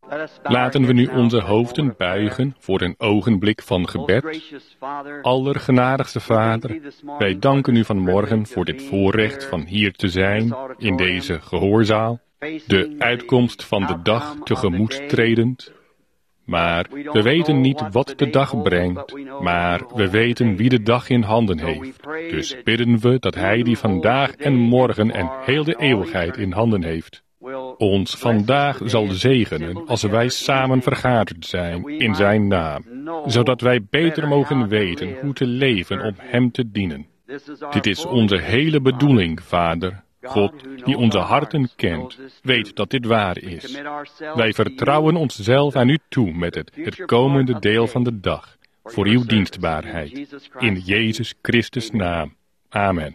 Laten we nu onze hoofden buigen voor een ogenblik van gebed. Allergenadigste Vader, wij danken u vanmorgen voor dit voorrecht van hier te zijn, in deze gehoorzaal, de uitkomst van de dag tegemoet tredend. Maar we weten niet wat de dag brengt, maar we weten wie de dag in handen heeft. Dus bidden we dat Hij die vandaag en morgen en heel de eeuwigheid in handen heeft, ons vandaag zal zegenen als wij samen vergaderd zijn in zijn naam, zodat wij beter mogen weten hoe te leven om Hem te dienen. Dit is onze hele bedoeling, Vader. God, die onze harten kent, weet dat dit waar is. Wij vertrouwen onszelf aan u toe met het komende deel van de dag, voor uw dienstbaarheid. In Jezus Christus' naam. Amen.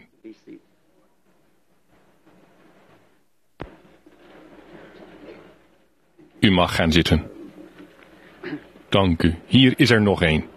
U mag gaan zitten. Dank u. Hier is er nog één.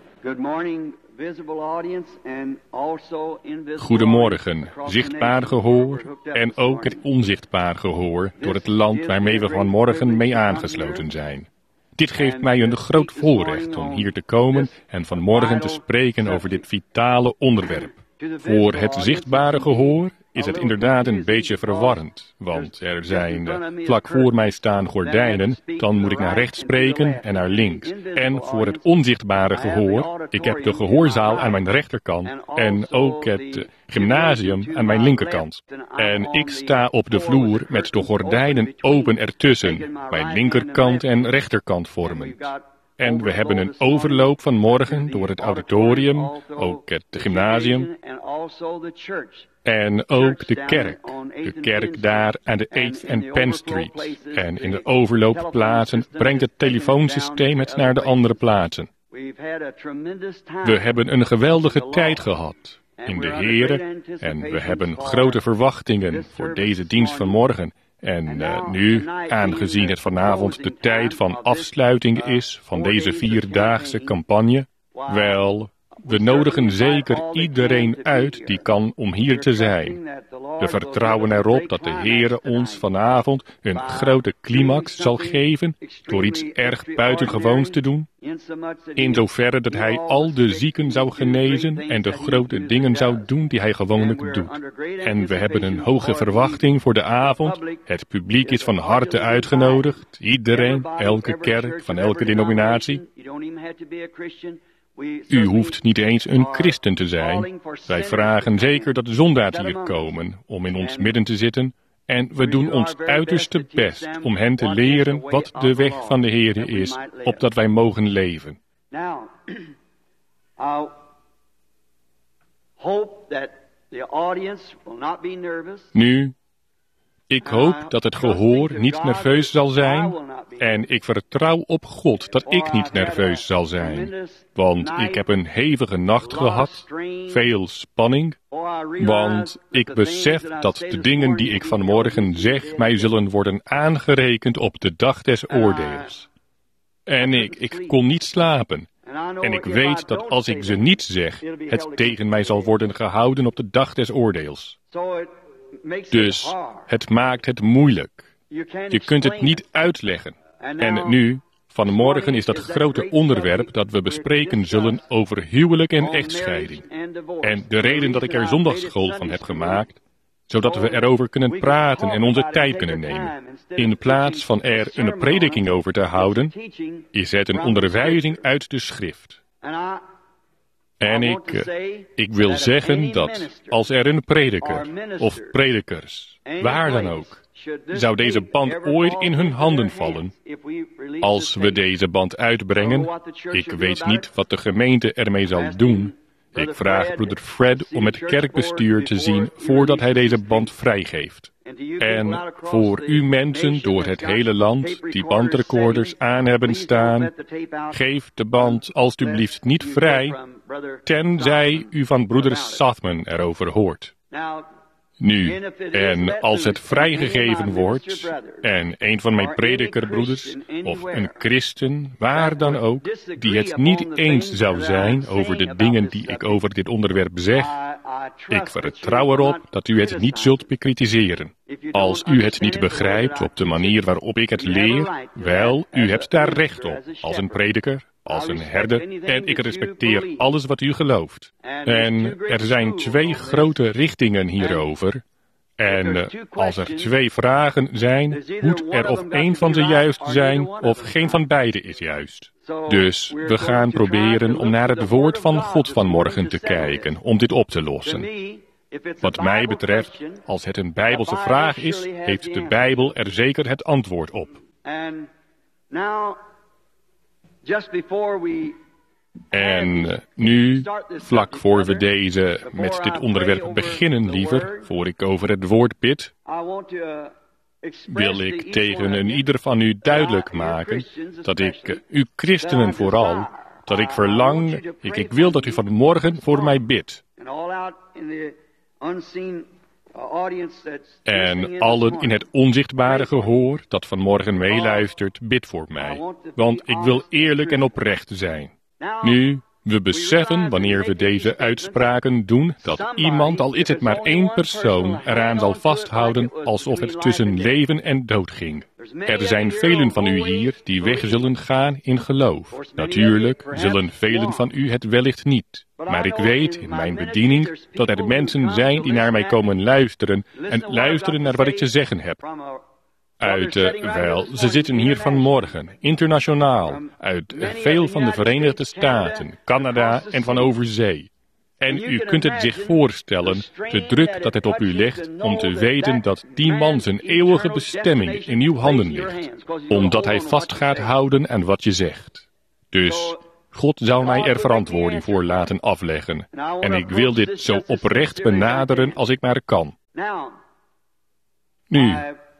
Goedemorgen, zichtbaar gehoor en ook het onzichtbaar gehoor door het land waarmee we vanmorgen mee aangesloten zijn. Dit geeft mij een groot voorrecht om hier te komen en vanmorgen te spreken over dit vitale onderwerp. Voor het zichtbare gehoor is het inderdaad een beetje verwarrend, want er zijn vlak voor mij staan gordijnen, dan moet ik naar rechts spreken en naar links. En voor het onzichtbare gehoor, ik heb de gehoorzaal aan mijn rechterkant en ook het gymnasium aan mijn linkerkant. En ik sta op de vloer met de gordijnen open ertussen, mijn linkerkant en rechterkant vormend. En we hebben een overloop vanmorgen door het auditorium, ook het gymnasium en ook de kerk. De kerk daar aan de 8th en Penn Street. En in de overloopplaatsen brengt het telefoonsysteem het naar de andere plaatsen. We hebben een geweldige tijd gehad in de Here en we hebben grote verwachtingen voor deze dienst vanmorgen. En nu, aangezien het vanavond de tijd van afsluiting is van deze 4-daagse campagne, wel, we nodigen zeker iedereen uit die kan om hier te zijn. We vertrouwen erop dat de Heere ons vanavond een grote climax zal geven door iets erg buitengewoons te doen. In zoverre dat Hij al de zieken zou genezen en de grote dingen zou doen die Hij gewoonlijk doet. En we hebben een hoge verwachting voor de avond. Het publiek is van harte uitgenodigd. Iedereen, elke kerk, van elke denominatie. U hoeft niet eens een christen te zijn. Wij vragen zeker dat de zondaars hier komen om in ons midden te zitten. En we doen ons uiterste best om hen te leren wat de weg van de Heere is, opdat wij mogen leven. Nu, ik hoop dat het gehoor niet nerveus zal zijn en ik vertrouw op God dat ik niet nerveus zal zijn. Want ik heb een hevige nacht gehad, veel spanning, want ik besef dat de dingen die ik vanmorgen zeg mij zullen worden aangerekend op de dag des oordeels. En ik kon niet slapen. En ik weet dat als ik ze niet zeg, het tegen mij zal worden gehouden op de dag des oordeels. Dus het maakt het moeilijk. Je kunt het niet uitleggen. En nu, vanmorgen is dat grote onderwerp dat we bespreken zullen over huwelijk en echtscheiding. En de reden dat ik er zondagsschool van heb gemaakt, zodat we erover kunnen praten en onze tijd kunnen nemen. In plaats van er een prediking over te houden, is het een onderwijzing uit de schrift. En ik wil zeggen dat als er een prediker of predikers, waar dan ook, zou deze band ooit in hun handen vallen, als we deze band uitbrengen, ik weet niet wat de gemeente ermee zal doen. Ik vraag broeder Fred om het kerkbestuur te zien voordat hij deze band vrijgeeft. En voor u mensen door het hele land die bandrecorders aan hebben staan, geef de band alstublieft niet vrij, tenzij u van broeder Sothman erover hoort. Nu, en als het vrijgegeven wordt, en een van mijn predikerbroeders, of een christen, waar dan ook, die het niet eens zou zijn over de dingen die ik over dit onderwerp zeg, ik vertrouw erop dat u het niet zult bekritiseren. Als u het niet begrijpt op de manier waarop ik het leer, wel, u hebt daar recht op, als een prediker, als een herder, en ik respecteer alles wat u gelooft. En er zijn 2 grote richtingen hierover. En als er 2 vragen zijn, moet er of één van ze juist zijn, of geen van beide is juist. Dus we gaan proberen om naar het woord van God vanmorgen te kijken, om dit op te lossen. Wat mij betreft, als het een Bijbelse vraag is, heeft de Bijbel er zeker het antwoord op. En nu, vlak voor we met dit onderwerp beginnen, liever, voor ik over het woord bid, wil ik tegen een ieder van u duidelijk maken dat ik, u christenen vooral, dat ik verlang, ik wil dat u vanmorgen voor mij bidt. En allen in het onzichtbare gehoor dat vanmorgen meeluistert, bid voor mij. Want ik wil eerlijk en oprecht zijn. Nu, we beseffen wanneer we deze uitspraken doen, dat iemand, al is het maar 1 persoon, eraan zal vasthouden alsof het tussen leven en dood ging. Er zijn velen van u hier die weg zullen gaan in geloof. Natuurlijk zullen velen van u het wellicht niet. Maar ik weet in mijn bediening dat er mensen zijn die naar mij komen luisteren en luisteren naar wat ik te zeggen heb. Ze zitten hier vanmorgen, internationaal, uit veel van de Verenigde Staten, Canada en van over zee. En u kunt het zich voorstellen, de druk dat het op u legt, om te weten dat die man zijn eeuwige bestemming in uw handen ligt, omdat hij vast gaat houden aan wat je zegt. Dus God zou mij er verantwoording voor laten afleggen, en ik wil dit zo oprecht benaderen als ik maar kan. Nu,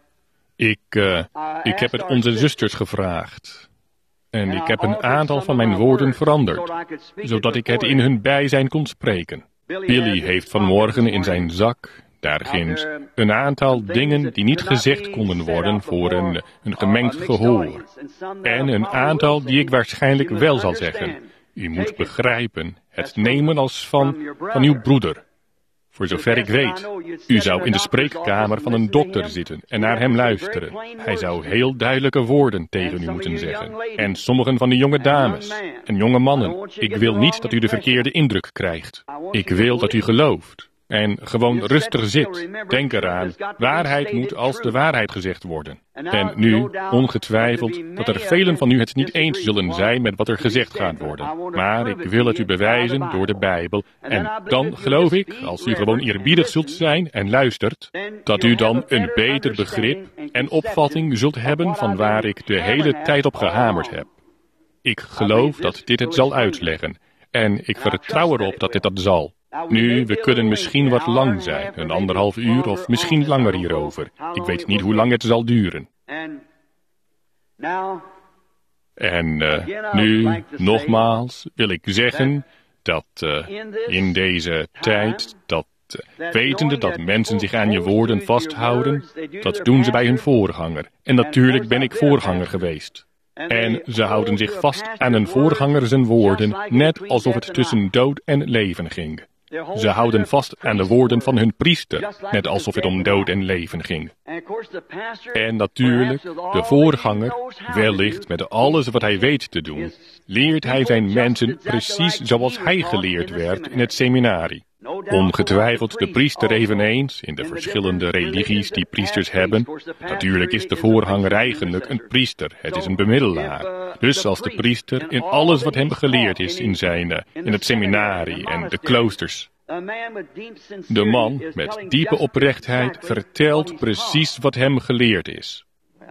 ik heb het onze zusters gevraagd. En ik heb een aantal van mijn woorden veranderd, zodat ik het in hun bijzijn kon spreken. Billy heeft vanmorgen in zijn zak, daar ginds, een aantal dingen die niet gezegd konden worden voor een gemengd gehoor. En een aantal die ik waarschijnlijk wel zal zeggen. U moet begrijpen, het nemen als van uw broeder. Voor zover ik weet, u zou in de spreekkamer van een dokter zitten en naar hem luisteren. Hij zou heel duidelijke woorden tegen u moeten zeggen. En sommigen van de jonge dames en jonge mannen. Ik wil niet dat u de verkeerde indruk krijgt. Ik wil dat u gelooft. En gewoon rustig zit. Denk eraan, waarheid moet als de waarheid gezegd worden. En nu, ongetwijfeld, dat er velen van u het niet eens zullen zijn met wat er gezegd gaat worden. Maar ik wil het u bewijzen door de Bijbel. En dan geloof ik, als u gewoon eerbiedig zult zijn en luistert, dat u dan een beter begrip en opvatting zult hebben van waar ik de hele tijd op gehamerd heb. Ik geloof dat dit het zal uitleggen. En ik vertrouw erop dat dit dat zal. Nu, we kunnen misschien wat lang zijn, 1,5 uur of misschien langer hierover. Ik weet niet hoe lang het zal duren. En nu, nogmaals, wil ik zeggen dat in deze tijd, wetende dat mensen zich aan je woorden vasthouden, dat doen ze bij hun voorganger. En natuurlijk ben ik voorganger geweest. En ze houden zich vast aan een voorganger zijn woorden, net alsof het tussen dood en leven ging. Ze houden vast aan de woorden van hun priester, net alsof het om dood en leven ging. En natuurlijk, de voorganger, wellicht met alles wat hij weet te doen, leert hij zijn mensen precies zoals hij geleerd werd in het seminarie. Ongetwijfeld de priester eveneens, in de verschillende religies die priesters hebben. Natuurlijk is de voorganger eigenlijk een priester, het is een bemiddelaar. Dus als de priester in alles wat hem geleerd is in het seminarie en de kloosters. De man met diepe oprechtheid vertelt precies wat hem geleerd is.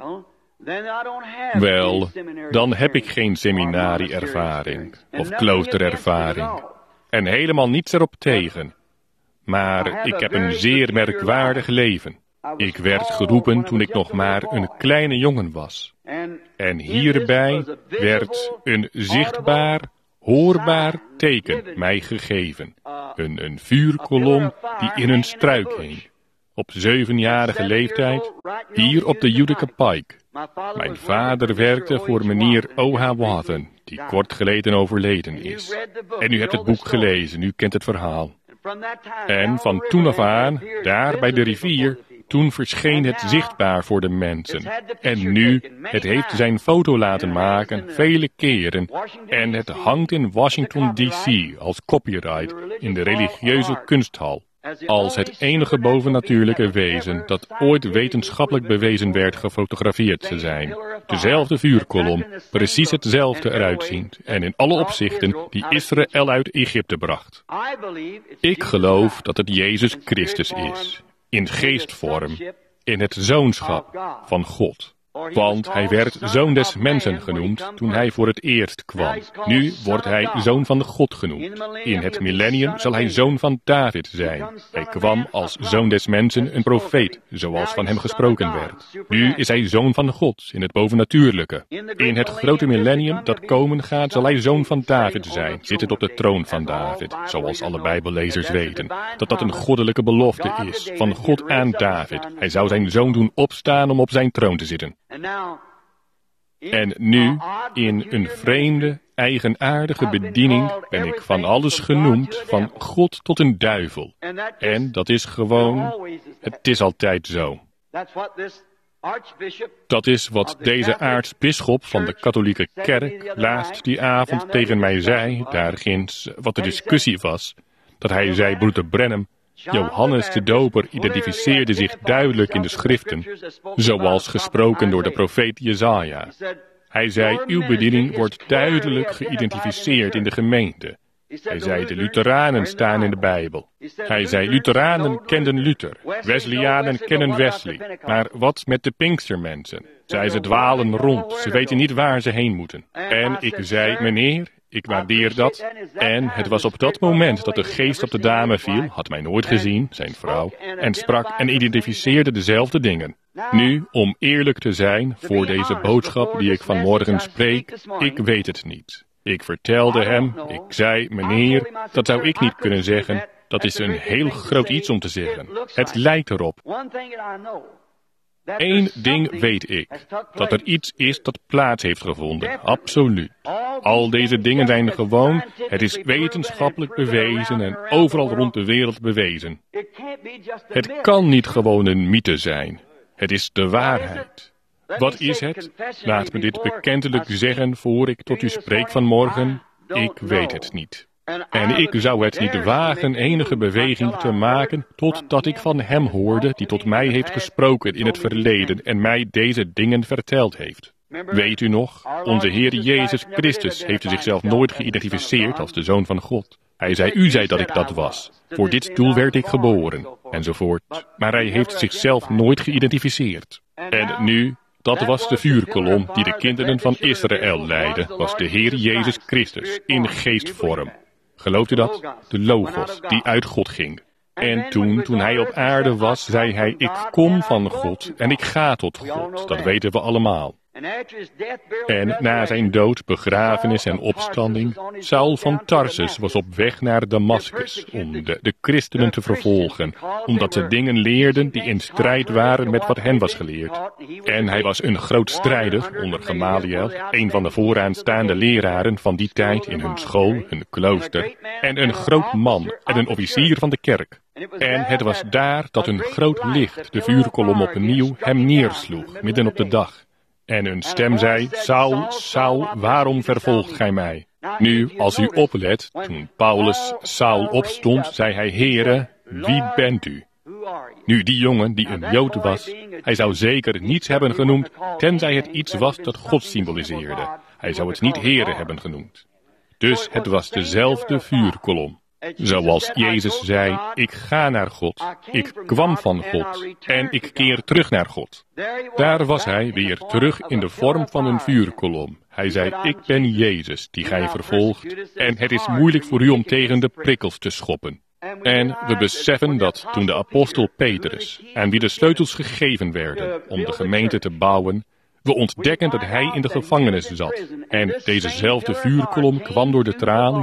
Wel, dan heb ik geen seminarie-ervaring of kloosterervaring. En helemaal niets erop tegen. Maar ik heb een zeer merkwaardig leven. Ik werd geroepen toen ik nog maar een kleine jongen was. En hierbij werd een zichtbaar, hoorbaar teken mij gegeven. Een vuurkolom die in een struik hing. op 7-jarige leeftijd, hier op de Utica Pike. Mijn vader werkte voor meneer O.H. Wathen, die kort geleden overleden is. En u hebt het boek gelezen, u kent het verhaal. En van toen af aan, daar bij de rivier, toen verscheen het zichtbaar voor de mensen. En nu, het heeft zijn foto laten maken, vele keren. En het hangt in Washington D.C. als copyright in de religieuze kunsthal. Als het enige bovennatuurlijke wezen dat ooit wetenschappelijk bewezen werd gefotografeerd te zijn. Dezelfde vuurkolom, precies hetzelfde eruitziend en in alle opzichten die Israël uit Egypte bracht. Ik geloof dat het Jezus Christus is, in geestvorm, in het zoonschap van God. Want hij werd zoon des mensen genoemd toen hij voor het eerst kwam. Nu wordt hij zoon van God genoemd. In het millennium zal hij zoon van David zijn. Hij kwam als zoon des mensen een profeet, zoals van hem gesproken werd. Nu is hij zoon van God in het bovennatuurlijke. In het grote millennium dat komen gaat, zal hij zoon van David zijn, zittend op de troon van David, zoals alle Bijbellezers weten. Dat dat een goddelijke belofte is, van God aan David. Hij zou zijn zoon doen opstaan om op zijn troon te zitten. En nu, in een vreemde, eigenaardige bediening, ben ik van alles genoemd, van God tot een duivel. En dat is gewoon, het is altijd zo. Dat is wat deze aartsbisschop van de katholieke kerk laatst die avond tegen mij zei, daar ginds wat de discussie was. Dat hij zei, broeder Branham, Johannes de Doper identificeerde zich duidelijk in de schriften, zoals gesproken door de profeet Jesaja. Hij zei, uw bediening wordt duidelijk geïdentificeerd in de gemeente. Hij zei, de Lutheranen staan in de Bijbel. Hij zei, Lutheranen kenden Luther, Wesleyanen kennen Wesley. Maar wat met de Pinkstermensen? Ze dwalen rond, ze weten niet waar ze heen moeten. En ik zei, meneer, ik waardeer dat. En het was op dat moment dat de geest op de dame viel, had mij nooit gezien, zijn vrouw, en sprak en identificeerde dezelfde dingen. Nu, om eerlijk te zijn, voor deze boodschap die ik vanmorgen spreek, ik weet het niet. Ik vertelde hem, ik zei, meneer, dat zou ik niet kunnen zeggen. Dat is een heel groot iets om te zeggen. Het lijkt erop. Eén ding weet ik, dat er iets is dat plaats heeft gevonden, absoluut. Al deze dingen zijn gewoon, het is wetenschappelijk bewezen en overal rond de wereld bewezen. Het kan niet gewoon een mythe zijn, het is de waarheid. Wat is het? Laat me dit bekendelijk zeggen voor ik tot u spreek vanmorgen, ik weet het niet. En ik zou het niet wagen enige beweging te maken, totdat ik van hem hoorde, die tot mij heeft gesproken in het verleden en mij deze dingen verteld heeft. Weet u nog, onze Heer Jezus Christus heeft zichzelf nooit geïdentificeerd als de Zoon van God. Hij zei, u zei dat ik dat was. Voor dit doel werd ik geboren, enzovoort. Maar hij heeft zichzelf nooit geïdentificeerd. En nu, dat was de vuurkolom die de kinderen van Israël leidde, was de Heer Jezus Christus in geestvorm. Gelooft u dat? De Logos, die uit God ging. En toen hij op aarde was, zei hij, ik kom van God en ik ga tot God. Dat weten we allemaal. En na zijn dood, begrafenis en opstanding, Saul van Tarsus was op weg naar Damascus om de christenen te vervolgen, omdat ze dingen leerden die in strijd waren met wat hen was geleerd. En hij was een groot strijder onder Gamaliel, een van de vooraanstaande leraren van die tijd in hun school, hun klooster, en een groot man en een officier van de kerk. En het was daar dat een groot licht, de vuurkolom opnieuw, hem neersloeg, midden op de dag. En een stem zei, Saul, Saul, waarom vervolgt gij mij? Nu, als u oplet, toen Paulus Saul opstond, zei hij, Heere, wie bent u? Nu, die jongen, die een Jood was, hij zou zeker niets hebben genoemd, tenzij het iets was dat God symboliseerde. Hij zou het niet Heere hebben genoemd. Dus het was dezelfde vuurkolom. Zoals Jezus zei, ik ga naar God, ik kwam van God en ik keer terug naar God. Daar was hij weer terug in de vorm van een vuurkolom. Hij zei, ik ben Jezus die gij vervolgt en het is moeilijk voor u om tegen de prikkels te schoppen. En we beseffen dat toen de apostel Petrus, aan wie de sleutels gegeven werden om de gemeente te bouwen, we ontdekken dat hij in de gevangenis zat en dezezelfde vuurkolom kwam door de tralies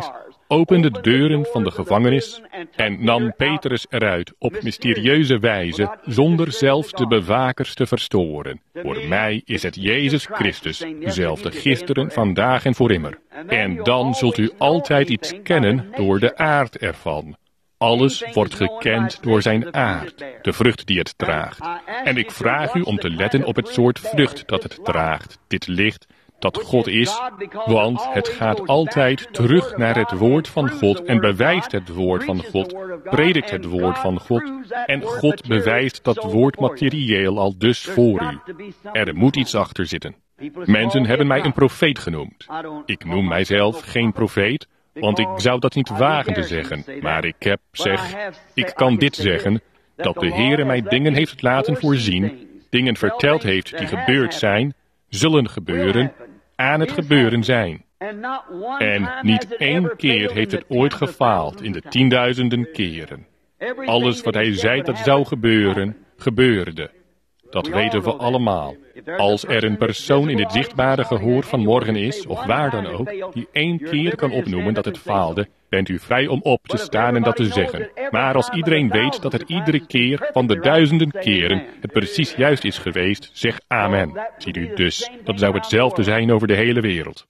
opende de deuren van de gevangenis en nam Petrus eruit op mysterieuze wijze, zonder zelfs de bewakers te verstoren. Voor mij is het Jezus Christus, dezelfde gisteren, vandaag en voor immer. En dan zult u altijd iets kennen door de aard ervan. Alles wordt gekend door zijn aard, de vrucht die het draagt. En ik vraag u om te letten op het soort vrucht dat het draagt, dit licht dat God is, want het gaat altijd terug naar het woord van God en bewijst het woord van God, predikt het woord van God en God bewijst dat woord materieel al dus voor u. Er moet iets achter zitten. Mensen hebben mij een profeet genoemd. Ik noem mijzelf geen profeet, want ik zou dat niet wagen te zeggen, maar ik kan dit zeggen, dat de Heere mij dingen heeft laten voorzien, dingen verteld heeft die gebeurd zijn, zullen gebeuren, aan het gebeuren zijn. En niet één keer heeft het ooit gefaald in de 10.000 keren. Alles wat hij zei dat zou gebeuren, gebeurde. Dat weten we allemaal. Als er een persoon in het zichtbare gehoor van morgen is, of waar dan ook, die één keer kan opnoemen dat het faalde, bent u vrij om op te staan en dat te zeggen. Maar als iedereen weet dat het iedere keer van de 1000 keren het precies juist is geweest, zeg amen. Ziet u dus, dat zou hetzelfde zijn over de hele wereld.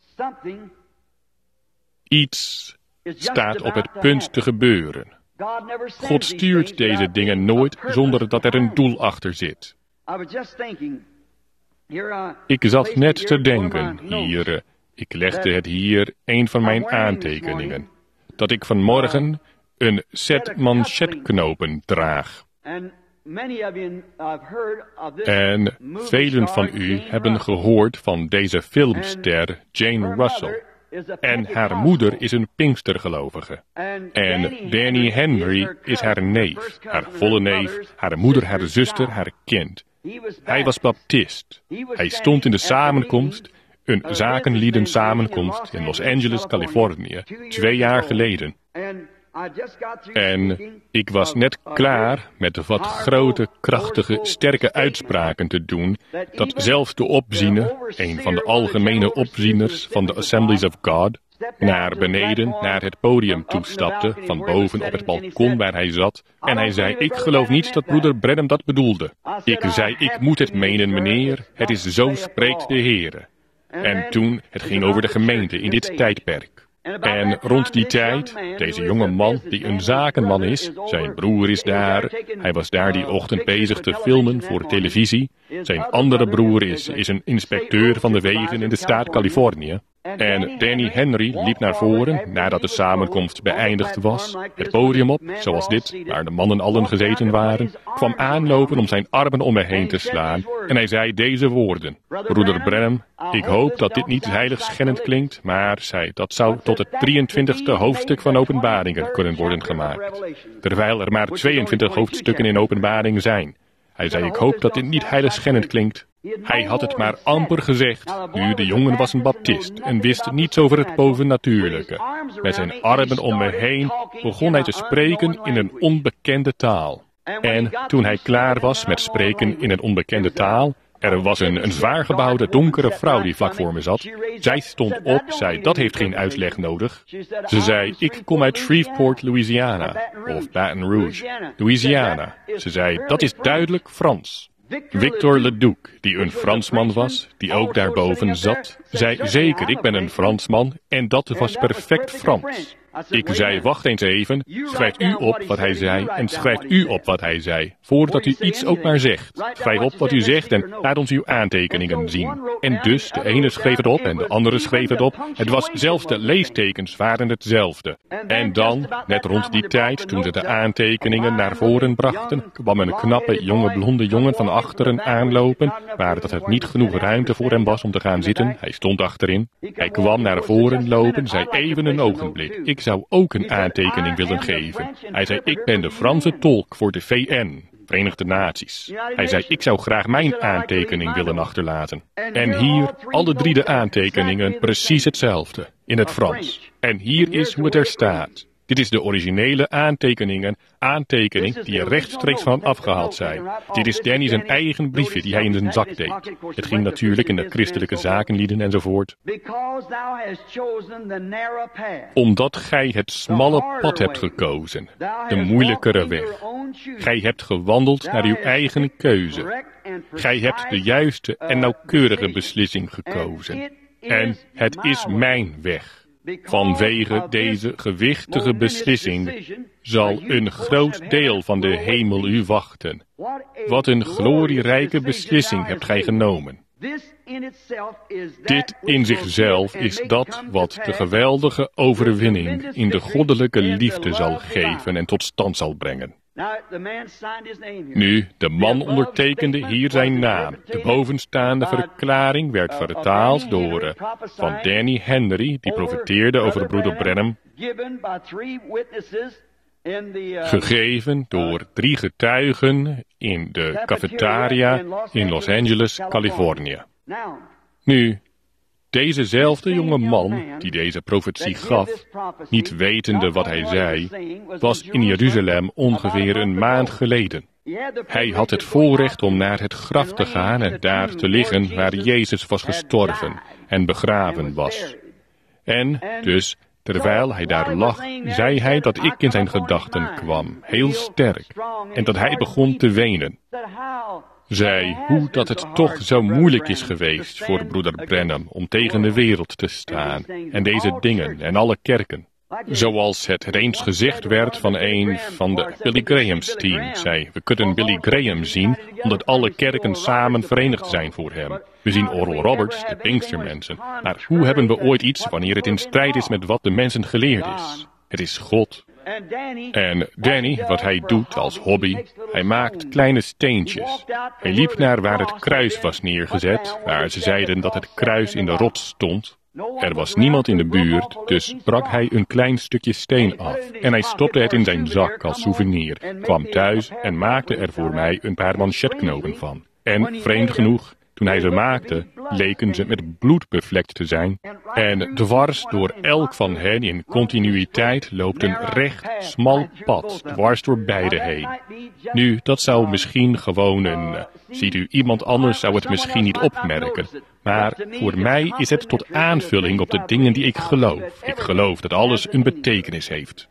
Iets staat op het punt te gebeuren. God stuurt deze dingen nooit zonder dat er een doel achter zit. Ik zat net te denken, ik legde het hier, een van mijn aantekeningen, dat ik vanmorgen een set manchetknopen draag. En velen van u hebben gehoord van deze filmster Jane Russell. En haar moeder is een Pinkstergelovige. En Danny Henry is haar neef, haar volle neef, haar moeder, haar zuster, haar kind. Hij was baptist. Hij stond in de samenkomst, een zakenliedensamenkomst in Los Angeles, Californië, 2 jaar geleden. En ik was net klaar met wat grote, krachtige, sterke uitspraken te doen, dat zelfs de opziener, een van de algemene opzieners van de Assemblies of God, naar beneden, naar het podium toestapte, van boven op het balkon waar hij zat, en hij zei, ik geloof niet dat broeder Branham dat bedoelde. Ik zei, ik moet het menen, meneer, het is zo spreekt de Heere. En toen, het ging over de gemeente in dit tijdperk. En rond die tijd, deze jonge man, die een zakenman is, zijn broer is daar, hij was daar die ochtend bezig te filmen voor televisie, zijn andere broer is een inspecteur van de wegen in de staat Californië. En Danny Henry liep naar voren, nadat de samenkomst beëindigd was, het podium op, zoals dit, waar de mannen allen gezeten waren, kwam aanlopen om zijn armen om me heen te slaan, en hij zei deze woorden. Broeder Branham, ik hoop dat dit niet heiligschennend klinkt, maar zei, dat zou tot het 23e hoofdstuk van Openbaringen kunnen worden gemaakt. Terwijl er maar 22 hoofdstukken in Openbaring zijn. Hij zei, ik hoop dat dit niet heiligschennend klinkt. Hij had het maar amper gezegd, nu de jongen was een baptist en wist niets over het bovennatuurlijke. Met zijn armen om me heen begon hij te spreken in een onbekende taal. En toen hij klaar was met spreken in een onbekende taal, er was een zwaar gebouwde, donkere vrouw die vlak voor me zat. Zij stond op, zei, dat heeft geen uitleg nodig. Ze zei, ik kom uit Shreveport, Louisiana, of Baton Rouge, Louisiana. Ze zei, dat is duidelijk Frans. Victor Leduc, die een Fransman was, die ook daarboven zat, zei, zeker, ik ben een Fransman, en dat was perfect Frans. Ik zei, wacht eens even, schrijft u op wat hij zei en schrijft u op wat hij zei, voordat u iets ook maar zegt. Schrijf op wat u zegt en laat ons uw aantekeningen zien. En dus, de ene schreef het op en de andere schreef het op. Het was zelfs de leestekens waren hetzelfde. En dan, net rond die tijd, toen ze de aantekeningen naar voren brachten, kwam een knappe, jonge blonde jongen van achteren aanlopen, waar dat het niet genoeg ruimte voor hem was om te gaan zitten. Hij stond achterin. Hij kwam naar voren lopen, zei even een ogenblik. Ik zou ook een aantekening willen geven. Hij zei, ik ben de Franse tolk voor de VN, Verenigde Naties. Hij zei, ik zou graag mijn aantekening willen achterlaten. En hier, alle 3 de aantekeningen, precies hetzelfde, in het Frans. En hier is hoe het er staat. Dit is de originele aantekening die rechtstreeks van hem afgehaald zijn. Dit is Danny zijn eigen briefje die hij in zijn zak deed. Het ging natuurlijk in de christelijke zakenlieden enzovoort. Omdat gij het smalle pad hebt gekozen, de moeilijkere weg. Gij hebt gewandeld naar uw eigen keuze. Gij hebt de juiste en nauwkeurige beslissing gekozen. En het is mijn weg. Vanwege deze gewichtige beslissing zal een groot deel van de hemel u wachten. Wat een glorierijke beslissing hebt gij genomen. Dit in zichzelf is dat wat de geweldige overwinning in de goddelijke liefde zal geven en tot stand zal brengen. Nu, de man ondertekende hier zijn naam. De bovenstaande verklaring werd vertaald door van Danny Henry, die profeteerde over broeder Branham, gegeven door 3 getuigen in de cafetaria in Los Angeles, Californië. Nu, dezezelfde jonge man die deze profetie gaf, niet wetende wat hij zei, was in Jeruzalem ongeveer een maand geleden. Hij had het voorrecht om naar het graf te gaan en daar te liggen waar Jezus was gestorven en begraven was. En dus, terwijl hij daar lag, zei hij dat ik in zijn gedachten kwam, heel sterk, en dat hij begon te wenen. Zei hoe dat het toch zo moeilijk is geweest voor broeder Branham om tegen de wereld te staan en deze dingen en alle kerken. Zoals het eens gezegd werd van een van de Billy Graham's team, zei, we kunnen Billy Graham zien omdat alle kerken samen verenigd zijn voor hem. We zien Oral Roberts, de Pinkstermensen, maar hoe hebben we ooit iets wanneer het in strijd is met wat de mensen geleerd is? Het is God. En Danny, wat hij doet als hobby, hij maakt kleine steentjes. Hij liep naar waar het kruis was neergezet, waar ze zeiden dat het kruis in de rots stond. Er was niemand in de buurt, dus brak hij een klein stukje steen af. En hij stopte het in zijn zak als souvenir, kwam thuis en maakte er voor mij een paar manchetknopen van. En vreemd genoeg, toen hij ze maakte, leken ze met bloed bevlekt te zijn. En dwars door elk van hen in continuïteit loopt een recht, smal pad, dwars door beide heen. Nu, dat zou misschien gewoon ziet u, iemand anders zou het misschien niet opmerken. Maar voor mij is het tot aanvulling op de dingen die ik geloof. Ik geloof dat alles een betekenis heeft.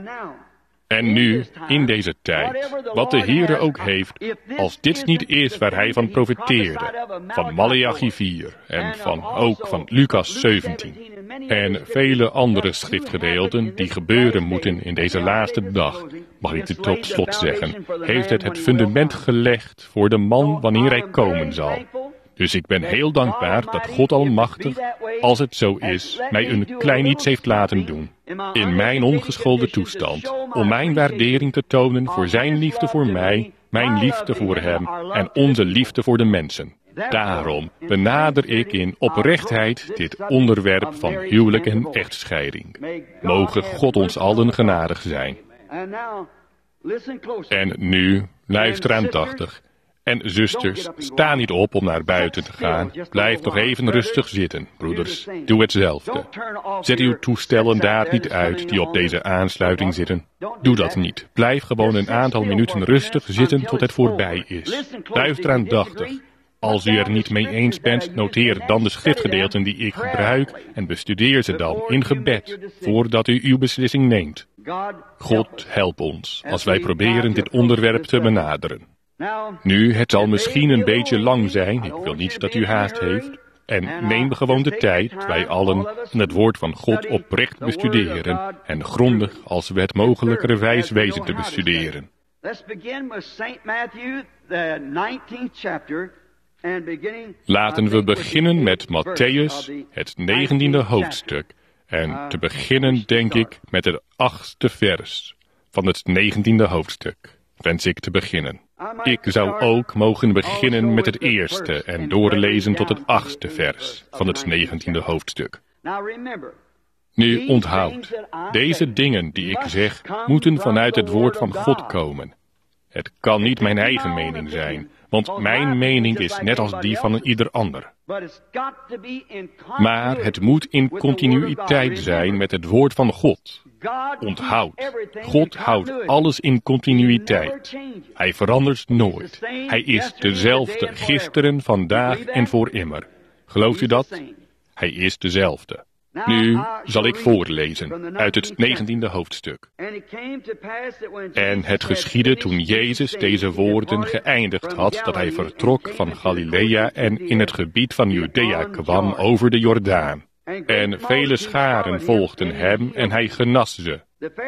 En nu, in deze tijd, wat de Heere ook heeft, als dit niet is waar hij van profeteerde, van Maleachi 4 en ook van Lucas 17 en vele andere schriftgedeelten die gebeuren moeten in deze laatste dag, mag ik dit tot slot zeggen, heeft het fundament gelegd voor de man wanneer hij komen zal. Dus ik ben heel dankbaar dat God Almachtig, als het zo is, mij een klein iets heeft laten doen. In mijn ongeschoolde toestand. Om mijn waardering te tonen voor zijn liefde voor mij, mijn liefde voor hem en onze liefde voor de mensen. Daarom benader ik in oprechtheid dit onderwerp van huwelijk en echtscheiding. Mogen God ons allen genadig zijn. En nu, luister aandachtig. En zusters, sta niet op om naar buiten te gaan. Blijf nog even rustig zitten, broeders. Doe hetzelfde. Zet uw toestellen daar niet uit die op deze aansluiting zitten. Doe dat niet. Blijf gewoon een aantal minuten rustig zitten tot het voorbij is. Luister aandachtig. Als u er niet mee eens bent, noteer dan de schriftgedeelten die ik gebruik en bestudeer ze dan in gebed, voordat u uw beslissing neemt. God help ons, als wij proberen dit onderwerp te benaderen. Nu, het zal misschien een beetje lang zijn, ik wil niet dat u haast heeft. En neem gewoon de tijd, wij allen, en het woord van God oprecht bestuderen en grondig als we het mogelijkerwijs wezen te bestuderen. Laten we beginnen met Mattheüs, het 19e hoofdstuk. En te beginnen, denk ik, met het 8e vers van het 19e hoofdstuk. Wens ik te beginnen. Ik zou ook mogen beginnen met het eerste en doorlezen tot het 8e vers van het 19e hoofdstuk. Nu onthoud, deze dingen die ik zeg, moeten vanuit het woord van God komen. Het kan niet mijn eigen mening zijn, want mijn mening is net als die van ieder ander. Maar het moet in continuïteit zijn met het woord van God. Onthoud, God houdt alles in continuïteit. Hij verandert nooit. Hij is dezelfde gisteren, vandaag en voor immer. Gelooft u dat? Hij is dezelfde. Nu zal ik voorlezen uit het 19e hoofdstuk. En het geschiedde toen Jezus deze woorden geëindigd had, dat hij vertrok van Galilea en in het gebied van Judea kwam over de Jordaan. En vele scharen volgden hem en hij genas ze.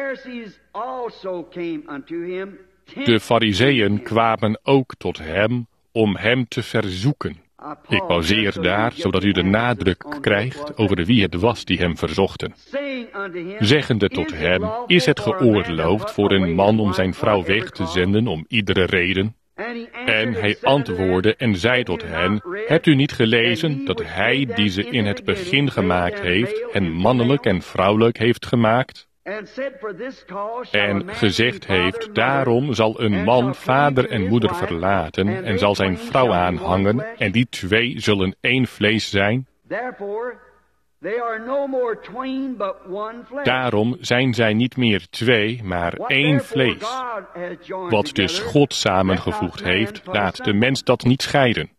De Farizeeën kwamen ook tot hem om hem te verzoeken. Ik pauzeer daar, zodat u de nadruk krijgt over wie het was die hem verzochten. Zeggende tot hem, is het geoorloofd voor een man om zijn vrouw weg te zenden om iedere reden? En hij antwoordde en zei tot hen, hebt u niet gelezen dat hij die ze in het begin gemaakt heeft, hen mannelijk en vrouwelijk heeft gemaakt? En gezegd heeft, daarom zal een man vader en moeder verlaten en zal zijn vrouw aanhangen en die twee zullen één vlees zijn. Daarom zijn zij niet meer twee, maar één vlees. Wat dus God samengevoegd heeft, laat de mens dat niet scheiden.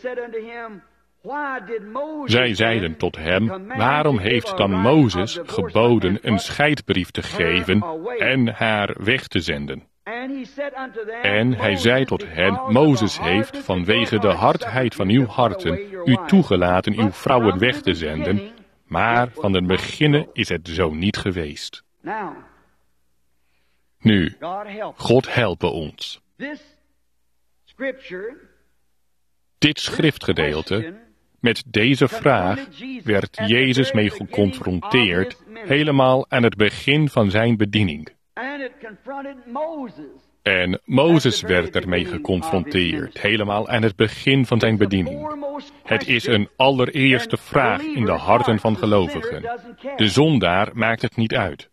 Zij zeiden tot hem, waarom heeft dan Mozes geboden een scheidbrief te geven en haar weg te zenden? En hij zei tot hen, Mozes heeft vanwege de hardheid van uw harten u toegelaten uw vrouwen weg te zenden, maar van den beginne is het zo niet geweest. Nu, God helpe ons. Dit schriftgedeelte, met deze vraag werd Jezus mee geconfronteerd, helemaal aan het begin van zijn bediening. En Mozes werd ermee geconfronteerd, helemaal aan het begin van zijn bediening. Het is een allereerste vraag in de harten van gelovigen. De zondaar maakt het niet uit.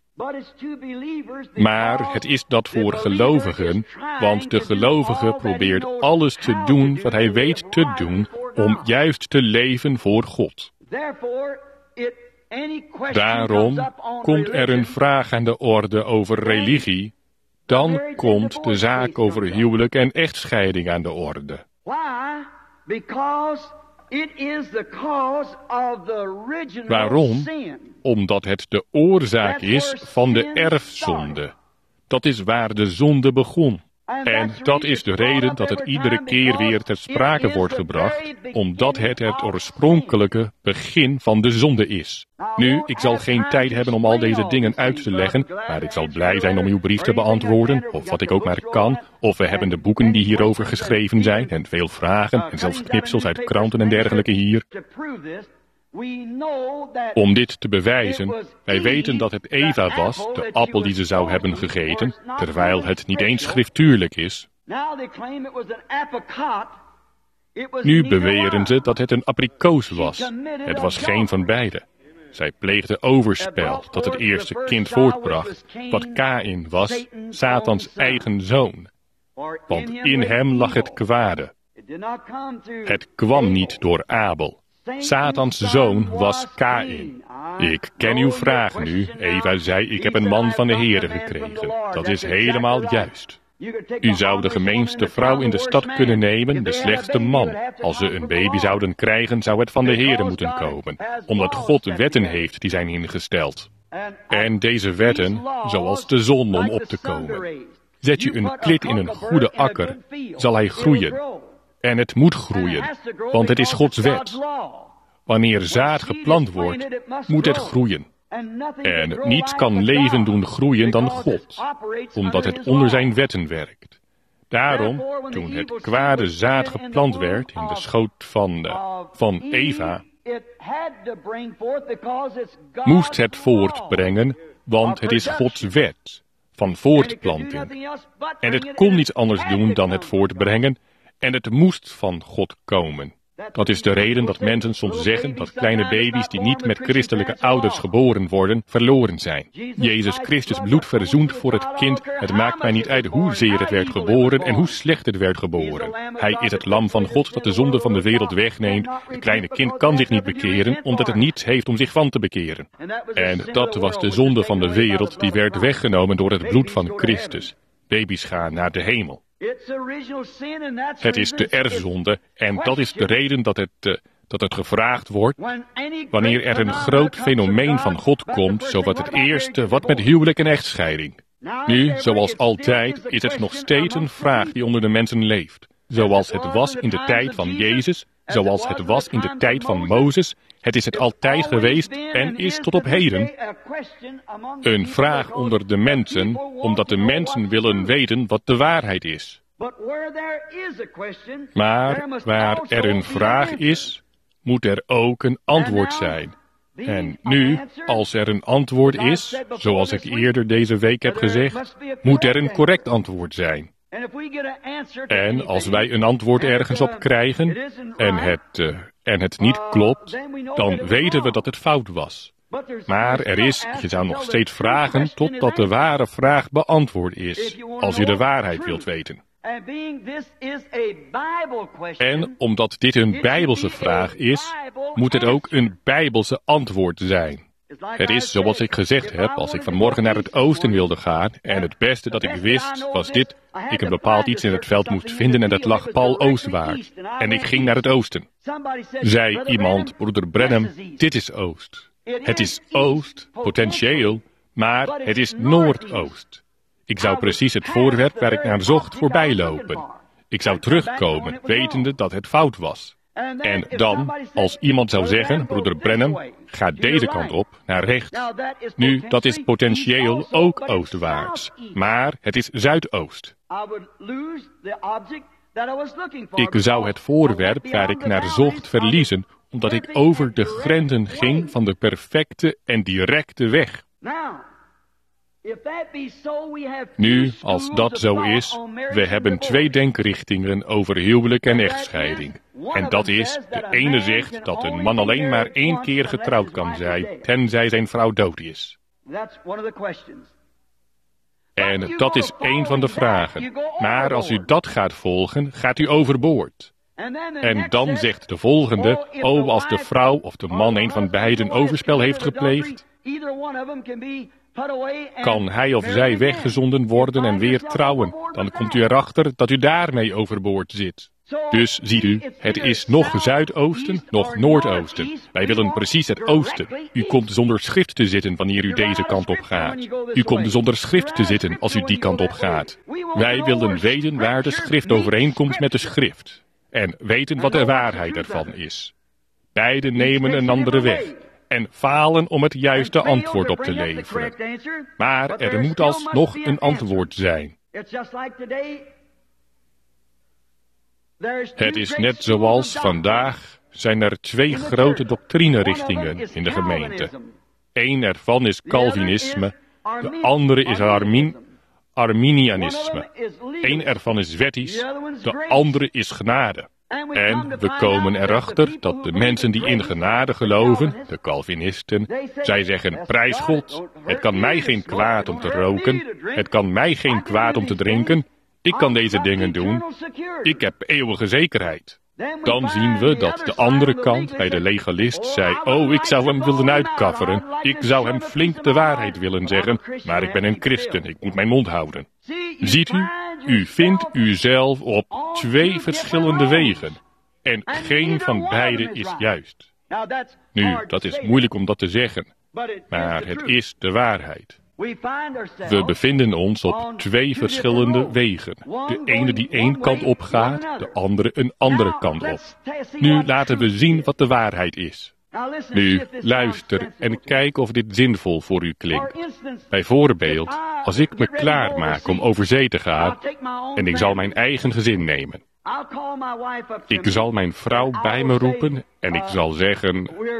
Maar het is dat voor gelovigen, want de gelovige probeert alles te doen wat hij weet te doen om juist te leven voor God. Daarom komt er een vraag aan de orde over religie, dan komt de zaak over huwelijk en echtscheiding aan de orde. Waarom? Omdat het de oorzaak is van de erfzonde. Dat is waar de zonde begon. En dat is de reden dat het iedere keer weer ter sprake wordt gebracht, omdat het oorspronkelijke begin van de zonde is. Nu, ik zal geen tijd hebben om al deze dingen uit te leggen, maar ik zal blij zijn om uw brief te beantwoorden, of wat ik ook maar kan, of we hebben de boeken die hierover geschreven zijn, en veel vragen, en zelfs knipsels uit kranten en dergelijke hier. Om dit te bewijzen, wij weten dat het Eva was, de appel die ze zou hebben gegeten, terwijl het niet eens schriftuurlijk is. Nu beweren ze dat het een aprikoos was. Het was geen van beide. Zij pleegde overspel dat het eerste kind voortbracht, wat Kaïn was, Satans eigen zoon. Want in hem lag het kwade. Het kwam niet door Abel. Satans zoon was Kaïn. Ik ken uw vraag nu. Eva zei, ik heb een man van de Heere gekregen. Dat is helemaal juist. U zou de gemeenste vrouw in de stad kunnen nemen, de slechtste man. Als ze een baby zouden krijgen, zou het van de Heere moeten komen. Omdat God wetten heeft die zijn ingesteld. En deze wetten, zoals de zon om op te komen. Zet je een klit in een goede akker, zal hij groeien. En het moet groeien, want het is Gods wet. Wanneer zaad geplant wordt, moet het groeien. En niets kan leven doen groeien dan God, omdat het onder zijn wetten werkt. Daarom, toen het kwade zaad geplant werd in de schoot van Eva, moest het voortbrengen, want het is Gods wet van voortplanting. En het kon niets anders doen dan het voortbrengen, en het moest van God komen. Dat is de reden dat mensen soms zeggen dat kleine baby's die niet met christelijke ouders geboren worden, verloren zijn. Jezus Christus bloed verzoent voor het kind. Het maakt mij niet uit hoezeer het werd geboren en hoe slecht het werd geboren. Hij is het lam van God dat de zonde van de wereld wegneemt. Het kleine kind kan zich niet bekeren, omdat het niets heeft om zich van te bekeren. En dat was de zonde van de wereld, die werd weggenomen door het bloed van Christus. Baby's gaan naar de hemel. Het is de erfzonde en dat is de reden dat het gevraagd wordt wanneer er een groot fenomeen van God komt, zowat het eerste wat met huwelijk en echtscheiding. Nu, zoals altijd, is het nog steeds een vraag die onder de mensen leeft. Zoals het was in de tijd van Jezus, zoals het was in de tijd van Mozes, het is het altijd geweest en is tot op heden een vraag onder de mensen, omdat de mensen willen weten wat de waarheid is. Maar waar er een vraag is, moet er ook een antwoord zijn. En nu, als er een antwoord is, zoals ik eerder deze week heb gezegd, moet er een correct antwoord zijn. En als wij een antwoord ergens op krijgen en het niet klopt, dan weten we dat het fout was. Maar je zou nog steeds vragen totdat de ware vraag beantwoord is, als je de waarheid wilt weten. En omdat dit een Bijbelse vraag is, moet het ook een Bijbelse antwoord zijn. Het is zoals ik gezegd heb, als ik vanmorgen naar het oosten wilde gaan, en het beste dat ik wist was dit: ik een bepaald iets in het veld moest vinden en dat lag pal oostwaarts. En ik ging naar het oosten. Zei iemand, broeder Branham, dit is oost. Het is oost, potentieel, maar het is noordoost. Ik zou precies het voorwerp waar ik naar zocht voorbij lopen. Ik zou terugkomen, wetende dat het fout was. En dan, als iemand zou zeggen, broeder Branham, ga deze kant op, naar rechts. Nu, dat is potentieel ook oostwaarts, maar het is zuidoost. Ik zou het voorwerp waar ik naar zocht verliezen, omdat ik over de grenzen ging van de perfecte en directe weg. Nu, als dat zo is, we hebben twee denkrichtingen over huwelijk en echtscheiding. En dat is, de ene zegt dat een man alleen maar 1 keer getrouwd kan zijn, tenzij zijn vrouw dood is. En dat is één van de vragen. Maar als u dat gaat volgen, gaat u overboord. En dan zegt de volgende, als de vrouw of de man een van beiden overspel heeft gepleegd, kan hij of zij weggezonden worden en weer trouwen. Dan komt u erachter dat u daarmee overboord zit. Dus ziet u, het is nog zuidoosten, nog noordoosten. Wij willen precies het oosten. U komt zonder schrift te zitten wanneer u deze kant op gaat. U komt zonder schrift te zitten als u die kant op gaat. Wij willen weten waar de schrift overeenkomt met de schrift. En weten wat de waarheid ervan is. Beiden nemen een andere weg. En falen om het juiste antwoord op te leveren. Maar er moet alsnog een antwoord zijn. Het is net zoals vandaag zijn er 2 grote doctrinerichtingen in de gemeente. Eén ervan is Calvinisme, de andere is Arminianisme. Eén ervan is wettisch, de andere is genade. En we komen erachter dat de mensen die in genade geloven, de Calvinisten, zij zeggen, prijs God, het kan mij geen kwaad om te roken, het kan mij geen kwaad om te drinken, ik kan deze dingen doen, ik heb eeuwige zekerheid. Dan zien we dat de andere kant bij de legalist zei, ik zou hem willen uitkafferen, ik zou hem flink de waarheid willen zeggen, maar ik ben een christen, ik moet mijn mond houden. Ziet u? U vindt uzelf op 2 verschillende wegen. En geen van beide is juist. Nu, dat is moeilijk om dat te zeggen. Maar het is de waarheid. We bevinden ons op 2 verschillende wegen. De ene die 1 kant op gaat, de andere een andere kant op. Nu laten we zien wat de waarheid is. Nu, luister en kijk of dit zinvol voor u klinkt. Bijvoorbeeld, als ik me klaarmaak om over zee te gaan, en ik zal mijn eigen gezin nemen. Ik zal mijn vrouw bij me roepen en ik zal zeggen,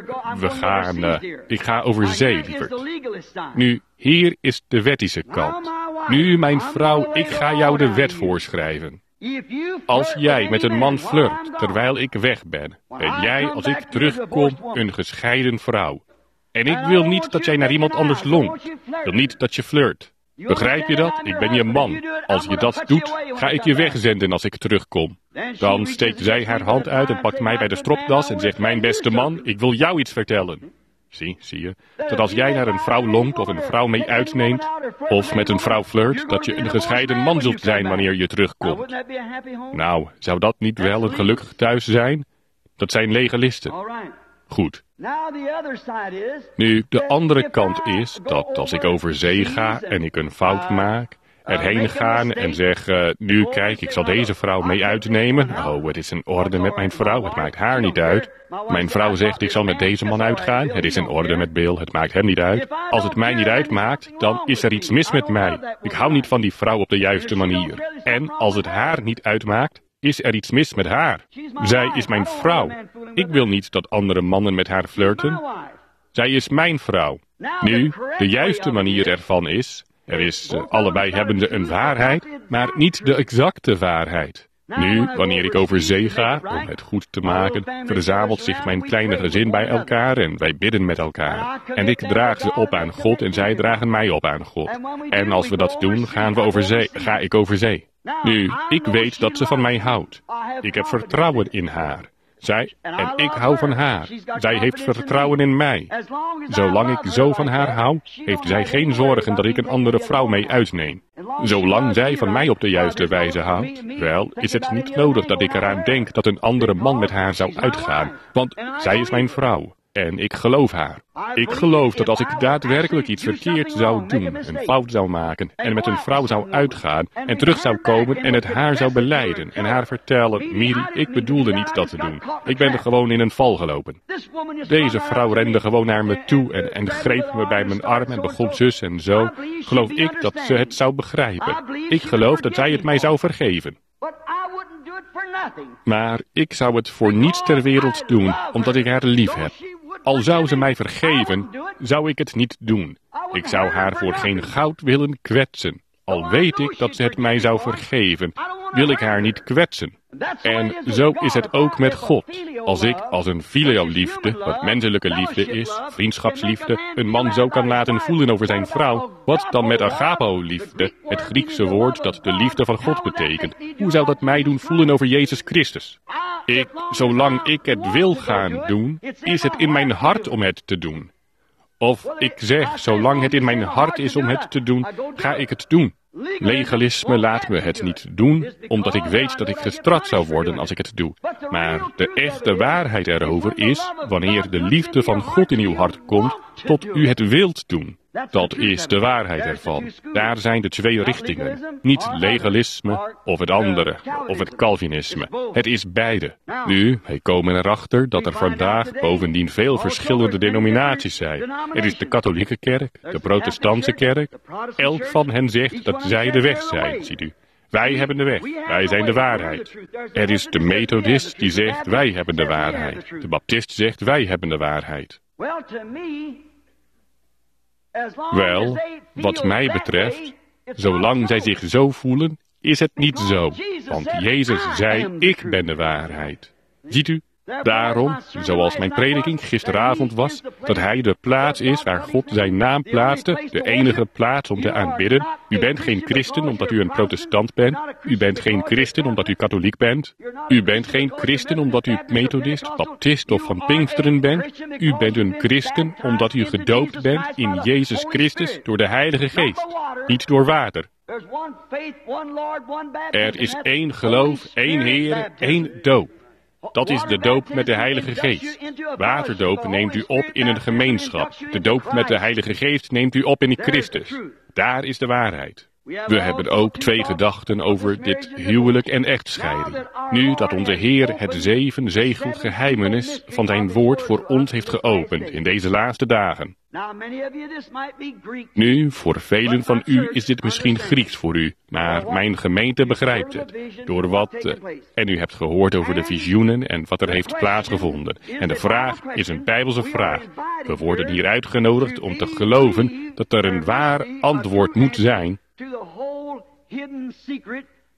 ik ga over zee, lieverd. Nu, hier is de wettische kant. Nu, mijn vrouw, ik ga jou de wet voorschrijven. Als jij met een man flirt terwijl ik weg ben, ben jij als ik terugkom een gescheiden vrouw. En ik wil niet dat jij naar iemand anders longt. Ik wil niet dat je flirt. Begrijp je dat? Ik ben je man. Als je dat doet, ga ik je wegzenden als ik terugkom. Dan steekt zij haar hand uit en pakt mij bij de stropdas en zegt: mijn beste man, ik wil jou iets vertellen. Zie je, dat als jij naar een vrouw longt of een vrouw mee uitneemt, of met een vrouw flirt, dat je een gescheiden man zult zijn wanneer je terugkomt. Nou, zou dat niet wel een gelukkig thuis zijn? Dat zijn legalisten. Goed. Nu, de andere kant is dat als ik over zee ga en ik een fout maak, erheen gaan en zeg: nu kijk, ik zal deze vrouw mee uitnemen. Oh, het is in orde met mijn vrouw, het maakt haar niet uit. Mijn vrouw zegt: ik zal met deze man uitgaan. Het is in orde met Bill, het maakt hem niet uit. Als het mij niet uitmaakt, dan is er iets mis met mij. Ik hou niet van die vrouw op de juiste manier. En als het haar niet uitmaakt, is er iets mis met haar. Zij is mijn vrouw. Ik wil niet dat andere mannen met haar flirten. Zij is mijn vrouw. Nu, de juiste manier ervan is, allebei hebben ze een waarheid, maar niet de exacte waarheid. Nu, wanneer ik over zee ga, om het goed te maken, verzamelt zich mijn kleine gezin bij elkaar en wij bidden met elkaar. En ik draag ze op aan God en zij dragen mij op aan God. En als we dat doen, ga ik over zee. Nu, ik weet dat ze van mij houdt. Ik heb vertrouwen in haar. En ik hou van haar. Zij heeft vertrouwen in mij. Zolang ik zo van haar hou, heeft zij geen zorgen dat ik een andere vrouw mee uitneem. Zolang zij van mij op de juiste wijze houdt, wel, is het niet nodig dat ik eraan denk dat een andere man met haar zou uitgaan, want zij is mijn vrouw. En ik geloof haar. Ik geloof dat als ik daadwerkelijk iets verkeerd zou doen, een fout zou maken, en met een vrouw zou uitgaan, en terug zou komen en het haar zou belijden, en haar vertellen: Miri, ik bedoelde niet dat te doen. Ik ben er gewoon in een val gelopen. Deze vrouw rende gewoon naar me toe en greep me bij mijn arm en begon zus en zo. Geloof ik dat ze het zou begrijpen. Ik geloof dat zij het mij zou vergeven. Maar ik zou het voor niets ter wereld doen, omdat ik haar lief heb. Al zou ze mij vergeven, zou ik het niet doen. Ik zou haar voor geen goud willen kwetsen. Al weet ik dat ze het mij zou vergeven, wil ik haar niet kwetsen. En zo is het ook met God. Als ik als een filial liefde, wat menselijke liefde is, vriendschapsliefde, een man zo kan laten voelen over zijn vrouw, wat dan met agapo liefde, het Griekse woord dat de liefde van God betekent, hoe zou dat mij doen voelen over Jezus Christus? Zolang ik het wil gaan doen, is het in mijn hart om het te doen. Of ik zeg, zolang het in mijn hart is om het te doen, ga ik het doen. Legalisme laat me het niet doen, omdat ik weet dat ik gestraft zou worden als ik het doe. Maar de echte waarheid erover is, wanneer de liefde van God in uw hart komt, tot u het wilt doen. Dat is de waarheid ervan. Daar zijn de twee richtingen. Niet legalisme of het andere, of het Calvinisme. Het is beide. Nu, wij komen erachter dat er vandaag bovendien veel verschillende denominaties zijn. Er is de katholieke kerk, de protestantse kerk. Elk van hen zegt dat zij de weg zijn, ziet u. Wij hebben de weg, wij zijn de waarheid. Er is de methodist die zegt wij hebben de waarheid. De baptist zegt wij hebben de waarheid. Wel, wat mij betreft, zolang zij zich zo voelen, is het niet zo. Want Jezus zei, ik ben de waarheid. Ziet u? Daarom, zoals mijn prediking gisteravond was, dat Hij de plaats is waar God zijn naam plaatste, de enige plaats om te aanbidden. U bent geen christen omdat u een protestant bent. U bent geen christen omdat u katholiek bent. U bent geen christen omdat u methodist, baptist of van Pinksteren bent. U bent een christen omdat u gedoopt bent in Jezus Christus door de Heilige Geest, niet door water. Er is één geloof, één Heer, één doop. Dat is de doop met de Heilige Geest. Waterdoop neemt u op in een gemeenschap. De doop met de Heilige Geest neemt u op in Christus. Daar is de waarheid. We hebben ook twee gedachten over dit huwelijk en echtscheiding. Nu dat onze Heer het 7-zegel geheimenis van zijn woord voor ons heeft geopend in deze laatste dagen. Nu, voor velen van u is dit misschien Grieks voor u, maar mijn gemeente begrijpt het. En u hebt gehoord over de visioenen en wat er heeft plaatsgevonden. En de vraag is een Bijbelse vraag. We worden hier uitgenodigd om te geloven dat er een waar antwoord moet zijn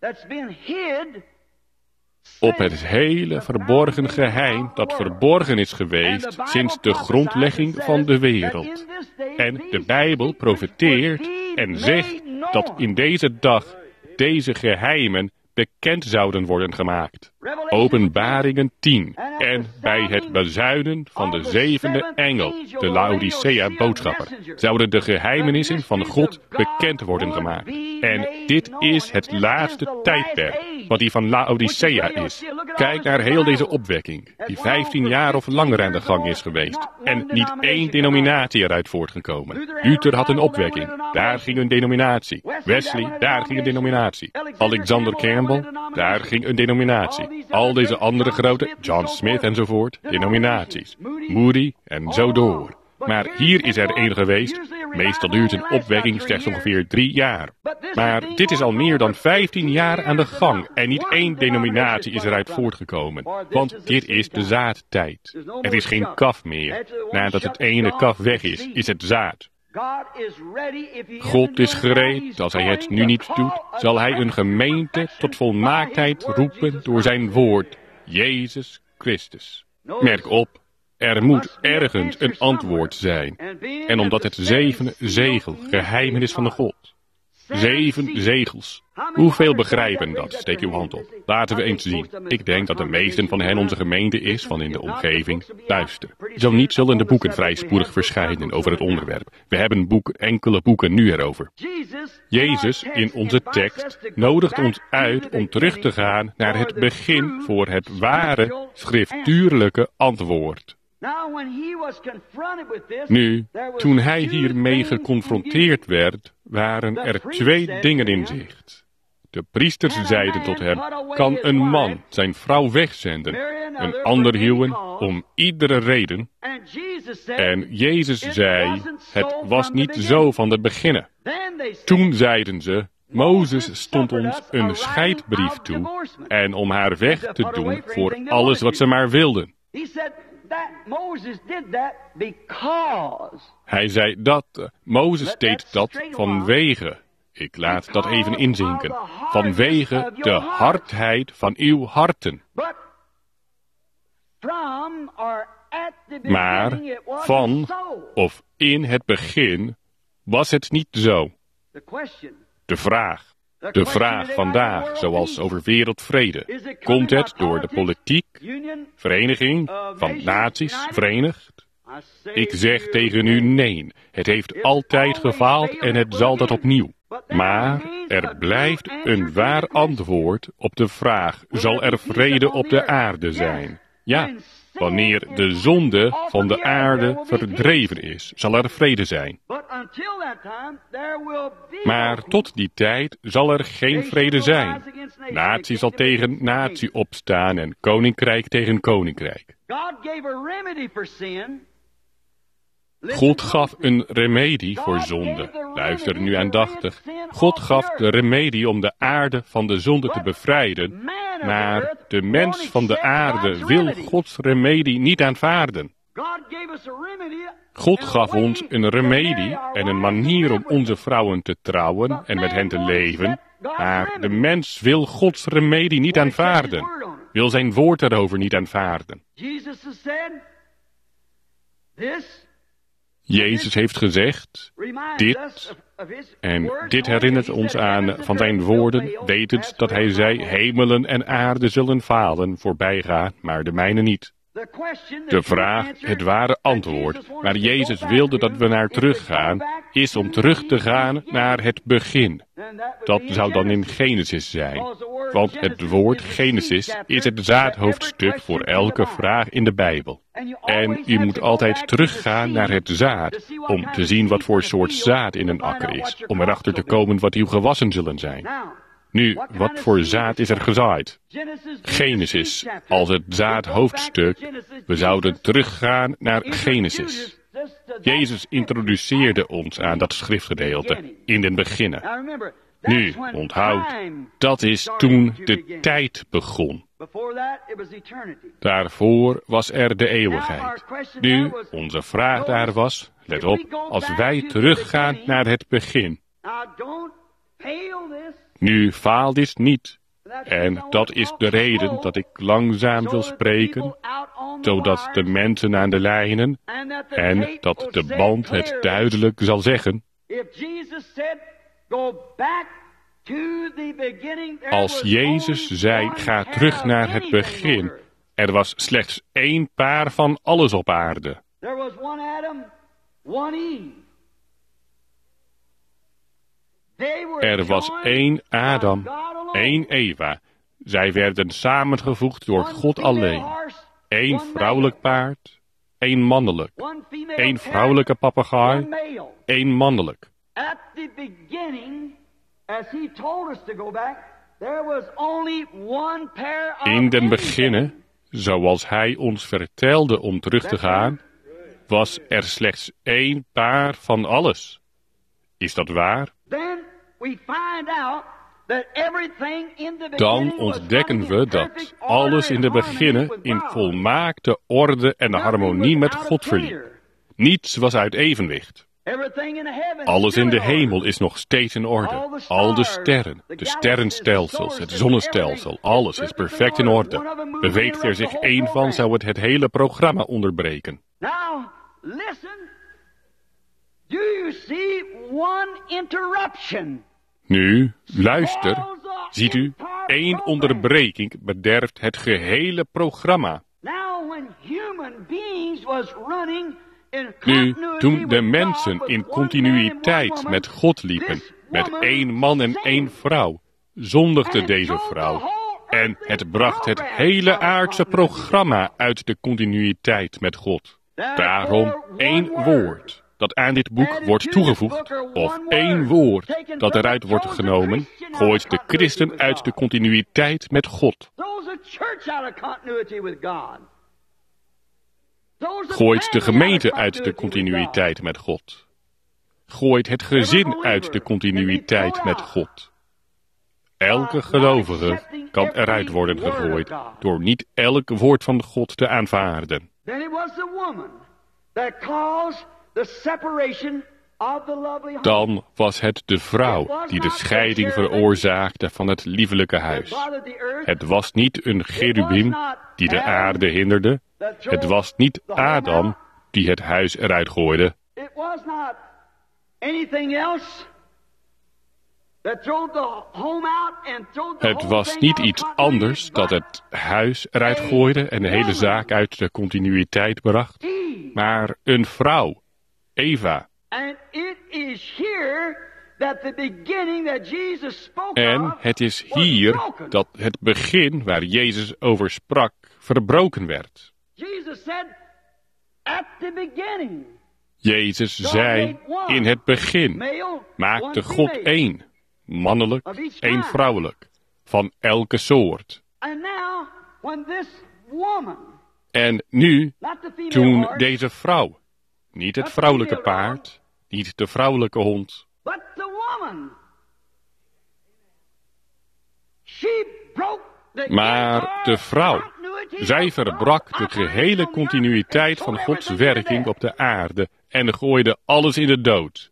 op het hele verborgen geheim dat verborgen is geweest sinds de grondlegging van de wereld. En de Bijbel profeteert en zegt dat in deze dag deze geheimen bekend zouden worden gemaakt. Openbaringen 10. En bij het bezuinen van de zevende engel, de Laodicea-boodschapper, zouden de geheimenissen van God bekend worden gemaakt. En dit is het laatste tijdperk, wat die van Laodicea is. Kijk naar heel deze opwekking, die 15 jaar of langer aan de gang is geweest. En niet één denominatie eruit voortgekomen. Luther had een opwekking, daar ging een denominatie. Wesley, daar ging een denominatie. Alexander Campbell, daar ging een denominatie. Al deze andere grote, John Smith enzovoort, denominaties. Moody en zo door. Maar hier is er één geweest. Meestal duurt een opwekking slechts ongeveer 3 jaar. Maar dit is al meer dan 15 jaar aan de gang. En niet één denominatie is eruit voortgekomen. Want dit is de zaadtijd. Er is geen kaf meer. Nadat het ene kaf weg is, is het zaad. God is gereed. Als hij het nu niet doet, zal hij een gemeente tot volmaaktheid roepen door zijn woord, Jezus Christus. Merk op, er moet ergens een antwoord zijn. En omdat het 7e zegel geheimenis van de God. 7 zegels. Hoeveel begrijpen dat? Steek uw hand op. Laten we eens zien. Ik denk dat de meesten van hen onze gemeente is, van in de omgeving. Luister. Zo niet zullen de boeken vrij spoedig verschijnen over het onderwerp. We hebben enkele boeken nu erover. Jezus, in onze tekst, nodigt ons uit om terug te gaan naar het begin voor het ware, schriftuurlijke antwoord. Nu, toen hij hiermee geconfronteerd werd, waren er 2 dingen in zicht. De priesters zeiden tot hem, kan een man zijn vrouw wegzenden, een ander huwen om iedere reden? En Jezus zei, het was niet zo van het beginnen. Toen zeiden ze, Mozes stond ons een scheidbrief toe en om haar weg te doen voor alles wat ze maar wilden. Hij zei dat Mozes deed dat vanwege, ik laat dat even inzinken, vanwege de hardheid van uw harten. Maar van of in het begin was het niet zo. De vraag vandaag, zoals over wereldvrede, komt het door de politiek, vereniging van naties verenigd? Ik zeg tegen u nee, het heeft altijd gefaald en het zal dat opnieuw. Maar er blijft een waar antwoord op de vraag, zal er vrede op de aarde zijn? Ja, wanneer de zonde van de aarde verdreven is, zal er vrede zijn. Maar tot die tijd zal er geen vrede zijn. Natie zal tegen natie opstaan en koninkrijk tegen koninkrijk. God gaf een remedie voor zonde. Luister nu aandachtig. God gaf de remedie om de aarde van de zonde te bevrijden, maar de mens van de aarde wil Gods remedie niet aanvaarden. God gaf ons een remedie en een manier om onze vrouwen te trouwen en met hen te leven, maar de mens wil Gods remedie niet aanvaarden, wil zijn woord daarover niet aanvaarden. Jezus heeft gezegd, dit, en dit herinnert ons aan van zijn woorden, wetend dat hij zei, hemelen en aarde zullen falen, voorbijgaan, maar de mijne niet. De vraag, het ware antwoord, waar Jezus wilde dat we naar teruggaan, is om terug te gaan naar het begin. Dat zou dan in Genesis zijn, want het woord Genesis is het zaadhoofdstuk voor elke vraag in de Bijbel. En u moet altijd teruggaan naar het zaad, om te zien wat voor soort zaad in een akker is, om erachter te komen wat uw gewassen zullen zijn. Nu, wat voor zaad is er gezaaid? Genesis, als het zaadhoofdstuk. We zouden teruggaan naar Genesis. Jezus introduceerde ons aan dat schriftgedeelte, in den beginnen. Nu, onthoud, dat is toen de tijd begon. Daarvoor was er de eeuwigheid. Nu, onze vraag daar was, let op, als wij teruggaan naar het begin. Nu faalt dit niet. En dat is de reden dat ik langzaam wil spreken, zodat de mensen aan de lijnen en dat de band het duidelijk zal zeggen. Als Jezus zei, ga terug naar het begin, er was slechts één paar van alles op aarde. Er was één Adam, één Eva. Zij werden samengevoegd door God alleen. Eén vrouwelijk paard, één mannelijk. Één vrouwelijke papegaai, één mannelijk. In den beginne, zoals hij ons vertelde om terug te gaan, was er slechts één paar van alles. Is dat waar? Dan ontdekken we dat alles in de beginnen in volmaakte orde en harmonie met God verliep. Niets was uit evenwicht. Alles in de hemel is nog steeds in orde. Al de sterren, de sterrenstelsels, het zonnestelsel, alles is perfect in orde. Beweegt er zich één van, zou het hele programma onderbreken. Now, listen. Do you see one interruption? Nu, luister. Ziet u, één onderbreking bederft het gehele programma. Nu, toen de mensen in continuïteit met God liepen, met één man en één vrouw, zondigde deze vrouw. En het bracht het hele aardse programma uit de continuïteit met God. Daarom één woord dat aan dit boek wordt toegevoegd, of één woord dat eruit wordt genomen, gooit de christen uit de continuïteit met God. Gooit de gemeente uit de continuïteit met God. Gooit het gezin uit de continuïteit met God. Elke gelovige kan eruit worden gegooid door niet elk woord van God te aanvaarden. Dan was het de vrouw die de scheiding veroorzaakte van het liefelijke huis. Het was niet een cherubim die de aarde hinderde. Het was niet Adam die het huis eruit gooide. Het was niet iets anders dat het huis eruit gooide en de hele zaak uit de continuïteit bracht, maar een vrouw, Eva. En het is hier dat het begin waar Jezus over sprak verbroken werd. Jezus zei, in het begin maakte God één, mannelijk, één vrouwelijk, van elke soort. En nu, toen deze vrouw, niet het vrouwelijke paard, niet de vrouwelijke hond, maar de vrouw, zij verbrak de gehele continuïteit van Gods werking op de aarde en gooide alles in de dood.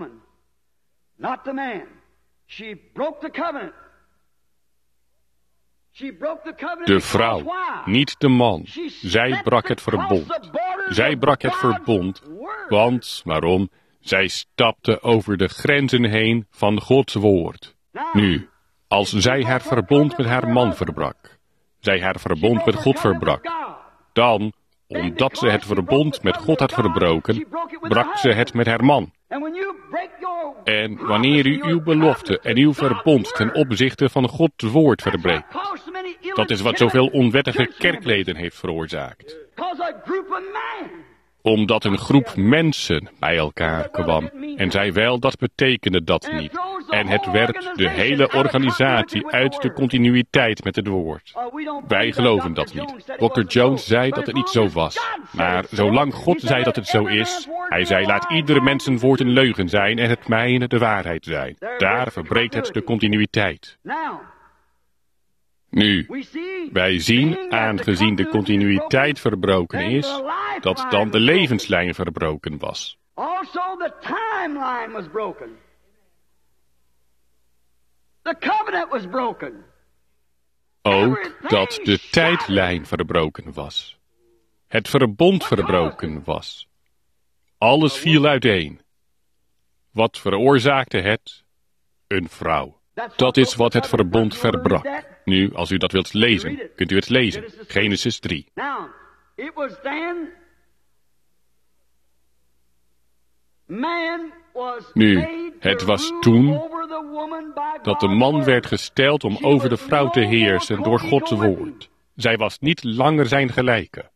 De vrouw, niet de man. Zij brak het verbond. Zij brak het verbond, want, waarom? Zij stapte over de grenzen heen van Gods woord. Nu, als zij haar verbond met haar man verbrak, zij haar verbond met God verbrak, dan, omdat ze het verbond met God had verbroken, brak ze het met haar man. En wanneer u uw belofte en uw verbond ten opzichte van Gods woord verbreekt, dat is wat zoveel onwettige kerkleden heeft veroorzaakt. Omdat een groep mensen bij elkaar kwam en zei wel, dat betekende dat niet. En het werd de hele organisatie uit de continuïteit met het woord. Wij geloven dat niet. Dr. Jones zei dat het niet zo was. Maar zolang God zei dat het zo is, hij zei, laat iedere mens een woord een leugen zijn en het mijne de waarheid zijn. Daar verbreekt het de continuïteit. Nu, wij zien, aangezien de continuïteit verbroken is, dat dan de levenslijn verbroken was. Ook dat de tijdlijn verbroken was. Het verbond verbroken was. Alles viel uiteen. Wat veroorzaakte het? Een vrouw. Dat is wat het verbond verbrak. Nu, als u dat wilt lezen, kunt u het lezen. Genesis 3. Nu, het was toen dat de man werd gesteld om over de vrouw te heersen door Gods woord. Zij was niet langer zijn gelijke.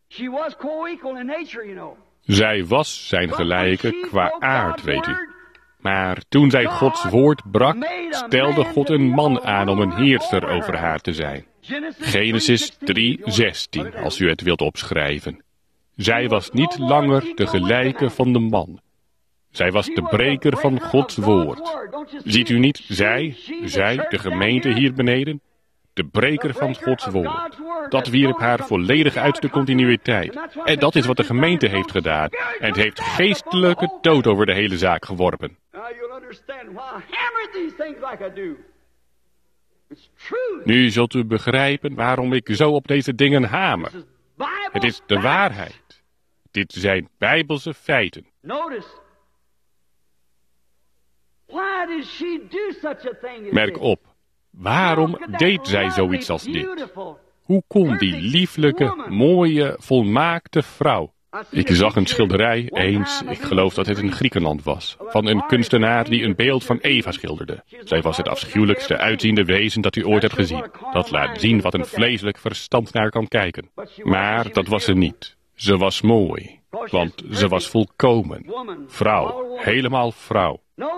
Zij was zijn gelijke qua aard, weet u. Maar toen zij Gods woord brak, stelde God een man aan om een heerser over haar te zijn. Genesis 3:16, als u het wilt opschrijven. Zij was niet langer de gelijke van de man. Zij was de breker van Gods woord. Ziet u niet, zij, de gemeente hier beneden? De breker van Gods woord. Dat wierp haar volledig uit de continuïteit. En dat is wat de gemeente heeft gedaan. En het heeft geestelijke dood over de hele zaak geworpen. Nu zult u begrijpen waarom ik zo op deze dingen hamer. Het is de waarheid. Dit zijn Bijbelse feiten. Merk op. Waarom deed zij zoiets als dit? Hoe kon die lieflijke, mooie, volmaakte vrouw... Ik zag een schilderij eens, ik geloof dat het in Griekenland was, van een kunstenaar die een beeld van Eva schilderde. Zij was het afschuwelijkste uitziende wezen dat u ooit hebt gezien. Dat laat zien wat een vleeselijk verstand naar kan kijken. Maar dat was ze niet. Ze was mooi, want ze was volkomen. Vrouw, helemaal vrouw.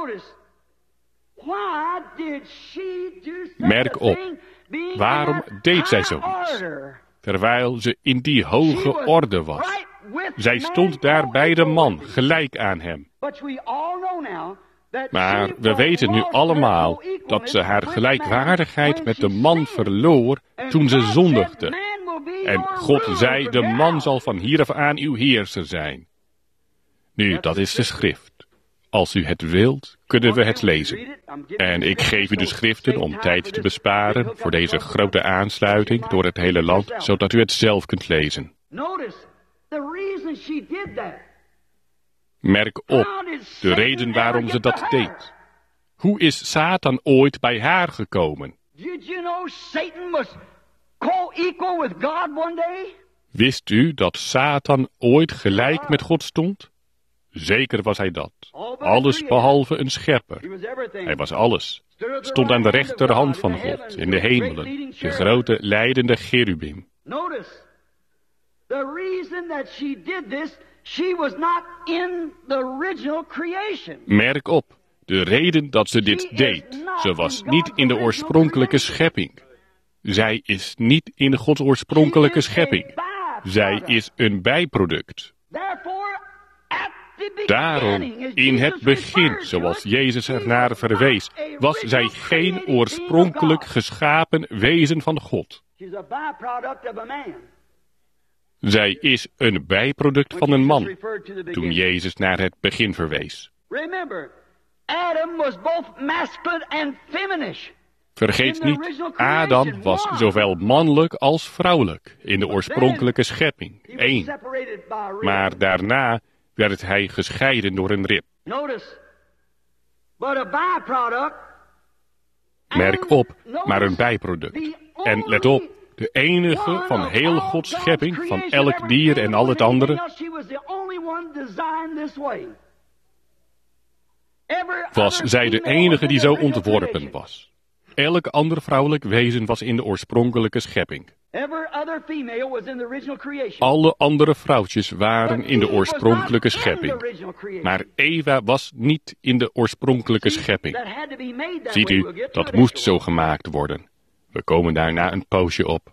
Merk op, waarom deed zij zoiets? Terwijl ze in die hoge orde was. Zij stond daar bij de man, gelijk aan hem. Maar we weten nu allemaal dat ze haar gelijkwaardigheid met de man verloor toen ze zondigde. En God zei, de man zal van hier af aan uw heerser zijn. Nu, dat is de schrift. Als u het wilt, kunnen we het lezen. En ik geef u de schriften om tijd te besparen voor deze grote aansluiting door het hele land, zodat u het zelf kunt lezen. Merk op, de reden waarom ze dat deed. Hoe is Satan ooit bij haar gekomen? Wist u dat Satan ooit gelijk met God stond? Zeker was hij dat. Alles behalve een schepper. Hij was alles. Stond aan de rechterhand van God, in de hemelen, de grote leidende cherubim. Merk op, de reden dat ze dit deed. Ze was niet in de oorspronkelijke schepping. Zij is niet in Gods oorspronkelijke schepping. Zij is een bijproduct. Daarom, in het begin, zoals Jezus ernaar verwees, was zij geen oorspronkelijk geschapen wezen van God. Zij is een bijproduct van een man, toen Jezus naar het begin verwees. Vergeet niet, Adam was zowel mannelijk als vrouwelijk in de oorspronkelijke schepping, één. Maar daarna werd hij gescheiden door een rib. Merk op, maar een bijproduct. En let op, de enige van heel Gods schepping, van elk dier en al het andere, was zij de enige die zo ontworpen was. Elk ander vrouwelijk wezen was in de oorspronkelijke schepping. Alle andere vrouwtjes waren in de oorspronkelijke schepping. Maar Eva was niet in de oorspronkelijke schepping. Ziet u, dat moest zo gemaakt worden. We komen daarna een poosje op.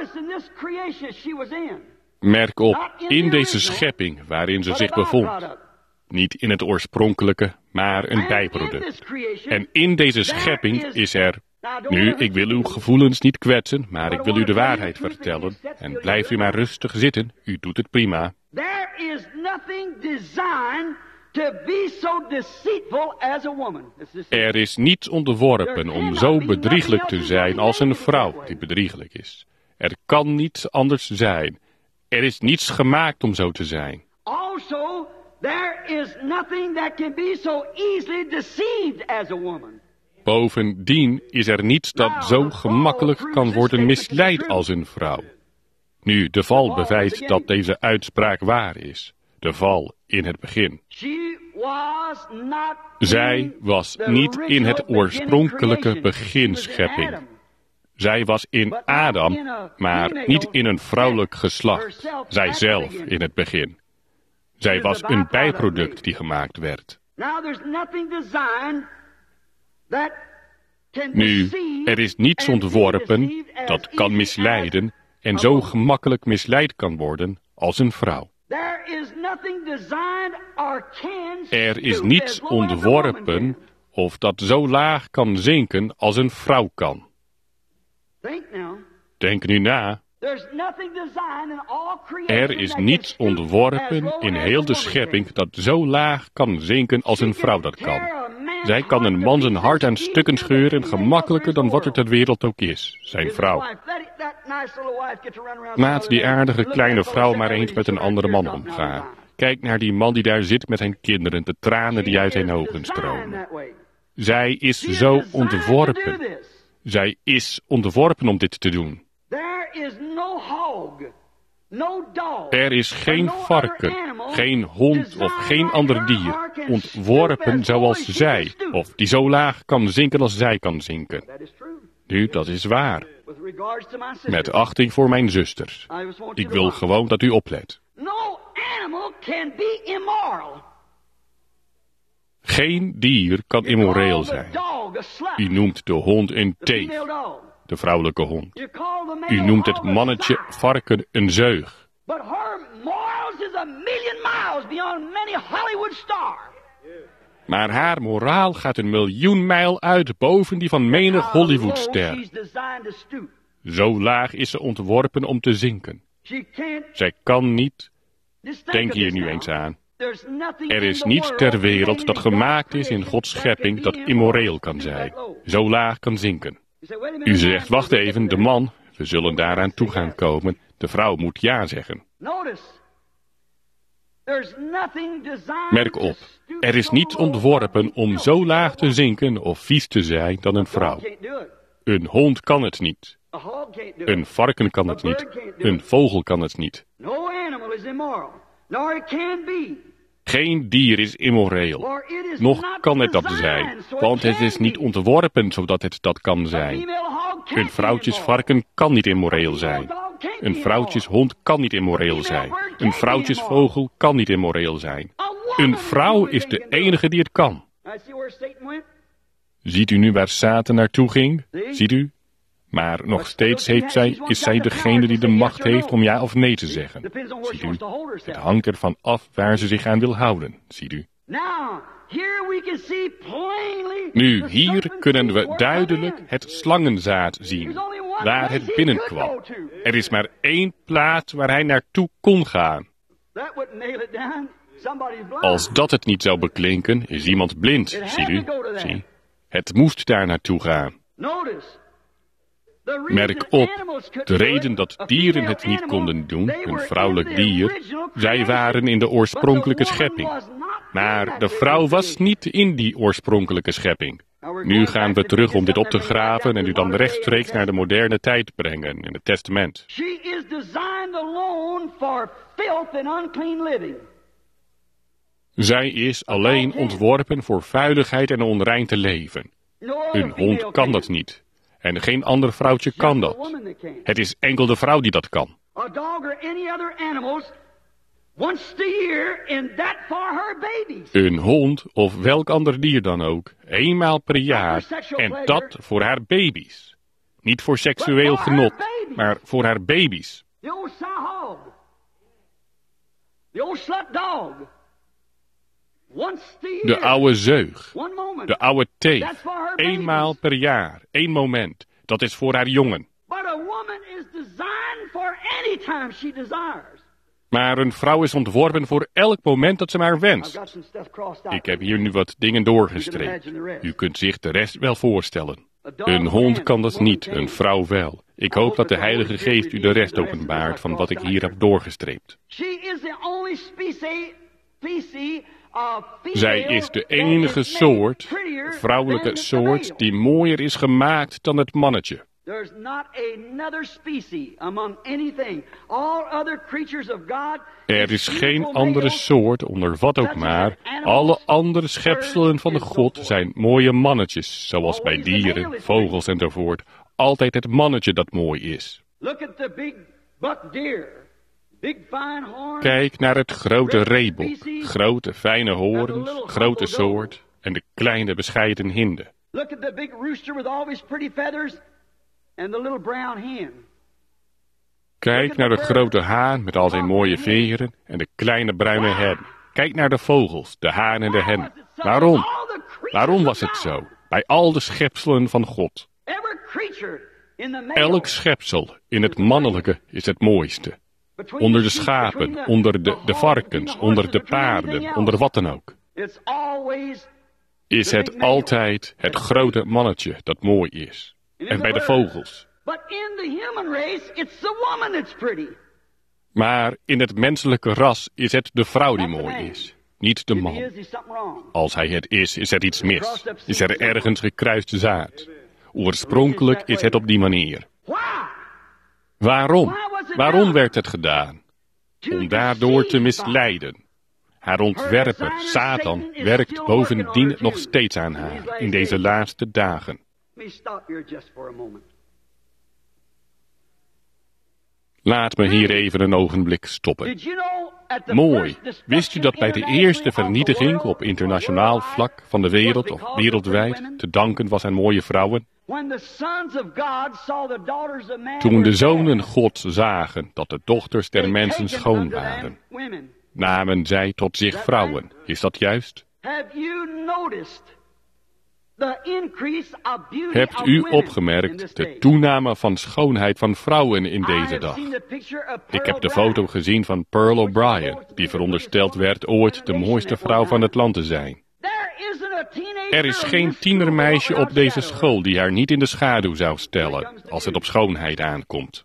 Merk op, in deze schepping waarin ze zich bevond. Niet in het oorspronkelijke, maar een bijproduct. En in deze schepping is er... Nu, ik wil uw gevoelens niet kwetsen, maar ik wil u de waarheid vertellen. En blijf u maar rustig zitten, u doet het prima. to be so deceitful as a woman. Er is niets onderworpen om zo bedrieglijk te zijn als een vrouw die bedrieglijk is. Er kan niets anders zijn. Er is niets gemaakt om zo te zijn. Also, there is nothing that can be so easily deceived as a woman. Bovendien is er niets dat zo gemakkelijk kan worden misleid als een vrouw. Nu, de val bewijst dat deze uitspraak waar is. De val in het begin. Zij was niet in het oorspronkelijke beginschepping. Zij was in Adam, maar niet in een vrouwelijk geslacht. Zij zelf in het begin. Zij was een bijproduct die gemaakt werd. Nu, er is niets ontworpen dat kan misleiden en zo gemakkelijk misleid kan worden als een vrouw. Er is niets ontworpen of dat zo laag kan zinken als een vrouw kan. Denk nu na. Er is niets ontworpen in heel de schepping dat zo laag kan zinken als een vrouw dat kan. Zij kan een man zijn hart aan stukken scheuren gemakkelijker dan wat er ter wereld ook is, zijn vrouw. Laat die aardige kleine vrouw maar eens met een andere man omgaan. Kijk naar die man die daar zit met zijn kinderen, de tranen die uit zijn ogen stromen. Zij is zo ontworpen. Zij is ontworpen om dit te doen. Er is geen varken, geen hond of geen ander dier ontworpen zoals zij, of die zo laag kan zinken als zij kan zinken. Nu, dat is waar. Met achting voor mijn zusters. Ik wil gewoon dat u oplet. Geen dier kan immoreel zijn. U noemt de hond een teef, de vrouwelijke hond. U noemt het mannetje varken een zeug. Maar haar moraal gaat 1 miljoen mijl uit boven die van menig Hollywoodster. Zo laag is ze ontworpen om te zinken. Zij kan niet. Denk hier nu eens aan. Er is niets ter wereld dat gemaakt is in Gods schepping dat immoreel kan zijn. Zo laag kan zinken. U zegt, wacht even, de man, we zullen daaraan toe gaan komen. De vrouw moet ja zeggen. Merk op, er is niets ontworpen om zo laag te zinken of vies te zijn dan een vrouw. Een hond kan het niet. Een varken kan het niet. Een vogel kan het niet. Geen dier is immoreel. Nog kan het dat zijn, want het is niet ontworpen zodat het dat kan zijn. Een vrouwtjesvarken kan niet immoreel zijn. Een vrouwtjeshond kan niet immoreel zijn. Een vrouwtjesvogel kan niet immoreel zijn. Een vrouw is de enige die het kan. Ziet u nu waar Satan naartoe ging? Ziet u? Maar nog steeds is zij degene die de macht heeft om ja of nee te zeggen. Ziet u? Het hangt ervan af waar ze zich aan wil houden. Ziet u? Nu, hier kunnen we duidelijk het slangenzaad zien, waar het binnenkwam. Er is maar 1 plaats waar hij naartoe kon gaan. Als dat het niet zou beklinken, is iemand blind, ziet u? Zie, het moest daar naartoe gaan. Merk op, de reden dat dieren het niet konden doen, een vrouwelijk dier, zij waren in de oorspronkelijke schepping. Maar de vrouw was niet in die oorspronkelijke schepping. Nu gaan we terug om dit op te graven en u dan rechtstreeks naar de moderne tijd brengen, in het Testament. Zij is alleen ontworpen voor vuiligheid en onrein te leven. Een hond kan dat niet. En geen ander vrouwtje kan dat. Het is enkel de vrouw die dat kan. Een hond of welk ander dier dan ook, 1 maal per jaar. En dat voor haar baby's. Niet voor seksueel genot, maar voor haar baby's. De oude zeug, de oude teef, 1 maal per jaar, 1 moment. Dat is voor haar jongen. Maar een vrouw is ontworpen voor elk moment dat ze maar wenst. Ik heb hier nu wat dingen doorgestreept. U kunt zich de rest wel voorstellen. Een hond kan dat niet, een vrouw wel. Ik hoop dat de Heilige Geest u de rest openbaart van wat ik hier heb doorgestreept. Zij is de enige soort, vrouwelijke soort, die mooier is gemaakt dan het mannetje. Er is geen andere soort onder wat ook maar. Alle andere schepselen van de God zijn mooie mannetjes, zoals bij dieren, vogels enzovoort. Altijd het mannetje dat mooi is. Kijk naar het grote reebok, grote fijne hoorns, grote soort en de kleine bescheiden hinde. Kijk naar de grote haan met al zijn mooie veren en de kleine bruine hen. Kijk naar de vogels, de haan en de hen. Waarom? Waarom was het zo? Bij al de schepselen van God. Elk schepsel in het mannelijke is het mooiste. Onder de schapen, onder de varkens, onder de paarden, onder wat dan ook. Is het altijd het grote mannetje dat mooi is. En bij de vogels. Maar in het menselijke ras is het de vrouw die mooi is, niet de man. Als hij het is er iets mis. Is er ergens gekruist zaad. Oorspronkelijk is het op die manier. Waarom? Waarom werd het gedaan? Om daardoor te misleiden. Haar ontwerper, Satan, werkt bovendien nog steeds aan haar in deze laatste dagen. Laat me hier even een ogenblik stoppen. Mooi. Wist u dat bij de eerste vernietiging op internationaal vlak van de wereld of wereldwijd te danken was aan mooie vrouwen? Toen de zonen Gods zagen dat de dochters der mensen schoon waren, namen zij tot zich vrouwen. Is dat juist? Hebt u opgemerkt de toename van schoonheid van vrouwen in deze dag? Ik heb de foto gezien van Pearl O'Brien, die verondersteld werd ooit de mooiste vrouw van het land te zijn. Er is geen tienermeisje op deze school die haar niet in de schaduw zou stellen, als het op schoonheid aankomt.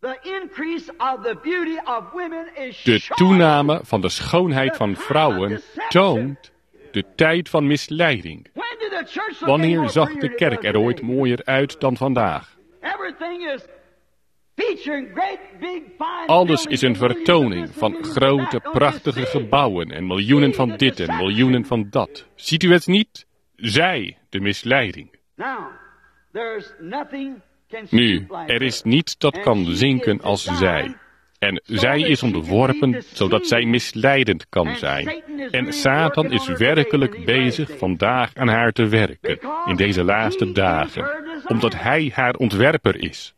De toename van de schoonheid van vrouwen toont de tijd van misleiding. Wanneer zag de kerk er ooit mooier uit dan vandaag? Alles is een vertoning van grote, prachtige gebouwen en miljoenen van dit en miljoenen van dat. Ziet u het niet? Zij, de misleiding. Nu, er is niets dat kan zinken als zij. En zij is ontworpen zodat zij misleidend kan zijn. En Satan is werkelijk bezig vandaag aan haar te werken, in deze laatste dagen, omdat hij haar ontwerper is.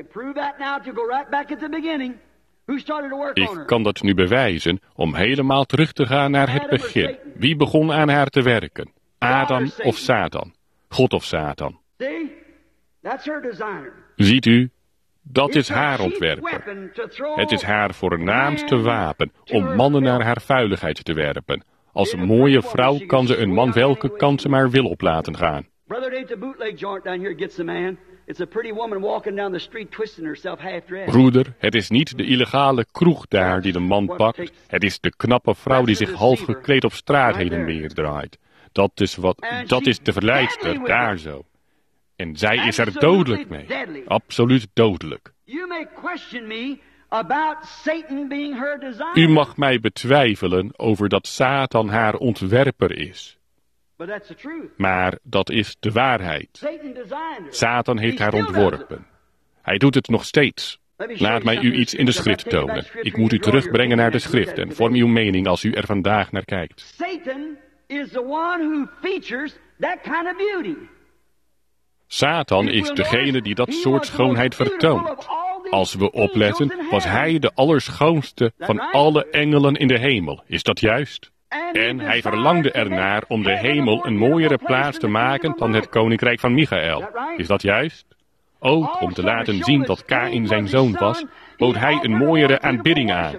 Ik kan dat nu bewijzen om helemaal terug te gaan naar het begin. Wie begon aan haar te werken? Adam of Satan? God of Satan? Ziet u? Dat is haar ontwerper. Het is haar voornaamste wapen om mannen naar haar vuiligheid te werpen. Als een mooie vrouw kan ze een man welke kant ze maar wil op laten gaan. Broeder, het is niet de illegale kroeg daar die de man pakt. Het is de knappe vrouw die zich half gekleed op straat heen en weer draait. Dat is de verleidster, daar zo. En zij is er dodelijk mee. Absoluut dodelijk. U mag mij betwijfelen over dat Satan haar ontwerper is. Maar dat is de waarheid. Satan heeft haar ontworpen. Hij doet het nog steeds. Laat mij u iets in de schrift tonen. Ik moet u terugbrengen naar de schrift en vorm uw mening als u er vandaag naar kijkt. Satan is degene die dat soort schoonheid vertoont. Als we opletten, was hij de allerschoonste van alle engelen in de hemel. Is dat juist? En hij verlangde ernaar om de hemel een mooiere plaats te maken dan het koninkrijk van Michaël. Is dat juist? Ook om te laten zien dat Kaïn zijn zoon was bood hij een mooiere aanbidding aan.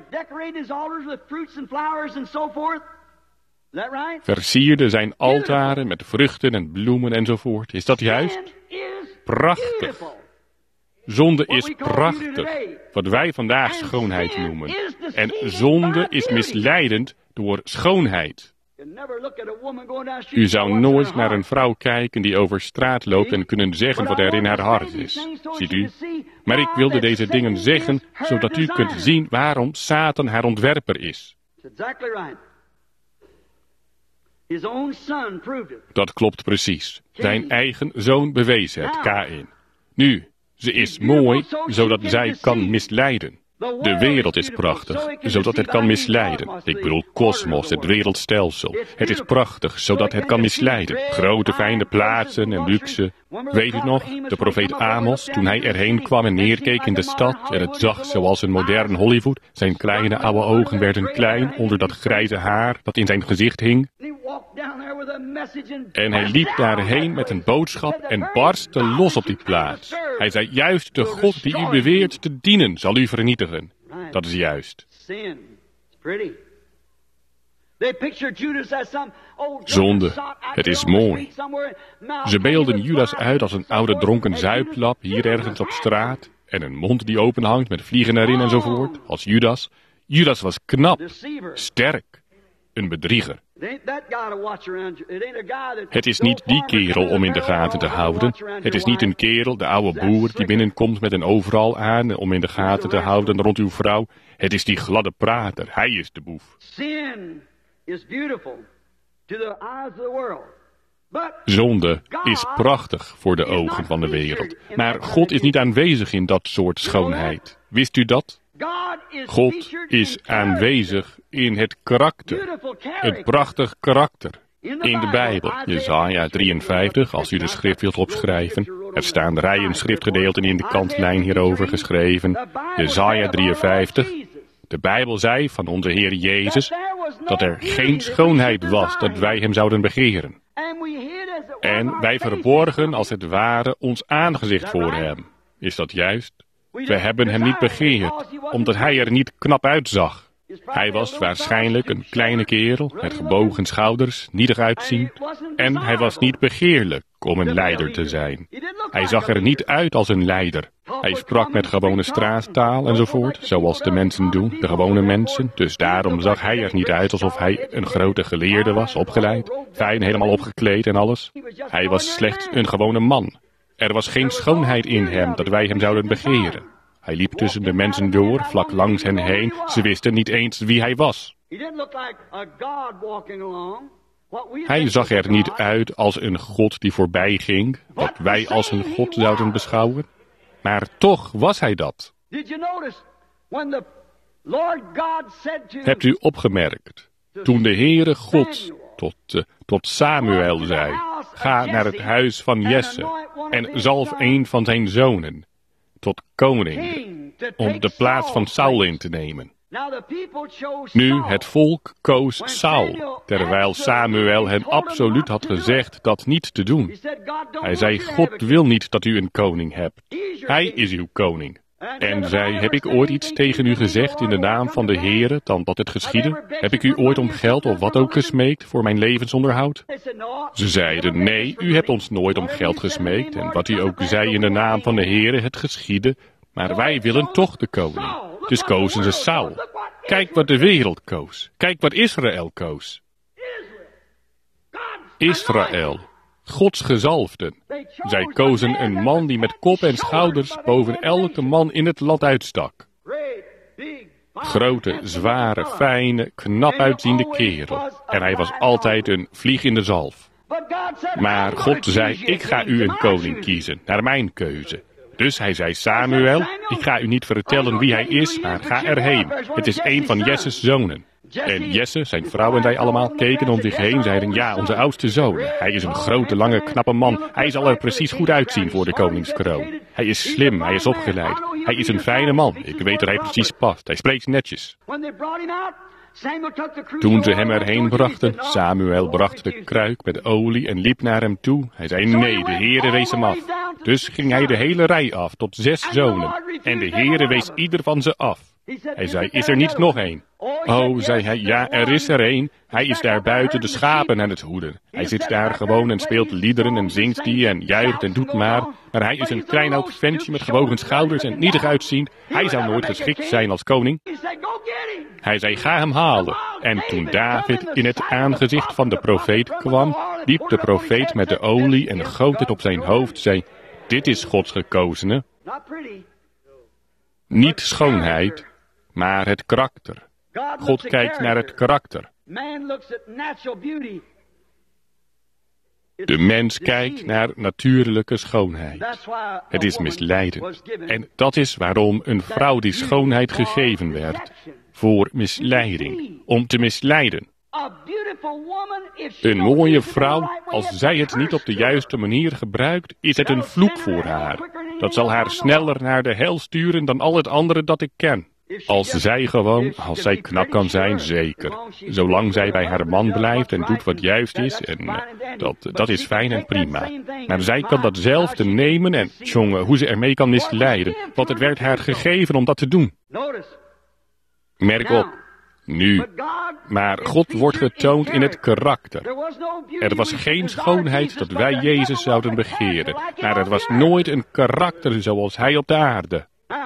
Versierde zijn altaren met vruchten en bloemen enzovoort. Is dat juist? Prachtig. Zonde is prachtig, wat wij vandaag schoonheid noemen. En zonde is misleidend door schoonheid. U zou nooit naar een vrouw kijken die over straat loopt en kunnen zeggen wat er in haar hart is. Ziet u? Maar ik wilde deze dingen zeggen, zodat u kunt zien waarom Satan haar ontwerper is. Dat klopt precies. Zijn eigen zoon bewees het, Kaïn. Nu, ze is mooi, zodat zij kan misleiden. De wereld is prachtig, zodat het kan misleiden. Ik bedoel kosmos, het wereldstelsel. Het is prachtig, zodat het kan misleiden. Grote, fijne plaatsen en luxe. Weet u nog, de profeet Amos, toen hij erheen kwam en neerkeek in de stad en het zag zoals een modern Hollywood, zijn kleine oude ogen werden klein onder dat grijze haar dat in zijn gezicht hing. En hij liep daarheen met een boodschap en barstte los op die plaats. Hij zei, juist de God die u beweert te dienen, zal u vernietigen. Dat is juist. Zonde, het is mooi. Ze beelden Judas uit als een oude dronken zuiplap hier ergens op straat. En een mond die openhangt met vliegen erin enzovoort, als Judas. Judas was knap, sterk, een bedrieger. Het is niet die kerel om in de gaten te houden. Het is niet een kerel, de oude boer, die binnenkomt met een overal aan om in de gaten te houden rond uw vrouw. Het is die gladde prater, hij is de boef. Zonde is prachtig voor de ogen van de wereld. Maar God is niet aanwezig in dat soort schoonheid. Wist u dat? God is aanwezig in het karakter. Een prachtig karakter. In de Bijbel, Jesaja 53, als u de schrift wilt opschrijven. Er staan rijen schriftgedeelten in de kantlijn hierover geschreven. Jesaja 53. De Bijbel zei van onze Heer Jezus dat er geen schoonheid was dat wij hem zouden begeren. En wij verborgen als het ware ons aangezicht voor hem. Is dat juist? We hebben hem niet begeerd, omdat hij er niet knap uitzag. Hij was waarschijnlijk een kleine kerel, met gebogen schouders, nietig uitzien. En hij was niet begeerlijk om een leider te zijn. Hij zag er niet uit als een leider. Hij sprak met gewone straattaal enzovoort, zoals de mensen doen, de gewone mensen. Dus daarom zag hij er niet uit alsof hij een grote geleerde was, opgeleid, fijn, helemaal opgekleed en alles. Hij was slechts een gewone man. Er was geen schoonheid in hem dat wij hem zouden begeren. Hij liep tussen de mensen door, vlak langs hen heen. Ze wisten niet eens wie hij was. Hij zag er niet uit als een God die voorbij ging, wat wij als een God zouden beschouwen. Maar toch was hij dat. Hebt u opgemerkt, toen de Heere God tot Samuel zei, ga naar het huis van Jesse en zalf een van zijn zonen tot koning, om de plaats van Saul in te nemen. Nu, het volk koos Saul, terwijl Samuel hem absoluut had gezegd dat niet te doen. Hij zei, God wil niet dat u een koning hebt. Hij is uw koning. En zei, heb ik ooit iets tegen u gezegd in de naam van de Heere, dan dat het geschiedde? Heb ik u ooit om geld of wat ook gesmeekt voor mijn levensonderhoud? Ze zeiden, nee, u hebt ons nooit om geld gesmeekt, en wat u ook zei in de naam van de Heere, het geschiedde, maar wij willen toch de koning. Dus kozen ze Saul. Kijk wat de wereld koos. Kijk wat Israël koos. Israël. Gods gezalfden. Zij kozen een man die met kop en schouders boven elke man in het land uitstak. Grote, zware, fijne, knap uitziende kerel. En hij was altijd een vlieg in de zalf. Maar God zei, ik ga u een koning kiezen, naar mijn keuze. Dus hij zei, Samuel, ik ga u niet vertellen wie hij is, maar ga erheen. Het is een van Jesse's zonen. En Jesse, zijn vrouw en wij allemaal keken om zich heen, zeiden, ja, onze oudste zoon. Hij is een grote, lange, knappe man. Hij zal er precies goed uitzien voor de koningskroon. Hij is slim, hij is opgeleid. Hij is een fijne man. Ik weet dat hij precies past. Hij spreekt netjes. Toen ze hem erheen brachten, Samuel bracht de kruik met olie en liep naar hem toe. Hij zei, nee, de Heere wees hem af. Dus ging hij de hele rij af, tot 6 zonen. En de Heere wees ieder van ze af. Hij zei, is er niet nog één? Oh, zei hij, ja, er is er één. Hij is daar buiten de schapen aan het hoeden. Hij zit daar gewoon en speelt liederen en zingt die en juicht en doet maar. Maar hij is een klein oud ventje met gebogen schouders en nietig uitziend. Hij zou nooit geschikt zijn als koning. Hij zei, ga hem halen. En toen David in het aangezicht van de profeet kwam, liep de profeet met de olie en goot het op zijn hoofd, zei, dit is Gods gekozene. Niet schoonheid, maar het karakter. God kijkt naar het karakter. De mens kijkt naar natuurlijke schoonheid. Het is misleidend. En dat is waarom een vrouw die schoonheid gegeven werd. Voor misleiding. Om te misleiden. Een mooie vrouw, als zij het niet op de juiste manier gebruikt, is het een vloek voor haar. Dat zal haar sneller naar de hel sturen dan al het andere dat ik ken. Als zij knap kan zijn, zeker. Zolang zij bij haar man blijft en doet wat juist is, en dat is fijn en prima. Maar zij kan datzelfde nemen en, jongen, hoe ze ermee kan misleiden, want het werd haar gegeven om dat te doen. Merk op. Nu. Maar God wordt getoond in het karakter. Er was geen schoonheid dat wij Jezus zouden begeren, maar er was nooit een karakter zoals Hij op de aarde.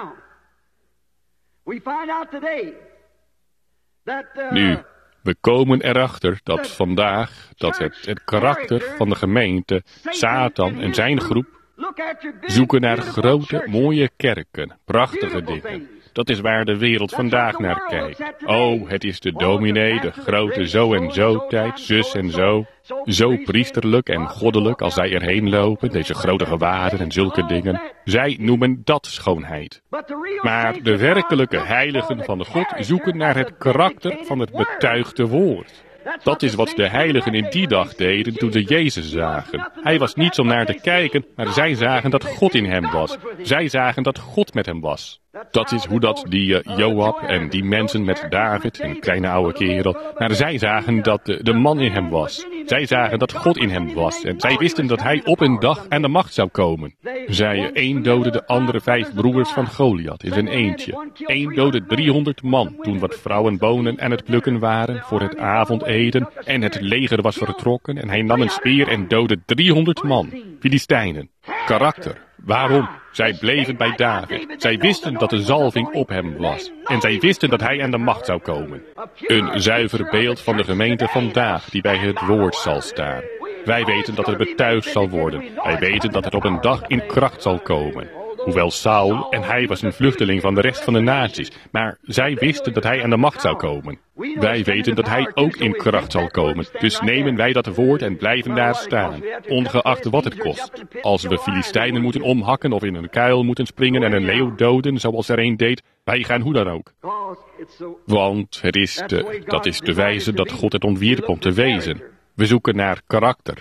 Nu, we komen erachter dat vandaag, dat het karakter van de gemeente, Satan en zijn groep, zoeken naar grote, mooie kerken, prachtige dingen. Dat is waar de wereld vandaag naar kijkt. Oh, het is de dominee, de grote zo en zo tijd, zus en zo. Zo priesterlijk en goddelijk als zij erheen lopen, deze grote gewaden en zulke dingen. Zij noemen dat schoonheid. Maar de werkelijke heiligen van de God zoeken naar het karakter van het betuigde woord. Dat is wat de heiligen in die dag deden toen ze Jezus zagen. Hij was niets om naar te kijken, maar zij zagen dat God in hem was. Zij zagen dat God met hem was. Dat is hoe dat die Joab en die mensen met David, een kleine oude kerel, maar zij zagen dat de man in hem was. Zij zagen dat God in hem was en zij wisten dat hij op een dag aan de macht zou komen. Zij één doodde de andere 5 broers van Goliath in zijn eentje. 1 doodde 300 man toen wat vrouwen bonen aan het plukken waren voor het avondeten en het leger was vertrokken en hij nam een speer en doodde 300 man, Filistijnen. Karakter. Waarom? Zij bleven bij David. Zij wisten dat de zalving op hem was. En zij wisten dat hij aan de macht zou komen. Een zuiver beeld van de gemeente vandaag die bij het woord zal staan. Wij weten dat het betuigd zal worden. Wij weten dat het op een dag in kracht zal komen. Hoewel Saul en hij was een vluchteling van de rest van de naties, maar zij wisten dat hij aan de macht zou komen. Wij weten dat hij ook in kracht zal komen, dus nemen wij dat woord en blijven daar staan, ongeacht wat het kost. Als we Filistijnen moeten omhakken of in een kuil moeten springen en een leeuw doden, zoals er een deed, wij gaan hoe dan ook. Want dat is de wijze dat God het ontwierp om te wezen. We zoeken naar karakter.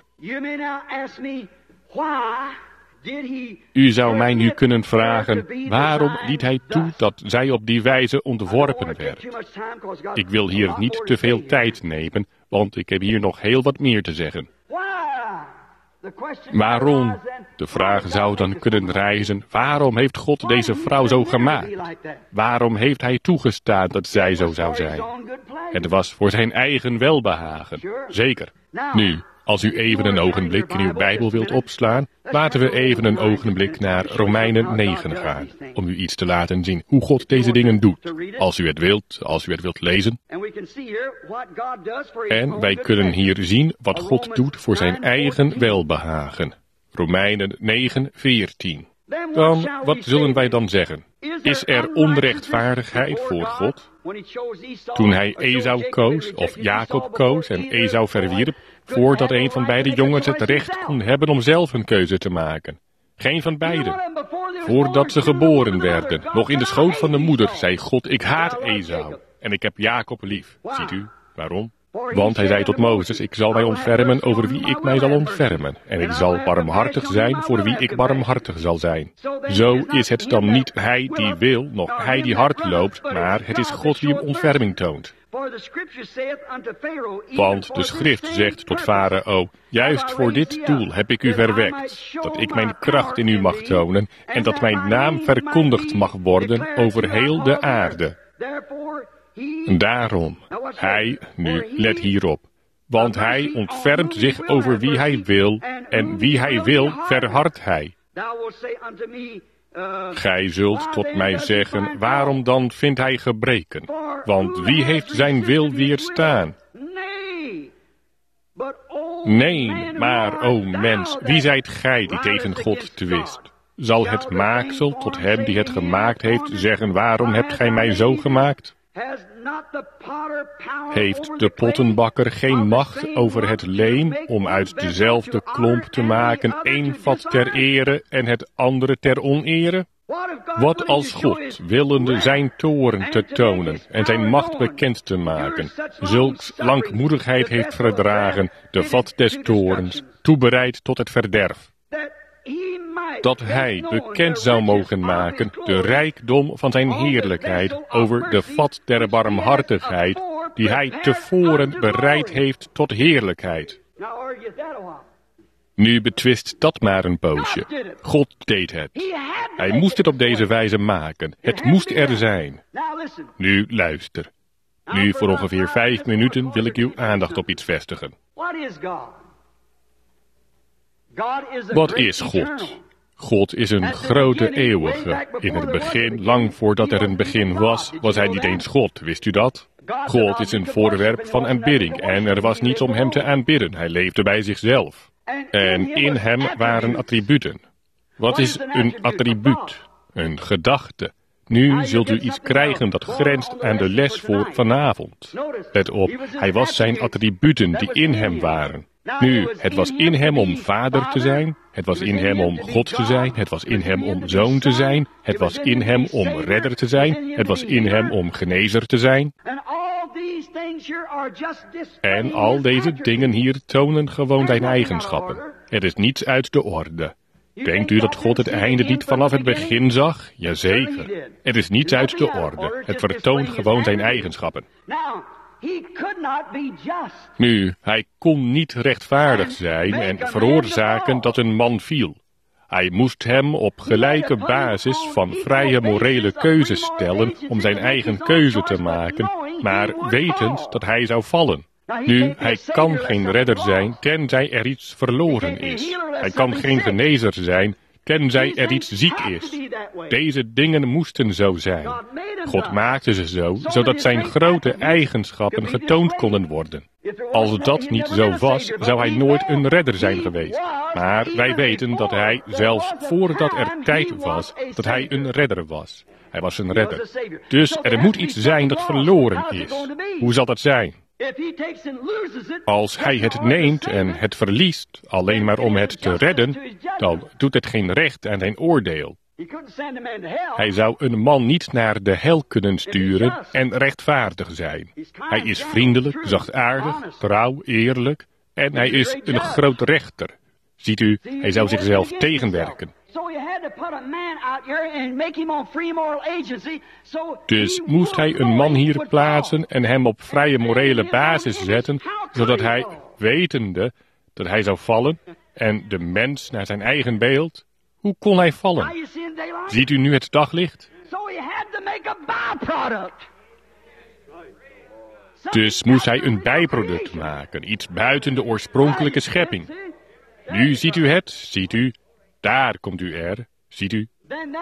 U zou mij nu kunnen vragen, waarom liet hij toe dat zij op die wijze ontworpen werd? Ik wil hier niet te veel tijd nemen, want ik heb hier nog heel wat meer te zeggen. Waarom? De vraag zou dan kunnen rijzen, waarom heeft God deze vrouw zo gemaakt? Waarom heeft hij toegestaan dat zij zo zou zijn? Het was voor zijn eigen welbehagen, zeker. Nu, als u even een ogenblik in uw Bijbel wilt opslaan, laten we even een ogenblik naar Romeinen 9 gaan, om u iets te laten zien hoe God deze dingen doet, als u het wilt lezen. En wij kunnen hier zien wat God doet voor zijn eigen welbehagen. Romeinen 9:14. Dan, wat zullen wij dan zeggen? Is er onrechtvaardigheid voor God? Toen hij Esau koos, of Jacob koos en Esau verwierp, voordat een van beide jongens het recht kon hebben om zelf een keuze te maken. Geen van beiden. Voordat ze geboren werden, nog in de schoot van de moeder, zei God, ik haat Esau en ik heb Jacob lief. Ziet u, waarom? Want hij zei tot Mozes, ik zal mij ontfermen over wie ik mij zal ontfermen. En ik zal barmhartig zijn voor wie ik barmhartig zal zijn. Zo is het dan niet hij die wil, noch hij die hard loopt, maar het is God die hem ontferming toont. Want de schrift zegt tot Farao, juist voor dit doel heb ik u verwekt, dat ik mijn kracht in u mag tonen en dat mijn naam verkondigd mag worden over heel de aarde. Daarom, hij, nu let hierop, want hij ontfermt zich over wie hij wil en wie hij wil verhardt hij. Gij zult tot mij zeggen, waarom dan vindt hij gebreken? Want wie heeft zijn wil weerstaan? Nee, maar, o mens, wie zijt gij die tegen God twist? Zal het maaksel tot hem die het gemaakt heeft zeggen, waarom hebt gij mij zo gemaakt? Heeft de pottenbakker geen macht over het leem om uit dezelfde klomp te maken één vat ter ere en het andere ter onere? Wat als God, willende zijn toorn te tonen en zijn macht bekend te maken, zulks langmoedigheid heeft verdragen, de vat des toorns, toebereid tot het verderf? Dat hij bekend zou mogen maken de rijkdom van zijn heerlijkheid over de vat der barmhartigheid, die hij tevoren bereid heeft tot heerlijkheid. Nu betwist dat maar een poosje. God deed het. Hij moest het op deze wijze maken. Het moest er zijn. Nu luister. Nu voor ongeveer 5 minuten wil ik uw aandacht op iets vestigen. Wat is God? God is een grote eeuwige. In het begin, lang voordat er een begin was, was hij niet eens God, wist u dat? God is een voorwerp van aanbidding en er was niets om hem te aanbidden. Hij leefde bij zichzelf. En in hem waren attributen. Wat is een attribuut? Een gedachte. Nu zult u iets krijgen dat grenst aan de les voor vanavond. Let op, hij was zijn attributen die in hem waren. Nu, het was in hem om vader te zijn, het was in hem om God te zijn, het was in hem om zoon te zijn, het was in hem om redder te zijn, het was in hem om genezer te zijn. En al deze dingen hier tonen gewoon zijn eigenschappen. Er is niets uit de orde. Denkt u dat God het einde niet vanaf het begin zag? Jazeker. Er is niets uit de orde. Het vertoont gewoon zijn eigenschappen. Nu, hij kon niet rechtvaardig zijn en veroorzaken dat een man viel. Hij moest hem op gelijke basis van vrije morele keuze stellen om zijn eigen keuze te maken, maar wetend dat hij zou vallen. Nu, hij kan geen redder zijn tenzij er iets verloren is. Hij kan geen genezer zijn tenzij er iets ziek is. Deze dingen moesten zo zijn. God maakte ze zo, zodat zijn grote eigenschappen getoond konden worden. Als dat niet zo was, zou hij nooit een redder zijn geweest. Maar wij weten dat hij, zelfs voordat er tijd was, dat hij een redder was. Hij was een redder. Dus er moet iets zijn dat verloren is. Hoe zal dat zijn? Als hij het neemt en het verliest, alleen maar om het te redden, dan doet het geen recht aan zijn oordeel. Hij zou een man niet naar de hel kunnen sturen en rechtvaardig zijn. Hij is vriendelijk, zachtaardig, trouw, eerlijk en hij is een groot rechter. Ziet u, hij zou zichzelf tegenwerken. Dus moest hij een man hier plaatsen en hem op vrije morele basis zetten, zodat hij, wetende dat hij zou vallen, en de mens naar zijn eigen beeld, hoe kon hij vallen? Ziet u nu het daglicht? Dus moest hij een bijproduct maken, iets buiten de oorspronkelijke schepping. Nu ziet u het, ziet u, daar komt u er, ziet u.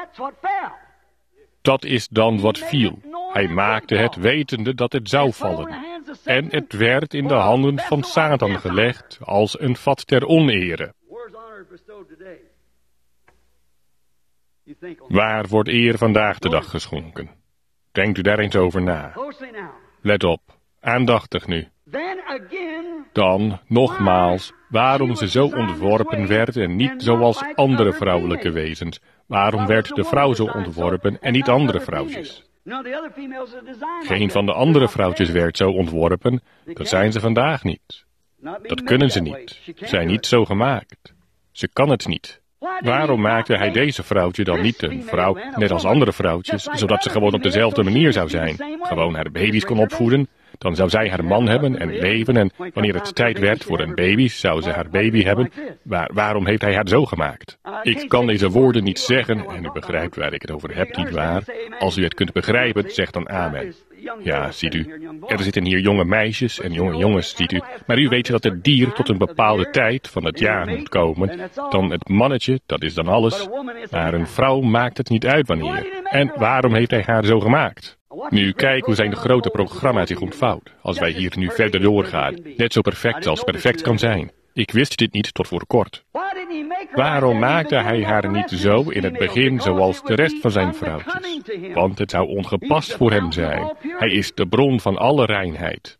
Dat is dan wat viel. Hij maakte het wetende dat het zou vallen. En het werd in de handen van Satan gelegd als een vat ter onere. Waar wordt eer vandaag de dag geschonken? Denkt u daar eens over na. Let op, aandachtig nu. Dan, nogmaals, waarom ze zo ontworpen werd en niet zoals andere vrouwelijke wezens. Waarom werd de vrouw zo ontworpen en niet andere vrouwtjes? Geen van de andere vrouwtjes werd zo ontworpen. Dat zijn ze vandaag niet. Dat kunnen ze niet. Ze zijn niet zo gemaakt. Ze kan het niet. Waarom maakte hij deze vrouwtje dan niet een vrouw, net als andere vrouwtjes, zodat ze gewoon op dezelfde manier zou zijn? Gewoon haar baby's kon opvoeden, dan zou zij haar man hebben en leven en wanneer het tijd werd voor een baby, zou ze haar baby hebben. Waarom heeft hij haar zo gemaakt? Ik kan deze woorden niet zeggen en u begrijpt waar ik het over heb, nietwaar? Als u het kunt begrijpen, zeg dan amen. Ja, ziet u, er zitten hier jonge meisjes en jonge jongens, ziet u. Maar u weet dat het dier tot een bepaalde tijd van het jaar moet komen. Dan het mannetje, dat is dan alles. Maar een vrouw maakt het niet uit wanneer. En waarom heeft hij haar zo gemaakt? Nu, kijk hoe zijn grote programma zich ontvouwt. Als wij hier nu verder doorgaan. Net zo perfect als perfect kan zijn. Ik wist dit niet tot voor kort. Waarom maakte hij haar niet zo in het begin zoals de rest van zijn vrouwtjes? Want het zou ongepast voor hem zijn. Hij is de bron van alle reinheid.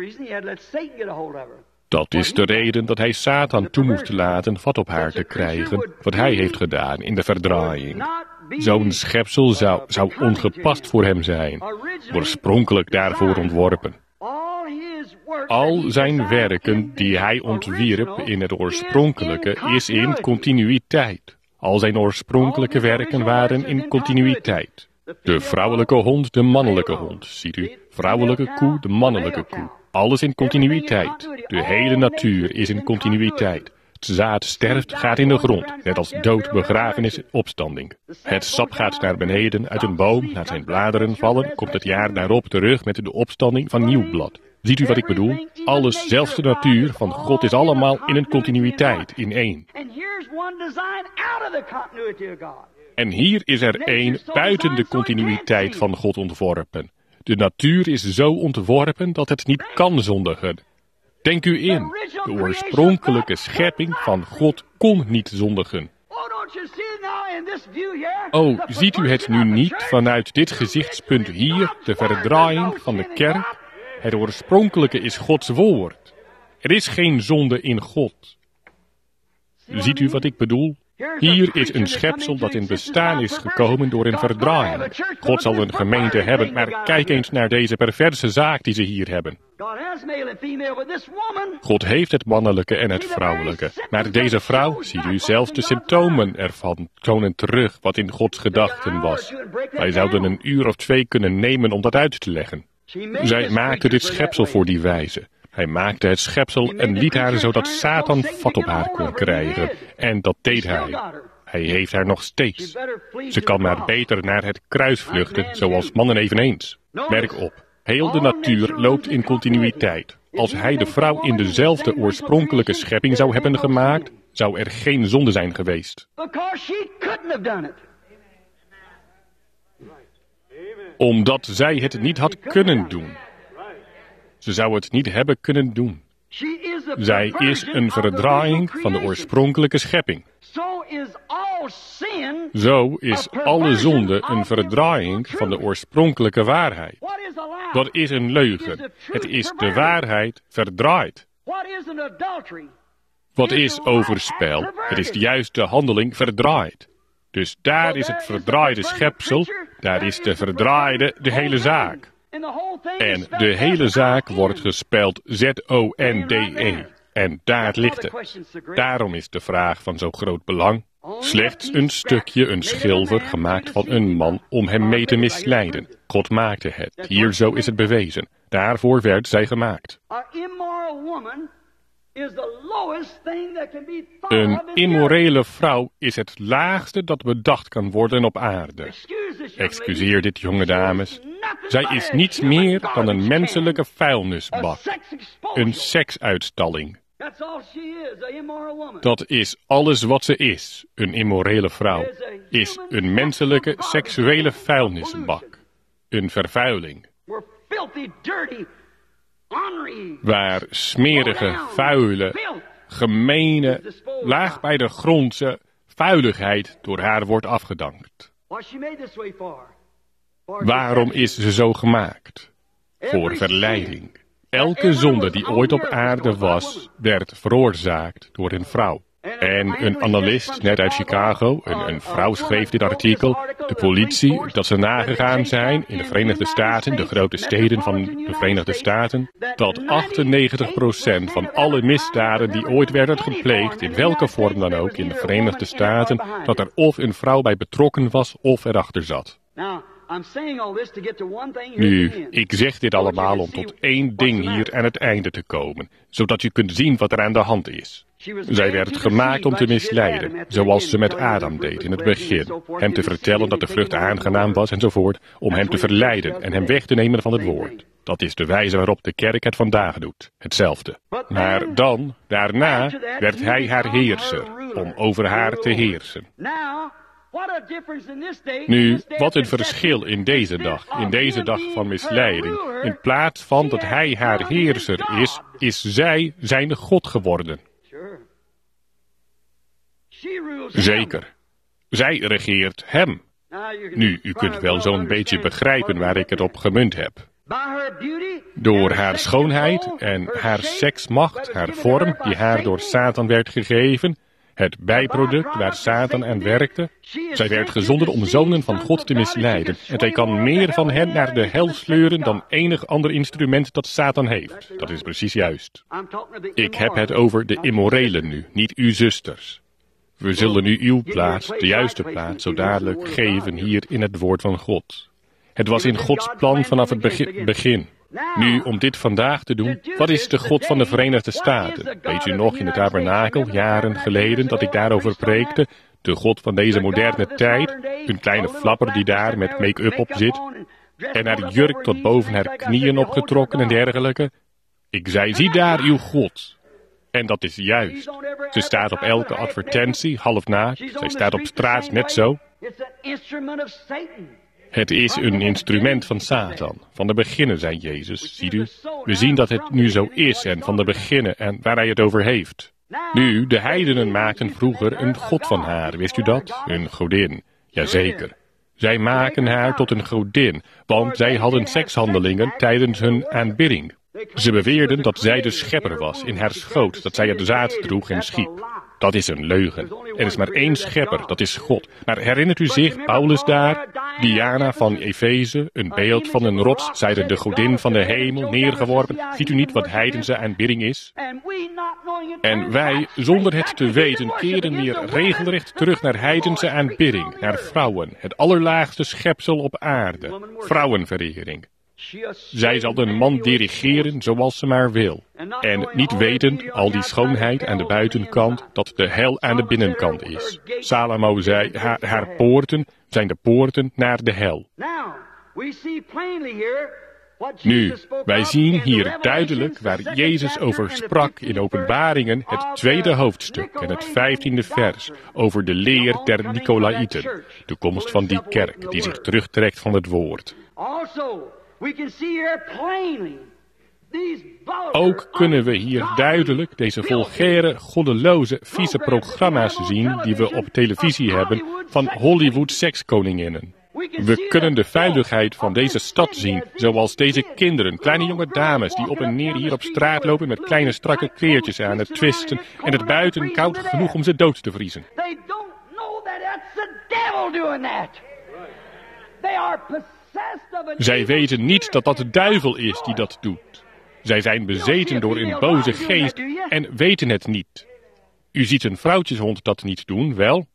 Dat is de reden dat hij Satan toe moest laten vat op haar te krijgen, wat hij heeft gedaan in de verdraaiing. Zo'n schepsel zou ongepast voor hem zijn, oorspronkelijk daarvoor ontworpen. Al zijn werken die hij ontwierp in het oorspronkelijke is in continuïteit. Al zijn oorspronkelijke werken waren in continuïteit. De vrouwelijke hond, de mannelijke hond, ziet u. Vrouwelijke koe, de mannelijke koe. Alles in continuïteit. De hele natuur is in continuïteit. Het zaad sterft, gaat in de grond, net als dood, begrafenis, opstanding. Het sap gaat naar beneden uit een boom, laat zijn bladeren vallen, komt het jaar daarop terug met de opstanding van nieuw blad. Ziet u wat ik bedoel? Alles, zelfs de natuur van God, is allemaal in een continuïteit, in één. En hier is er één buiten de continuïteit van God ontworpen. De natuur is zo ontworpen dat het niet kan zondigen. Denk u in, de oorspronkelijke schepping van God kon niet zondigen. Oh, ziet u het nu niet vanuit dit gezichtspunt hier, de verdraaiing van de kerk? Het oorspronkelijke is Gods woord. Er is geen zonde in God. Ziet u wat ik bedoel? Hier is een schepsel dat in bestaan is gekomen door een verdraaiing. God zal een gemeente hebben, maar kijk eens naar deze perverse zaak die ze hier hebben. God heeft het mannelijke en het vrouwelijke. Maar deze vrouw, ziet u, zelfs de symptomen ervan tonen terug wat in Gods gedachten was. Wij zouden een uur of 2 kunnen nemen om dat uit te leggen. Zij maakte dit schepsel voor die wijze. Hij maakte het schepsel en liet haar zodat Satan vat op haar kon krijgen. En dat deed hij. Hij heeft haar nog steeds. Ze kan maar beter naar het kruis vluchten, zoals mannen eveneens. Merk op, heel de natuur loopt in continuïteit. Als hij de vrouw in dezelfde oorspronkelijke schepping zou hebben gemaakt, zou er geen zonde zijn geweest. Omdat zij het niet had kunnen doen. Ze zou het niet hebben kunnen doen. Zij is een verdraaiing van de oorspronkelijke schepping. Zo is alle zonde een verdraaiing van de oorspronkelijke waarheid. Wat is een leugen? Het is de waarheid verdraaid. Wat is overspel? Het is juist de handeling verdraaid. Dus daar is het verdraaide schepsel, daar is de verdraaide de hele zaak. En de hele zaak wordt gespeld Z-O-N-D-E. En daar ligt het. Daarom is de vraag van zo groot belang. Slechts een stukje, een schilfer gemaakt van een man om hem mee te misleiden. God maakte het. Hier zo is het bewezen. Daarvoor werd zij gemaakt. Een immorele vrouw is het laagste dat bedacht kan worden op aarde. Excuseer dit, jonge dames. Zij is niets meer dan een menselijke vuilnisbak. Een seksuitstalling. Dat is alles wat ze is. Een immorele vrouw is een menselijke seksuele vuilnisbak. Een vervuiling. Waar smerige, vuile, gemene, laag bij de grondse vuiligheid door haar wordt afgedankt. Waarom is ze zo gemaakt? Voor verleiding. Elke zonde die ooit op aarde was, werd veroorzaakt door een vrouw. En een analist, net uit Chicago, een vrouw schreef dit artikel, de politie, dat ze nagegaan zijn in de Verenigde Staten, de grote steden van de Verenigde Staten, dat 98% van alle misdaden die ooit werden gepleegd, in welke vorm dan ook, in de Verenigde Staten, dat er of een vrouw bij betrokken was of erachter zat. Nu, ik zeg dit allemaal om tot één ding hier aan het einde te komen, zodat u kunt zien wat er aan de hand is. Zij werd gemaakt om te misleiden, zoals ze met Adam deed in het begin. Hem te vertellen dat de vrucht aangenaam was enzovoort, om hem te verleiden en hem weg te nemen van het woord. Dat is de wijze waarop de kerk het vandaag doet, hetzelfde. Maar dan, daarna, werd hij haar heerser, om over haar te heersen. Nu, wat een verschil in deze dag van misleiding. In plaats van dat hij haar heerser is zij zijn God geworden. Zeker. Zij regeert hem. Nu, u kunt wel zo'n beetje begrijpen waar ik het op gemunt heb. Door haar schoonheid en haar seksmacht, haar vorm, die haar door Satan werd gegeven, het bijproduct waar Satan aan werkte. Zij werd gezonden om zonen van God te misleiden. En zij kan meer van hen naar de hel sleuren dan enig ander instrument dat Satan heeft. Dat is precies juist. Ik heb het over de immorelen nu, niet uw zusters. We zullen u uw plaats, de juiste plaats, zo dadelijk geven hier in het woord van God. Het was in Gods plan vanaf het begin. Nu, om dit vandaag te doen, wat is de God van de Verenigde Staten? Weet u nog in de tabernakel, jaren geleden, dat ik daarover preekte? De God van deze moderne tijd, een kleine flapper die daar met make-up op zit, en haar jurk tot boven haar knieën opgetrokken en dergelijke. Ik zei, zie daar uw God. En dat is juist. Ze staat op elke advertentie, half naakt. Zij staat op straat net zo. Het is een instrument van Satan. Van de beginnen, zei Jezus, ziet u. We zien dat het nu zo is en van de beginnen en waar hij het over heeft. Nu, de heidenen maakten vroeger een god van haar, wist u dat? Een godin. Jazeker. Zij maken haar tot een godin, want zij hadden sekshandelingen tijdens hun aanbidding. Ze beweerden dat zij de schepper was, in haar schoot, dat zij het zaad droeg en schiep. Dat is een leugen. Er is maar één schepper, dat is God. Maar herinnert u zich, Paulus daar? Diana van Efeze, een beeld van een rots, zij de godin van de hemel, neergeworpen. Ziet u niet wat heidense aanbidding is? En wij, zonder het te weten, keren weer regelrecht terug naar heidense aanbidding, naar vrouwen, het allerlaagste schepsel op aarde, vrouwenverering. Zij zal een man dirigeren zoals ze maar wil. En niet wetend, al die schoonheid aan de buitenkant, dat de hel aan de binnenkant is. Salomo zei, haar poorten zijn de poorten naar de hel. Nu, wij zien hier duidelijk waar Jezus over sprak in Openbaringen, het 2e hoofdstuk en het 15e vers, over de leer der Nicolaïten, de komst van die kerk die zich terugtrekt van het woord. Ook kunnen we hier duidelijk deze vulgaire, goddeloze, vieze programma's zien die we op televisie hebben van Hollywood sekskoninginnen. We kunnen de vuiligheid van deze stad zien, zoals deze kinderen, kleine jonge dames die op en neer hier op straat lopen met kleine strakke kleertjes aan, het twisten en het buiten koud genoeg om ze dood te vriezen. Zij weten niet dat dat de duivel is die dat doet. Zij zijn bezeten door een boze geest en weten het niet. U ziet een vrouwtjeshond dat niet doen, wel?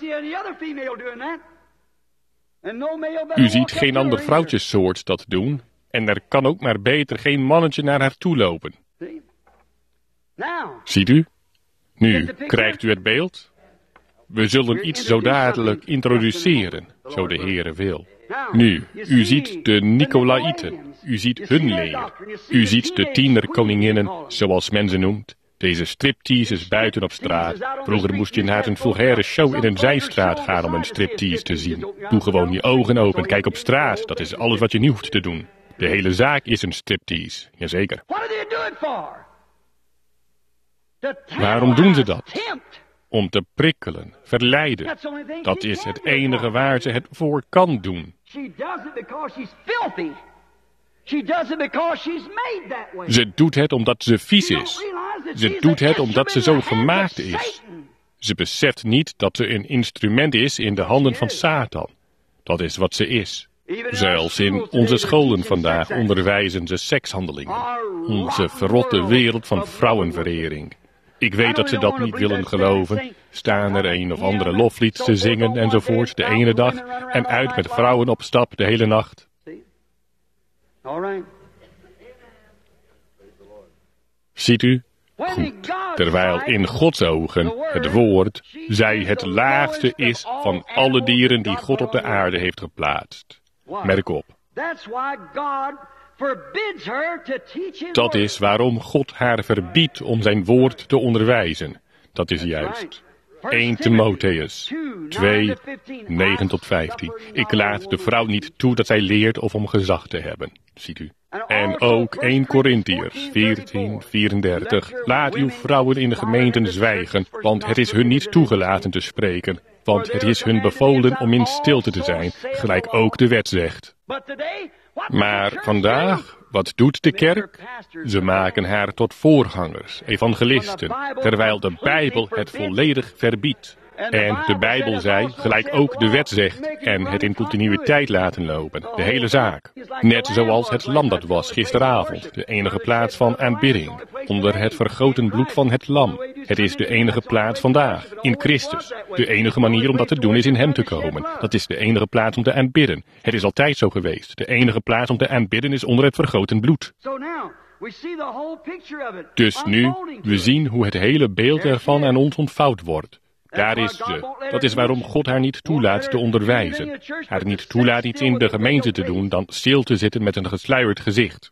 U ziet geen ander vrouwtjessoort dat doen en er kan ook maar beter geen mannetje naar haar toe lopen. Ziet u? Nu, krijgt u het beeld? We zullen iets zo dadelijk introduceren, zo de Heere wil. Nu, u ziet de Nicolaïten, u ziet hun leer, u ziet de tienerkoninginnen, zoals men ze noemt, deze stripteases buiten op straat. Vroeger moest je naar een vulgaire show in een zijstraat gaan om een striptease te zien. Doe gewoon je ogen open, kijk op straat, dat is alles wat je nu hoeft te doen. De hele zaak is een striptease, jazeker. Waarom doen ze dat? Om te prikkelen, verleiden. Dat is het enige waar ze het voor kan doen. Ze doet het omdat ze vies is. Ze doet het omdat ze zo gemaakt is. Ze beseft niet dat ze een instrument is in de handen van Satan. Dat is wat ze is. Zelfs in onze scholen vandaag onderwijzen ze sekshandelingen. Onze verrotte wereld van vrouwenverering. Ik weet dat ze dat niet willen geloven. Staan er een of andere loflied te zingen enzovoort de ene dag en uit met vrouwen op stap de hele nacht. Ziet u? Goed. Terwijl in Gods ogen het woord, zij het laagste is van alle dieren die God op de aarde heeft geplaatst. Merk op. Dat is waarom God haar verbiedt om zijn woord te onderwijzen. Dat is juist. 1 Timotheus 2, 9 tot 15. Ik laat de vrouw niet toe dat zij leert of om gezag te hebben. Ziet u. En ook 1 Korintiërs 14, 34. Laat uw vrouwen in de gemeenten zwijgen, want het is hun niet toegelaten te spreken. Want het is hun bevolen om in stilte te zijn, gelijk ook de wet zegt. Maar vandaag, wat doet de kerk? Ze maken haar tot voorgangers, evangelisten, terwijl de Bijbel het volledig verbiedt. En de Bijbel zei, gelijk ook de wet zegt, en het in continuïteit laten lopen, de hele zaak. Net zoals het lam dat was gisteravond, de enige plaats van aanbidding, onder het vergoten bloed van het lam. Het is de enige plaats vandaag, in Christus. De enige manier om dat te doen is in hem te komen. Dat is de enige plaats om te aanbidden. Het is altijd zo geweest. De enige plaats om te aanbidden is onder het vergoten bloed. Dus nu, we zien hoe het hele beeld ervan aan ons ontvouwd wordt. Daar is ze. Dat is waarom God haar niet toelaat te onderwijzen. Haar niet toelaat iets in de gemeente te doen dan stil te zitten met een gesluierd gezicht.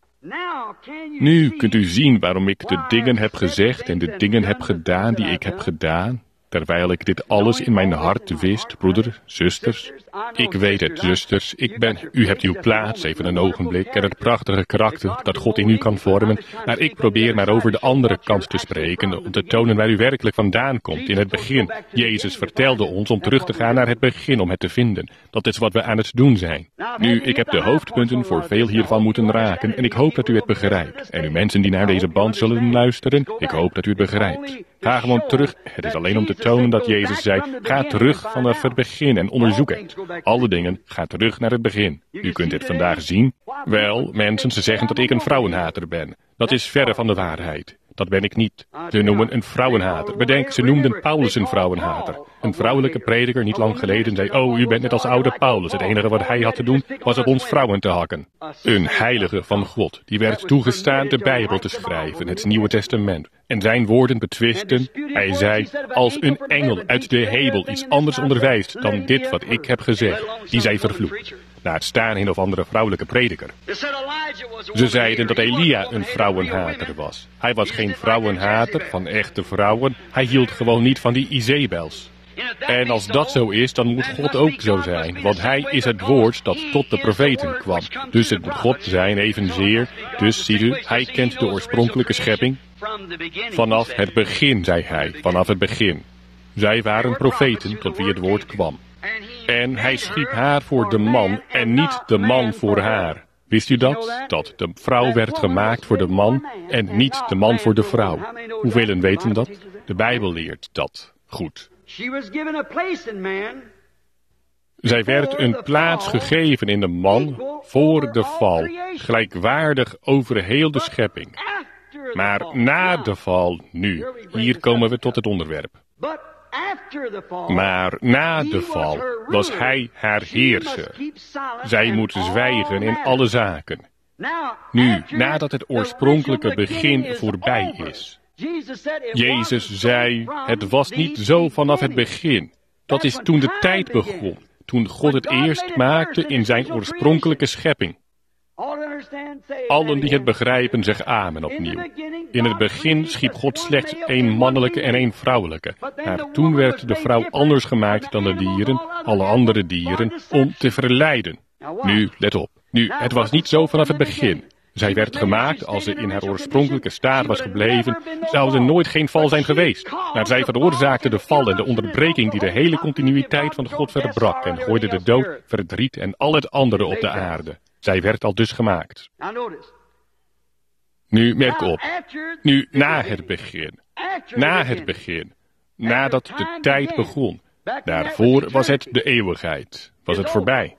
Nu kunt u zien waarom ik de dingen heb gezegd en de dingen heb gedaan die ik heb gedaan. Terwijl ik dit alles in mijn hart wist, broeder, zusters. Ik weet het, zusters. U hebt uw plaats, even een ogenblik, en het prachtige karakter dat God in u kan vormen. Maar ik probeer maar over de andere kant te spreken, om te tonen waar u werkelijk vandaan komt, in het begin. Jezus vertelde ons om terug te gaan naar het begin, om het te vinden. Dat is wat we aan het doen zijn. Nu, ik heb de hoofdpunten voor veel hiervan moeten raken, en ik hoop dat u het begrijpt. En u mensen die naar deze band zullen luisteren, ik hoop dat u het begrijpt. Ga gewoon terug. Het is alleen om te tonen dat Jezus zei, ga terug vanaf het begin en onderzoek het. Alle dingen, ga terug naar het begin. U kunt dit vandaag zien. Wel, mensen, ze zeggen dat ik een vrouwenhater ben. Dat is verre van de waarheid. Dat ben ik niet. Ze noemen een vrouwenhater. Bedenk, ze noemden Paulus een vrouwenhater. Een vrouwelijke prediker niet lang geleden zei, oh, u bent net als oude Paulus. Het enige wat hij had te doen, was op ons vrouwen te hakken. Een heilige van God, die werd toegestaan de Bijbel te schrijven, het Nieuwe Testament. En zijn woorden betwisten. Hij zei, als een engel uit de hemel iets anders onderwijst dan dit wat ik heb gezegd, die zij vervloekt. Laat staan een of andere vrouwelijke prediker. Ze zeiden dat Elia een vrouwenhater was. Hij was geen vrouwenhater van echte vrouwen. Hij hield gewoon niet van die Izebels. En als dat zo is, dan moet God ook zo zijn. Want hij is het woord dat tot de profeten kwam. Dus het moet God zijn evenzeer. Dus ziet u, hij kent de oorspronkelijke schepping. Vanaf het begin, zei hij. Vanaf het begin. Zij waren profeten tot wie het woord kwam. En hij schiep haar voor de man en niet de man voor haar. Wist u dat? Dat de vrouw werd gemaakt voor de man en niet de man voor de vrouw. Hoevelen weten dat? De Bijbel leert dat. Goed. Zij werd een plaats gegeven in de man voor de val, gelijkwaardig over heel de schepping. Maar na de val, nu, hier komen we tot het onderwerp. Maar na de val was hij haar heerser. Zij moet zwijgen in alle zaken. Nu, nadat het oorspronkelijke begin voorbij is. Jezus zei, het was niet zo vanaf het begin. Dat is toen de tijd begon. Toen God het eerst maakte in zijn oorspronkelijke schepping. Allen die het begrijpen, zeggen amen opnieuw. In het begin schiep God slechts één mannelijke en één vrouwelijke. Maar toen werd de vrouw anders gemaakt dan de dieren, alle andere dieren, om te verleiden. Nu, let op. Nu, het was niet zo vanaf het begin. Zij werd gemaakt, als ze in haar oorspronkelijke staat was gebleven, zou er nooit geen val zijn geweest. Maar zij veroorzaakte de val en de onderbreking die de hele continuïteit van God verbrak en gooide de dood, verdriet en al het andere op de aarde. Zij werd al dus gemaakt. Nu, merk op. Nu, na het begin. Na het begin. nadat de tijd begon. Daarvoor was het de eeuwigheid. Was het voorbij.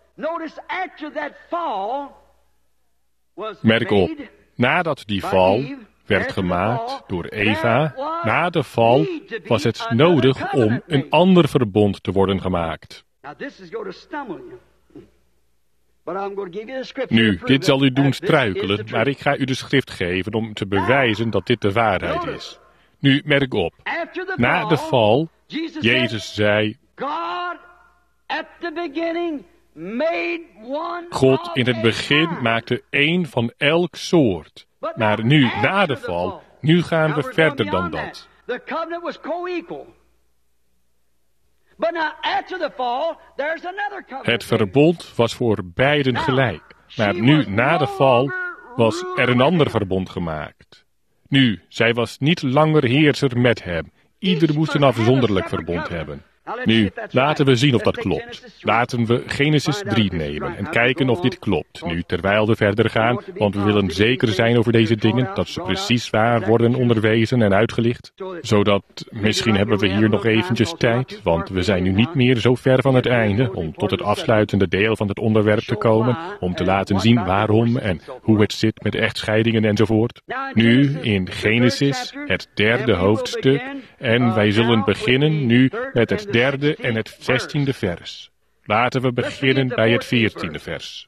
Merk op, nadat die val werd gemaakt door Eva, na de val was het nodig om een ander verbond te worden gemaakt. Nu, dit zal u doen struikelen, maar ik ga u de schrift geven om te bewijzen dat dit de waarheid is. Nu, merk op, na de val, Jezus zei, God in het begin maakte één van elk soort. Maar nu, na de val, nu gaan we verder dan dat. Het verbond was voor beiden gelijk. Maar nu, na de val, was er een ander verbond gemaakt. Nu, zij was niet langer heerser met hem. Ieder moest een afzonderlijk verbond hebben. Nu, laten we zien of dat klopt. Laten we Genesis 3 nemen en kijken of dit klopt. Nu, terwijl we verder gaan, want we willen zeker zijn over deze dingen, dat ze precies waar worden onderwezen en uitgelicht. Zodat, misschien hebben we hier nog eventjes tijd, want we zijn nu niet meer zo ver van het einde, om tot het afsluitende deel van het onderwerp te komen, om te laten zien waarom en hoe het zit met echtscheidingen enzovoort. Nu, in Genesis, het 3e hoofdstuk, en wij zullen beginnen nu met het 3e en het 16e vers. Laten we beginnen bij het 14e vers.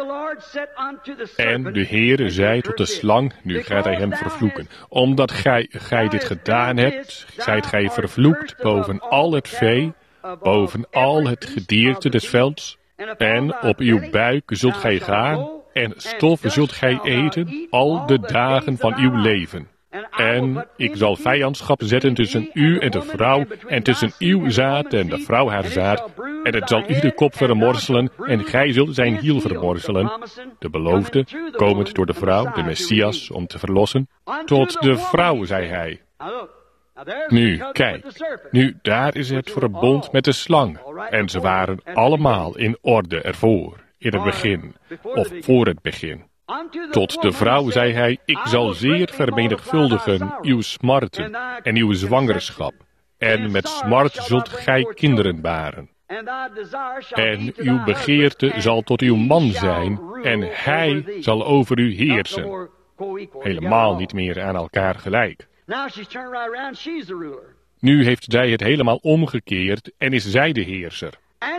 En de Heere zei tot de slang, nu gaat hij hem vervloeken. Omdat gij dit gedaan hebt, zijt gij vervloekt boven al het vee, boven al het gedierte des velds. En op uw buik zult gij gaan, en stof zult gij eten al de dagen van uw leven. En ik zal vijandschap zetten tussen u en de vrouw, en tussen uw zaad en de vrouw haar zaad. En het zal u de kop vermorzelen, en gij zult zijn hiel vermorzelen. De beloofde, komend door de vrouw, de Messias, om te verlossen. Tot de vrouw, zei hij. Nu, kijk, nu daar is het verbond met de slang. En ze waren allemaal in orde ervoor, in het begin, of voor het begin. Tot de vrouw zei hij, ik zal zeer vermenigvuldigen uw smarten en uw zwangerschap. En met smart zult gij kinderen baren. En uw begeerte zal tot uw man zijn, en hij zal over u heersen. Helemaal niet meer aan elkaar gelijk. Nu heeft zij het helemaal omgekeerd en is zij de heerser.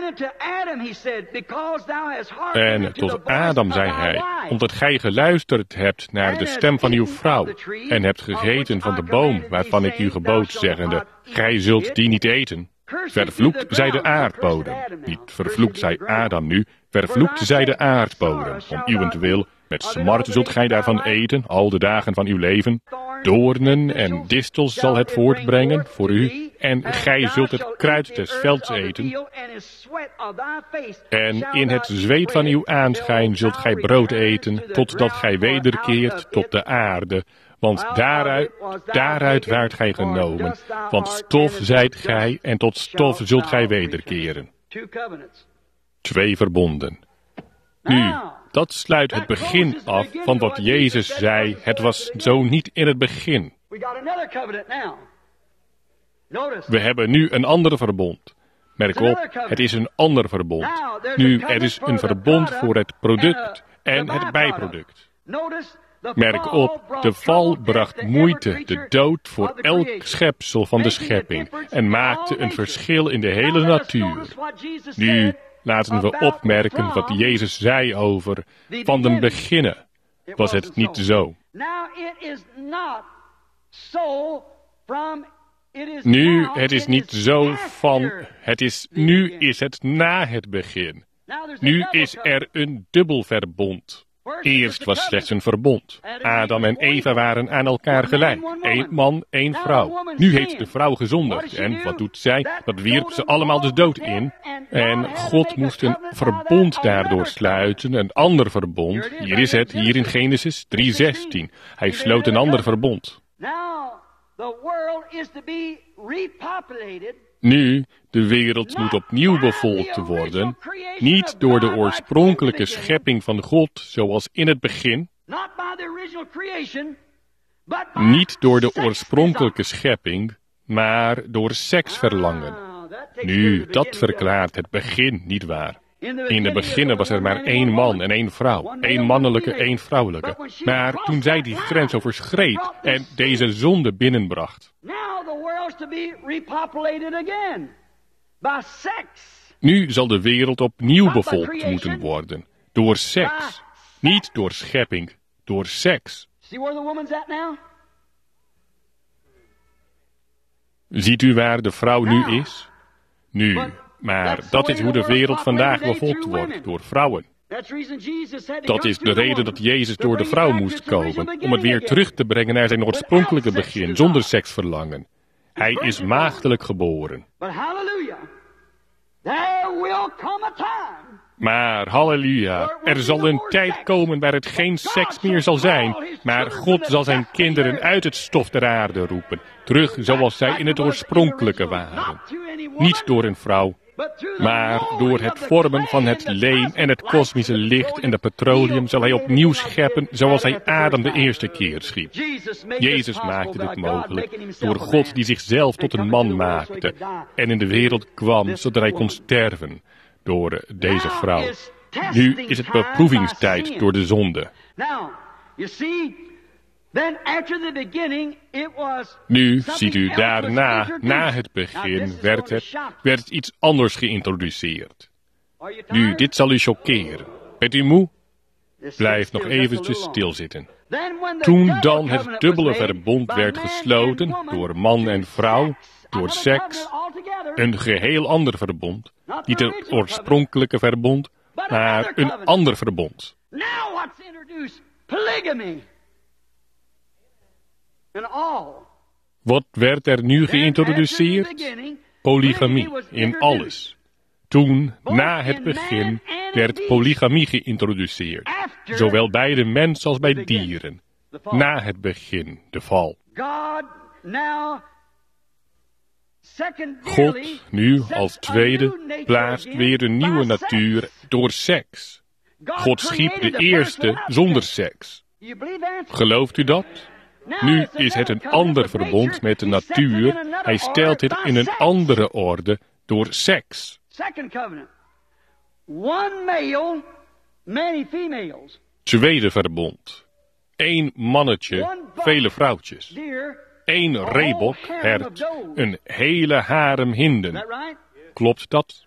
En tot Adam zei hij, omdat gij geluisterd hebt naar de stem van uw vrouw, en hebt gegeten van de boom waarvan ik u gebood, zeggende, gij zult die niet eten. Vervloekt zij de aardbodem. Niet vervloekt zij Adam nu, vervloekt zij de aardbodem. Om uwentwil, met smart zult gij daarvan eten, al de dagen van uw leven. Doornen en distels zal het voortbrengen voor u, en gij zult het kruid des velds eten. En in het zweet van uw aanschijn zult gij brood eten, totdat gij wederkeert tot de aarde. Want daaruit waart gij genomen, want stof zijt gij, en tot stof zult gij wederkeren. 2 verbonden. Nu, dat sluit het begin af van wat Jezus zei, het was zo niet in het begin. We hebben nu een ander verbond. Merk op, het is een ander verbond. Nu, er is een verbond voor het product en het bijproduct. Merk op, de val bracht moeite, de dood voor elk schepsel van de schepping en maakte een verschil in de hele natuur. Nu, laten we opmerken wat Jezus zei over, van den beginnen was het niet zo. Nu, het is niet zo van, nu is het na het begin. Nu is er een dubbel verbond. Eerst was slechts een verbond. Adam en Eva waren aan elkaar gelijk. 1 man, 1 vrouw. Nu heeft de vrouw gezondigd. En wat doet zij? Dat wierp ze allemaal de dood in. En God moest een verbond daardoor sluiten. Een ander verbond. Hier is het, hier in Genesis 3:16. Hij sloot een ander verbond. Nu, de wereld moet opnieuw bevolkt worden, niet door de oorspronkelijke schepping van God, zoals in het begin, niet door de oorspronkelijke schepping, maar door seks verlangen. Nu, dat verklaart het begin, nietwaar? In de beginnen was er maar 1 man en 1 vrouw. 1 mannelijke, 1 vrouwelijke. Maar toen zij die grens overschreed en deze zonde binnenbracht. Nu zal de wereld opnieuw bevolkt moeten worden. Door seks. Niet door schepping, door seks. Ziet u waar de vrouw nu is? Nu, maar dat is hoe de wereld vandaag bevolkt wordt, door vrouwen. Dat is de reden dat Jezus door de vrouw moest komen, om het weer terug te brengen naar zijn oorspronkelijke begin, zonder seksverlangen. Hij is maagdelijk geboren. Maar, halleluja, er zal een tijd komen waar het geen seks meer zal zijn, maar God zal zijn kinderen uit het stof der aarde roepen, terug zoals zij in het oorspronkelijke waren. Niet door een vrouw, maar door het vormen van het leem en het kosmische licht en de petroleum zal hij opnieuw scheppen zoals hij Adam de eerste keer schiep. Jezus maakte dit mogelijk door God die zichzelf tot een man maakte en in de wereld kwam zodat hij kon sterven door deze vrouw. Nu is het beproevingstijd door de zonde. Nu ziet u daarna, na het begin, werd iets anders geïntroduceerd. Nu, dit zal u choqueren. Bent u moe? Blijf nog eventjes stilzitten. Toen dan het dubbele verbond werd gesloten, door man en vrouw, door seks, een geheel ander verbond, niet het oorspronkelijke verbond, maar een ander verbond. Wat werd er nu geïntroduceerd? Polygamie, in alles. Toen, na het begin, werd polygamie geïntroduceerd, zowel bij de mens als bij dieren. Na het begin, de val. God, nu als tweede, plaatst weer een nieuwe natuur door seks. God schiep de eerste zonder seks. Gelooft u dat? Nu is het een ander verbond met de natuur. Hij stelt het in een andere orde door seks. Tweede verbond. 1 mannetje, vele vrouwtjes. 1 reebok, hert, een hele harem hinden. Klopt dat?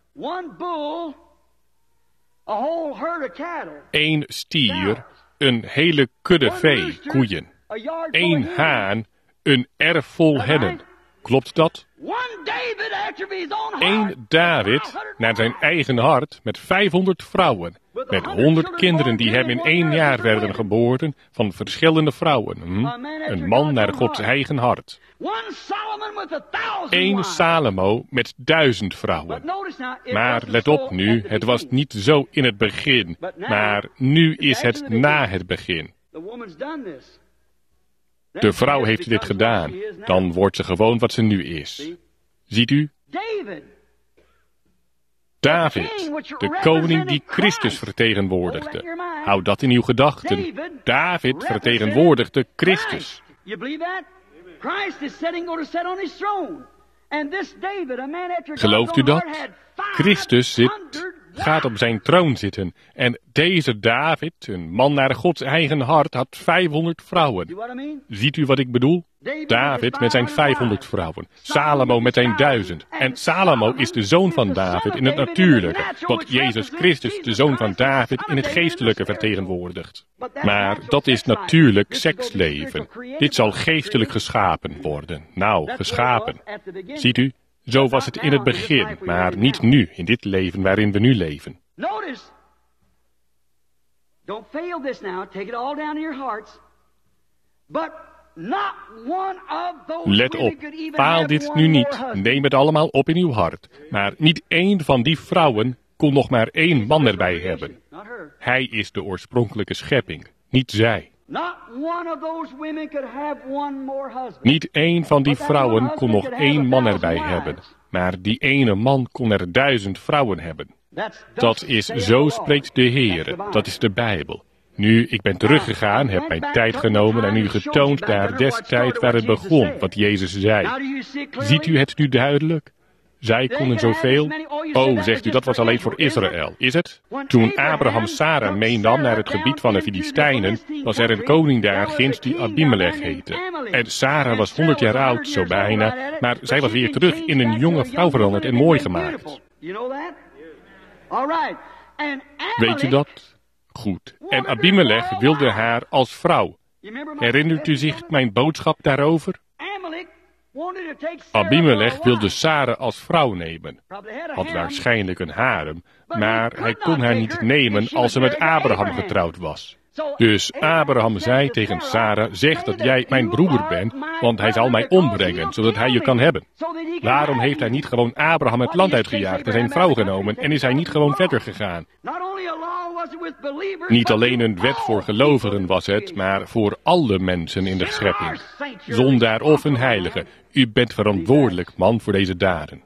1 stier, een hele kudde vee, koeien. 1 haan, een erf vol hennen. Klopt dat? 1 David, naar zijn eigen hart, met 500 vrouwen. Met 100 kinderen die hem in 1 jaar werden geboren, van verschillende vrouwen. Een man naar Gods eigen hart. 1 Salomo met 1000 vrouwen. Maar let op nu, het was niet zo in het begin, maar nu is het na het begin. De vrouw heeft dit gedaan, dan wordt ze gewoon wat ze nu is. Ziet u? David, de koning die Christus vertegenwoordigde. Houd dat in uw gedachten. David vertegenwoordigde Christus. Gelooft u dat? Christus gaat op zijn troon zitten. En deze David, een man naar Gods eigen hart, had 500 vrouwen. Ziet u wat ik bedoel? David met zijn 500 vrouwen. Salomo met zijn 1000. En Salomo is de zoon van David in het natuurlijke. Want Jezus Christus de zoon van David in het geestelijke vertegenwoordigt. Maar dat is natuurlijk seksleven. Dit zal geestelijk geschapen worden. Nou, geschapen. Ziet u? Zo was het in het begin, maar niet nu, in dit leven waarin we nu leven. Let op, faal dit nu niet, neem het allemaal op in uw hart. Maar niet 1 van die vrouwen kon nog maar 1 man erbij hebben. Hij is de oorspronkelijke schepping, niet zij. Niet 1 van die vrouwen kon nog 1 man erbij hebben, maar die ene man kon er 1000 vrouwen hebben. Dat is, zo spreekt de Heere, dat is de Bijbel. Nu, ik ben teruggegaan, heb mijn tijd genomen en u getoond daar destijds waar het begon, wat Jezus zei. Ziet u het nu duidelijk? Zij konden zoveel. Oh, zegt u, dat was alleen voor Israël, is het? Toen Abraham Sara meenam naar het gebied van de Filistijnen, was er een koning daar ginds die Abimelech heette. En Sara was 100 jaar oud, zo bijna, maar zij was weer terug in een jonge vrouw veranderd en mooi gemaakt. Weet u dat? Goed. En Abimelech wilde haar als vrouw. Herinnert u zich mijn boodschap daarover? Abimelech wilde Sara als vrouw nemen. Had waarschijnlijk een harem, maar hij kon haar niet nemen als ze met Abraham getrouwd was. Dus Abraham zei tegen Sara, zeg dat jij mijn broer bent, want hij zal mij ombrengen, zodat hij je kan hebben. Waarom heeft hij niet gewoon Abraham het land uitgejaagd en zijn vrouw genomen en is hij niet gewoon verder gegaan? Niet alleen een wet voor gelovigen was het, maar voor alle mensen in de schepping. Zondaar of een heilige, u bent verantwoordelijk, man, voor deze daden.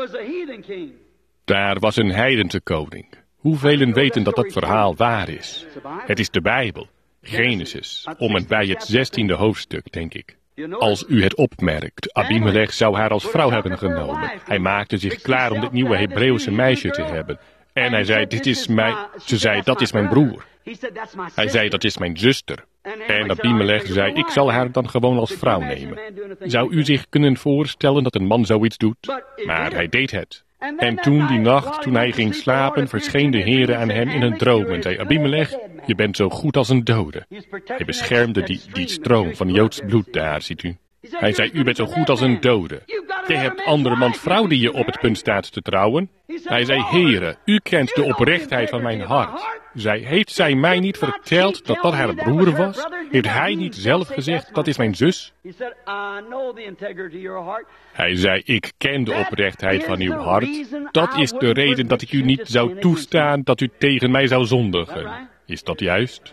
Daar was een heidense koning. Hoevelen weten dat dat verhaal waar is? Het is de Bijbel, Genesis, om en bij het 16e hoofdstuk, denk ik. Als u het opmerkt, Abimelech zou haar als vrouw hebben genomen. Hij maakte zich klaar om dit nieuwe Hebreeuwse meisje te hebben. En hij zei, ze zei, dat is mijn broer. Hij zei, dat is mijn zuster. En Abimelech zei, ik zal haar dan gewoon als vrouw nemen. Zou u zich kunnen voorstellen dat een man zoiets doet? Maar hij deed het. En toen die nacht, toen hij ging slapen, verscheen de Heere aan hem in een droom en zei, Abimelech, je bent zo goed als een dode. Hij beschermde die stroom van Joods bloed daar, ziet u. Hij zei, u bent zo goed als een dode. Je hebt andermans vrouw die je op het punt staat te trouwen. Hij zei, Heere, u kent de oprechtheid van mijn hart. Heeft zij mij niet verteld dat dat haar broer was? Heeft hij niet zelf gezegd, dat is mijn zus? Hij zei, ik ken de oprechtheid van uw hart. Dat is de reden dat ik u niet zou toestaan dat u tegen mij zou zondigen. Is dat juist?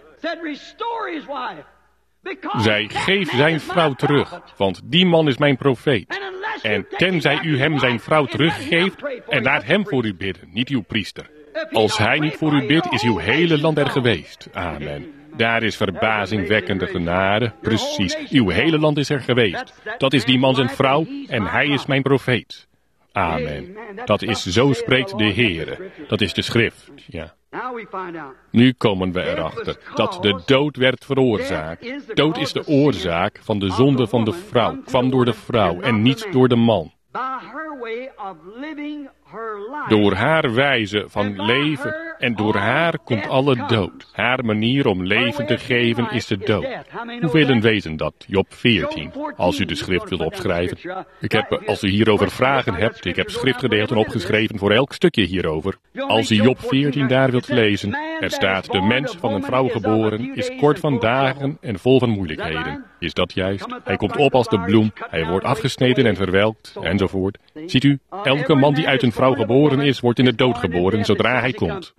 Zij, geef zijn vrouw terug, want die man is mijn profeet. En tenzij u hem zijn vrouw teruggeeft, en laat hem voor u bidden, niet uw priester. Als hij niet voor u bidt, is uw hele land er geweest. Amen. Daar is verbazingwekkende genade. Precies, uw hele land is er geweest. Dat is die man zijn vrouw, en hij is mijn profeet. Amen. Dat is, zo spreekt de Heere. Dat is de schrift, ja. Nu komen we erachter dat de dood werd veroorzaakt. Dood is de oorzaak van de zonde van de vrouw, kwam door de vrouw en niet door de man. Door haar wijze van leven en door haar komt alle dood. Haar manier om leven te geven is de dood. Hoeveel weten dat? Job 14, als u de schrift wilt opschrijven. Als u hierover vragen hebt, ik heb schriftgedeelten opgeschreven voor elk stukje hierover. Als u Job 14 daar wilt lezen, er staat, de mens van een vrouw geboren is kort van dagen en vol van moeilijkheden. Is dat juist? Hij komt op als de bloem, hij wordt afgesneden en verwelkt, enzovoort. Ziet u, elke man die uit een vrouw geboren is, wordt in de dood geboren zodra hij komt.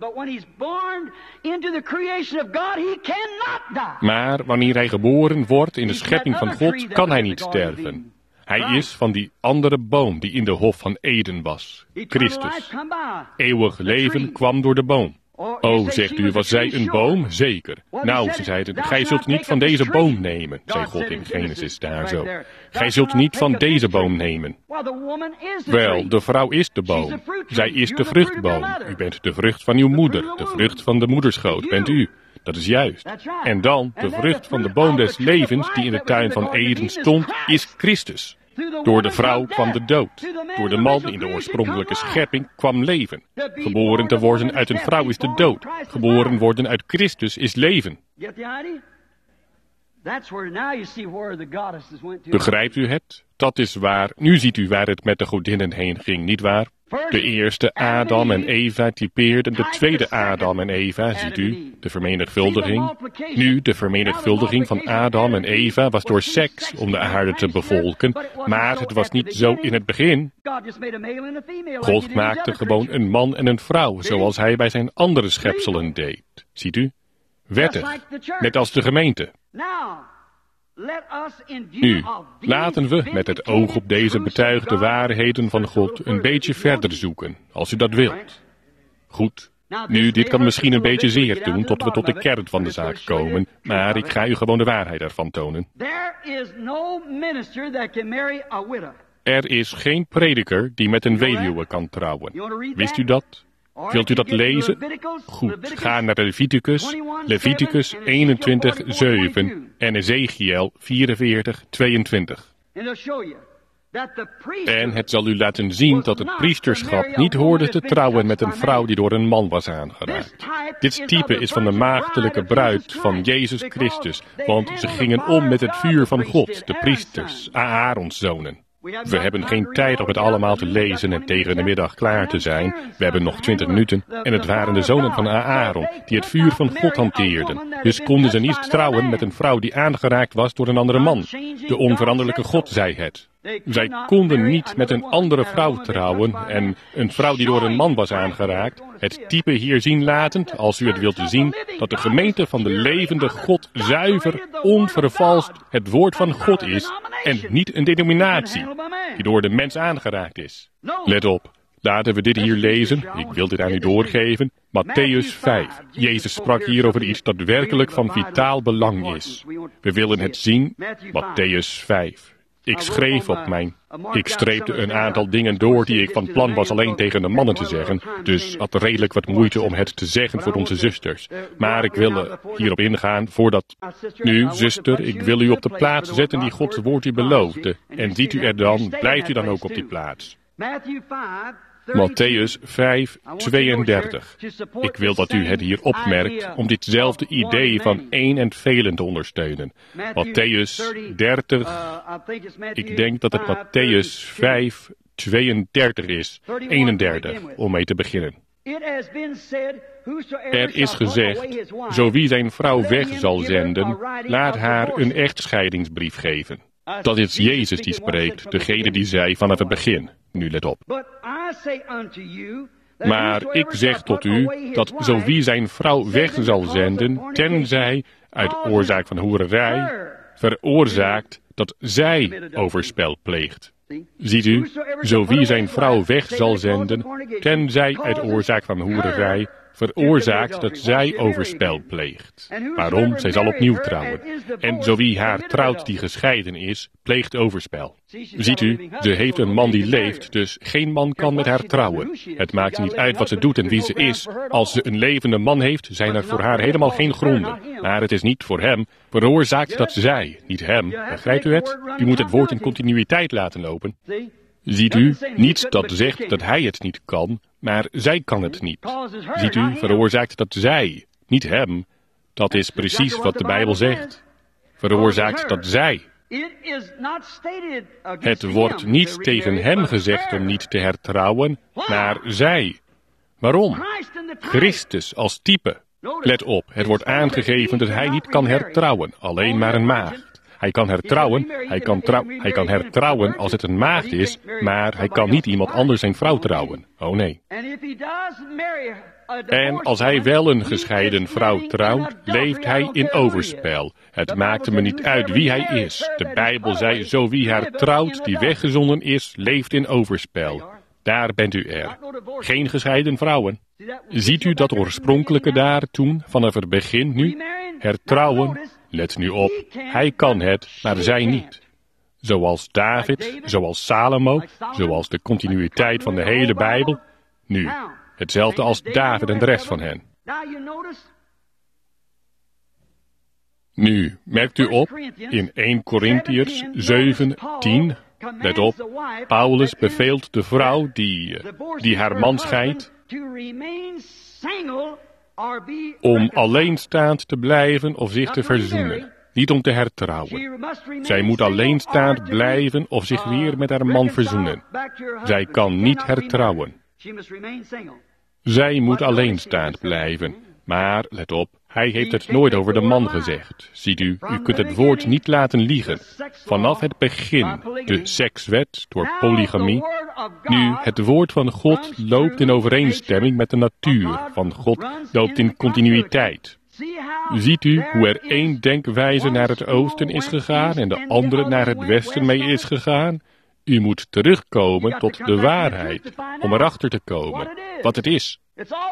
Maar wanneer hij geboren wordt in de schepping van God, kan hij niet sterven. Hij is van die andere boom die in de hof van Eden was, Christus. Eeuwig leven kwam door de boom. Oh, zegt u, was zij een boom? Zeker. Nou, ze zeiden, gij zult niet van deze boom nemen, zei God in Genesis daar zo. Gij zult niet van deze boom nemen. Wel, de vrouw is de boom. Zij is de vruchtboom. U bent de vrucht van uw moeder, de vrucht van de moederschoot, bent u. Dat is juist. En dan, de vrucht van de boom des levens die in de tuin van Eden stond, is Christus. Door de vrouw kwam de dood. Door de man in de oorspronkelijke schepping kwam leven. Geboren te worden uit een vrouw is de dood. Geboren worden uit Christus is leven. Begrijpt u het? Dat is waar. Nu ziet u waar het met de godinnen heen ging, nietwaar? De eerste Adam en Eva typeerden de tweede Adam en Eva, ziet u, de vermenigvuldiging. Nu, de vermenigvuldiging van Adam en Eva was door seks om de aarde te bevolken, maar het was niet zo in het begin. God maakte gewoon een man en een vrouw, zoals hij bij zijn andere schepselen deed. Ziet u? Wettig, net als de gemeente. Nu, laten we met het oog op deze betuigde waarheden van God een beetje verder zoeken, als u dat wilt. Goed, Nu, dit kan misschien een beetje zeer doen tot we tot de kern van de zaak komen, maar ik ga u gewoon de waarheid ervan tonen. Er is geen prediker die met een weduwe kan trouwen. Wist u dat? Wilt u dat lezen? Goed, ga naar Leviticus 21:7 en Ezekiel 44:22. En het zal u laten zien dat het priesterschap niet hoorde te trouwen met een vrouw die door een man was aangeraakt. Dit type is van de maagdelijke bruid van Jezus Christus, want ze gingen om met het vuur van God, de priesters, Aarons zonen. We hebben geen tijd om het allemaal te lezen en tegen de middag klaar te zijn. We hebben nog 20 minuten. En het waren de zonen van Aaron die het vuur van God hanteerden. Dus konden ze niet trouwen met een vrouw die aangeraakt was door een andere man. De onveranderlijke God zei het. Zij konden niet met een andere vrouw trouwen en een vrouw die door een man was aangeraakt. Het type hier zien latend, als u het wilt zien, dat de gemeente van de levende God zuiver, onvervalst het woord van God is en niet een denominatie die door de mens aangeraakt is. Let op, laten we dit hier lezen. Ik wil dit aan u doorgeven. Mattheüs 5. Jezus sprak hier over iets dat werkelijk van vitaal belang is. We willen het zien. Mattheüs 5. Ik streepte een aantal dingen door die ik van plan was alleen tegen de mannen te zeggen, dus had redelijk wat moeite om het te zeggen voor onze zusters. Maar ik wil hierop ingaan voordat... Nu, zuster, ik wil u op de plaats zetten die Gods woord u beloofde. En ziet u er dan, blijft u dan ook op die plaats. Mattheüs 5:32. Ik wil dat u het hier opmerkt om ditzelfde idee van één en velen te ondersteunen. Mattheüs 30, ik denk dat het Mattheüs 5:32 is, 31, om mee te beginnen. Er is gezegd, zo wie zijn vrouw weg zal zenden, laat haar een echtscheidingsbrief geven. Dat is Jezus die spreekt, degene die zei vanaf het begin. Nu let op. Maar ik zeg tot u, dat zo wie zijn vrouw weg zal zenden, tenzij uit oorzaak van hoererij, veroorzaakt dat zij overspel pleegt. Ziet u, zo wie zijn vrouw weg zal zenden, tenzij uit oorzaak van hoererij, veroorzaakt dat zij overspel pleegt. Waarom? Zij zal opnieuw trouwen. En zo wie haar trouwt die gescheiden is, pleegt overspel. Ziet u, ze heeft een man die leeft, dus geen man kan met haar trouwen. Het maakt niet uit wat ze doet en wie ze is. Als ze een levende man heeft, zijn er voor haar helemaal geen gronden. Maar het is niet voor hem, veroorzaakt dat zij, niet hem. Begrijpt u het? U moet het woord in continuïteit laten lopen. Ziet u, niets dat zegt dat hij het niet kan, maar zij kan het niet. Ziet u, veroorzaakt dat zij, niet hem. Dat is precies wat de Bijbel zegt. Veroorzaakt dat zij. Het wordt niet tegen hem gezegd om niet te hertrouwen, maar zij. Waarom? Christus als type. Let op, het wordt aangegeven dat hij niet kan hertrouwen, alleen maar een maagd. Hij kan hertrouwen als het een maagd is, maar hij kan niet iemand anders zijn vrouw trouwen. Oh nee. En als hij wel een gescheiden vrouw trouwt, leeft hij in overspel. Het maakte me niet uit wie hij is. De Bijbel zei, zo wie haar trouwt, die weggezonden is, leeft in overspel. Daar bent u er. Geen gescheiden vrouwen. Ziet u dat oorspronkelijke daar toen, vanaf het begin nu? Hertrouwen, let nu op, hij kan het, maar zij niet. Zoals David, zoals Salomo, zoals de continuïteit van de hele Bijbel. Nu, hetzelfde als David en de rest van hen. Nu, merkt u op, in 1 Korintiërs 7:10, let op, Paulus beveelt de vrouw die haar man scheidt, om alleenstaand te blijven of zich te verzoenen, niet om te hertrouwen. Zij moet alleenstaand blijven of zich weer met haar man verzoenen. Zij kan niet hertrouwen. Zij moet alleenstaand blijven. Maar, let op, hij heeft het nooit over de man gezegd. Ziet u, u kunt het woord niet laten liegen. Vanaf het begin, de sekswet door polygamie. Nu, het woord van God loopt in overeenstemming met de natuur van God, loopt in continuïteit. Ziet u hoe er één denkwijze naar het oosten is gegaan en de andere naar het westen mee is gegaan? U moet terugkomen tot de waarheid, om erachter te komen wat het is.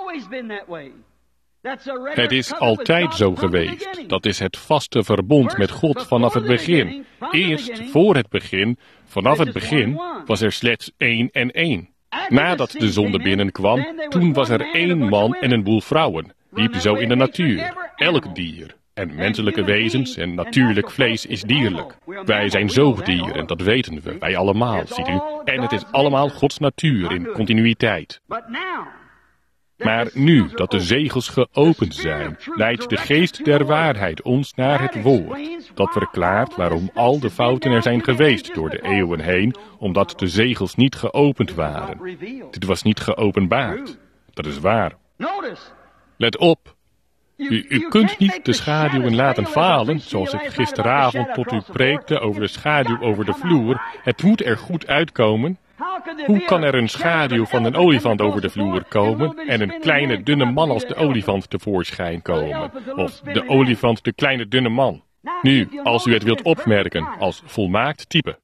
Het is altijd zo geweest. Dat is het vaste verbond met God vanaf het begin. Eerst voor het begin, vanaf het begin, was er slechts 1 en 1. Nadat de zonde binnenkwam, toen was er 1 man en een boel vrouwen. Diep zo in de natuur. Elk dier. En menselijke wezens en natuurlijk vlees is dierlijk. Wij zijn zoogdieren, dat weten we, wij allemaal, ziet u. En het is allemaal Gods natuur in continuïteit. Maar nu dat de zegels geopend zijn, leidt de geest der waarheid ons naar het woord. Dat verklaart waarom al de fouten er zijn geweest door de eeuwen heen, omdat de zegels niet geopend waren. Dit was niet geopenbaard. Dat is waar. Let op. U kunt niet de schaduwen laten falen, zoals ik gisteravond tot u preekte over de schaduw over de vloer. Het moet er goed uitkomen. Hoe kan er een schaduw van een olifant over de vloer komen en een kleine dunne man als de olifant tevoorschijn komen? Of de olifant de kleine dunne man? Nu, als u het wilt opmerken als volmaakt type.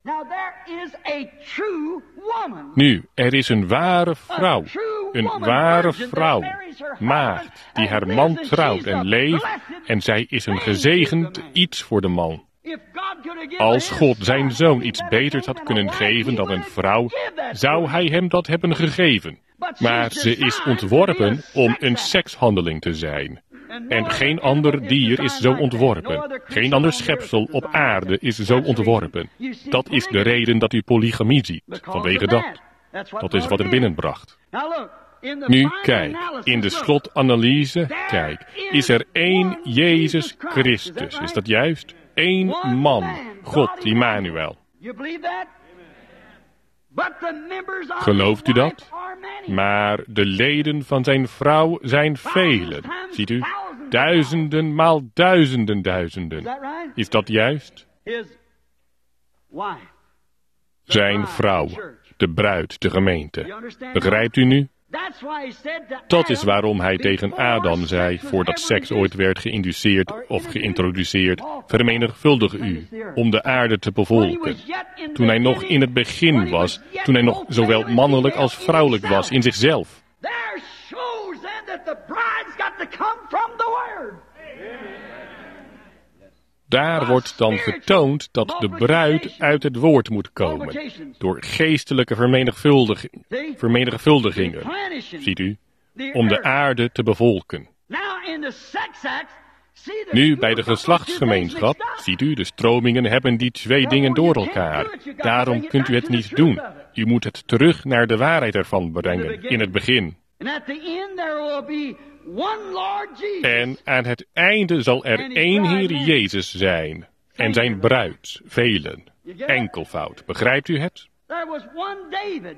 Nu, er is een ware vrouw. Een ware vrouw. Maagd, die haar man trouwt en leeft. En zij is een gezegend iets voor de man. Als God zijn zoon iets beters had kunnen geven dan een vrouw, zou hij hem dat hebben gegeven. Maar ze is ontworpen om een sekshandeling te zijn. En geen ander dier is zo ontworpen. Geen ander schepsel op aarde is zo ontworpen. Dat is de reden dat u polygamie ziet. Vanwege dat. Dat is wat er binnenbracht. Nu, kijk, in de slotanalyse, kijk, is er 1 Jezus Christus. Is dat juist? 1 man, God, Immanuel. Gelooft u dat? Maar de leden van zijn vrouw zijn velen. Ziet u? Duizenden maal duizenden. Is dat juist? Zijn vrouw, de bruid, de gemeente. Begrijpt u nu? Dat is waarom hij tegen Adam zei, voordat seks ooit werd geïnduceerd of geïntroduceerd, vermenigvuldig u, om de aarde te bevolken. Toen hij nog in het begin was, toen hij nog zowel mannelijk als vrouwelijk was in zichzelf. Daar wordt dan getoond dat de bruid uit het woord moet komen, door geestelijke vermenigvuldigingen, ziet u, om de aarde te bevolken. Nu, bij de geslachtsgemeenschap, ziet u, de stromingen hebben die 2 dingen door elkaar. Daarom kunt u het niet doen. U moet het terug naar de waarheid ervan brengen, in het begin. En aan het einde zal er 1 Heer Jezus zijn. En zijn bruid, velen. Enkelvoud. Begrijpt u het? There was one David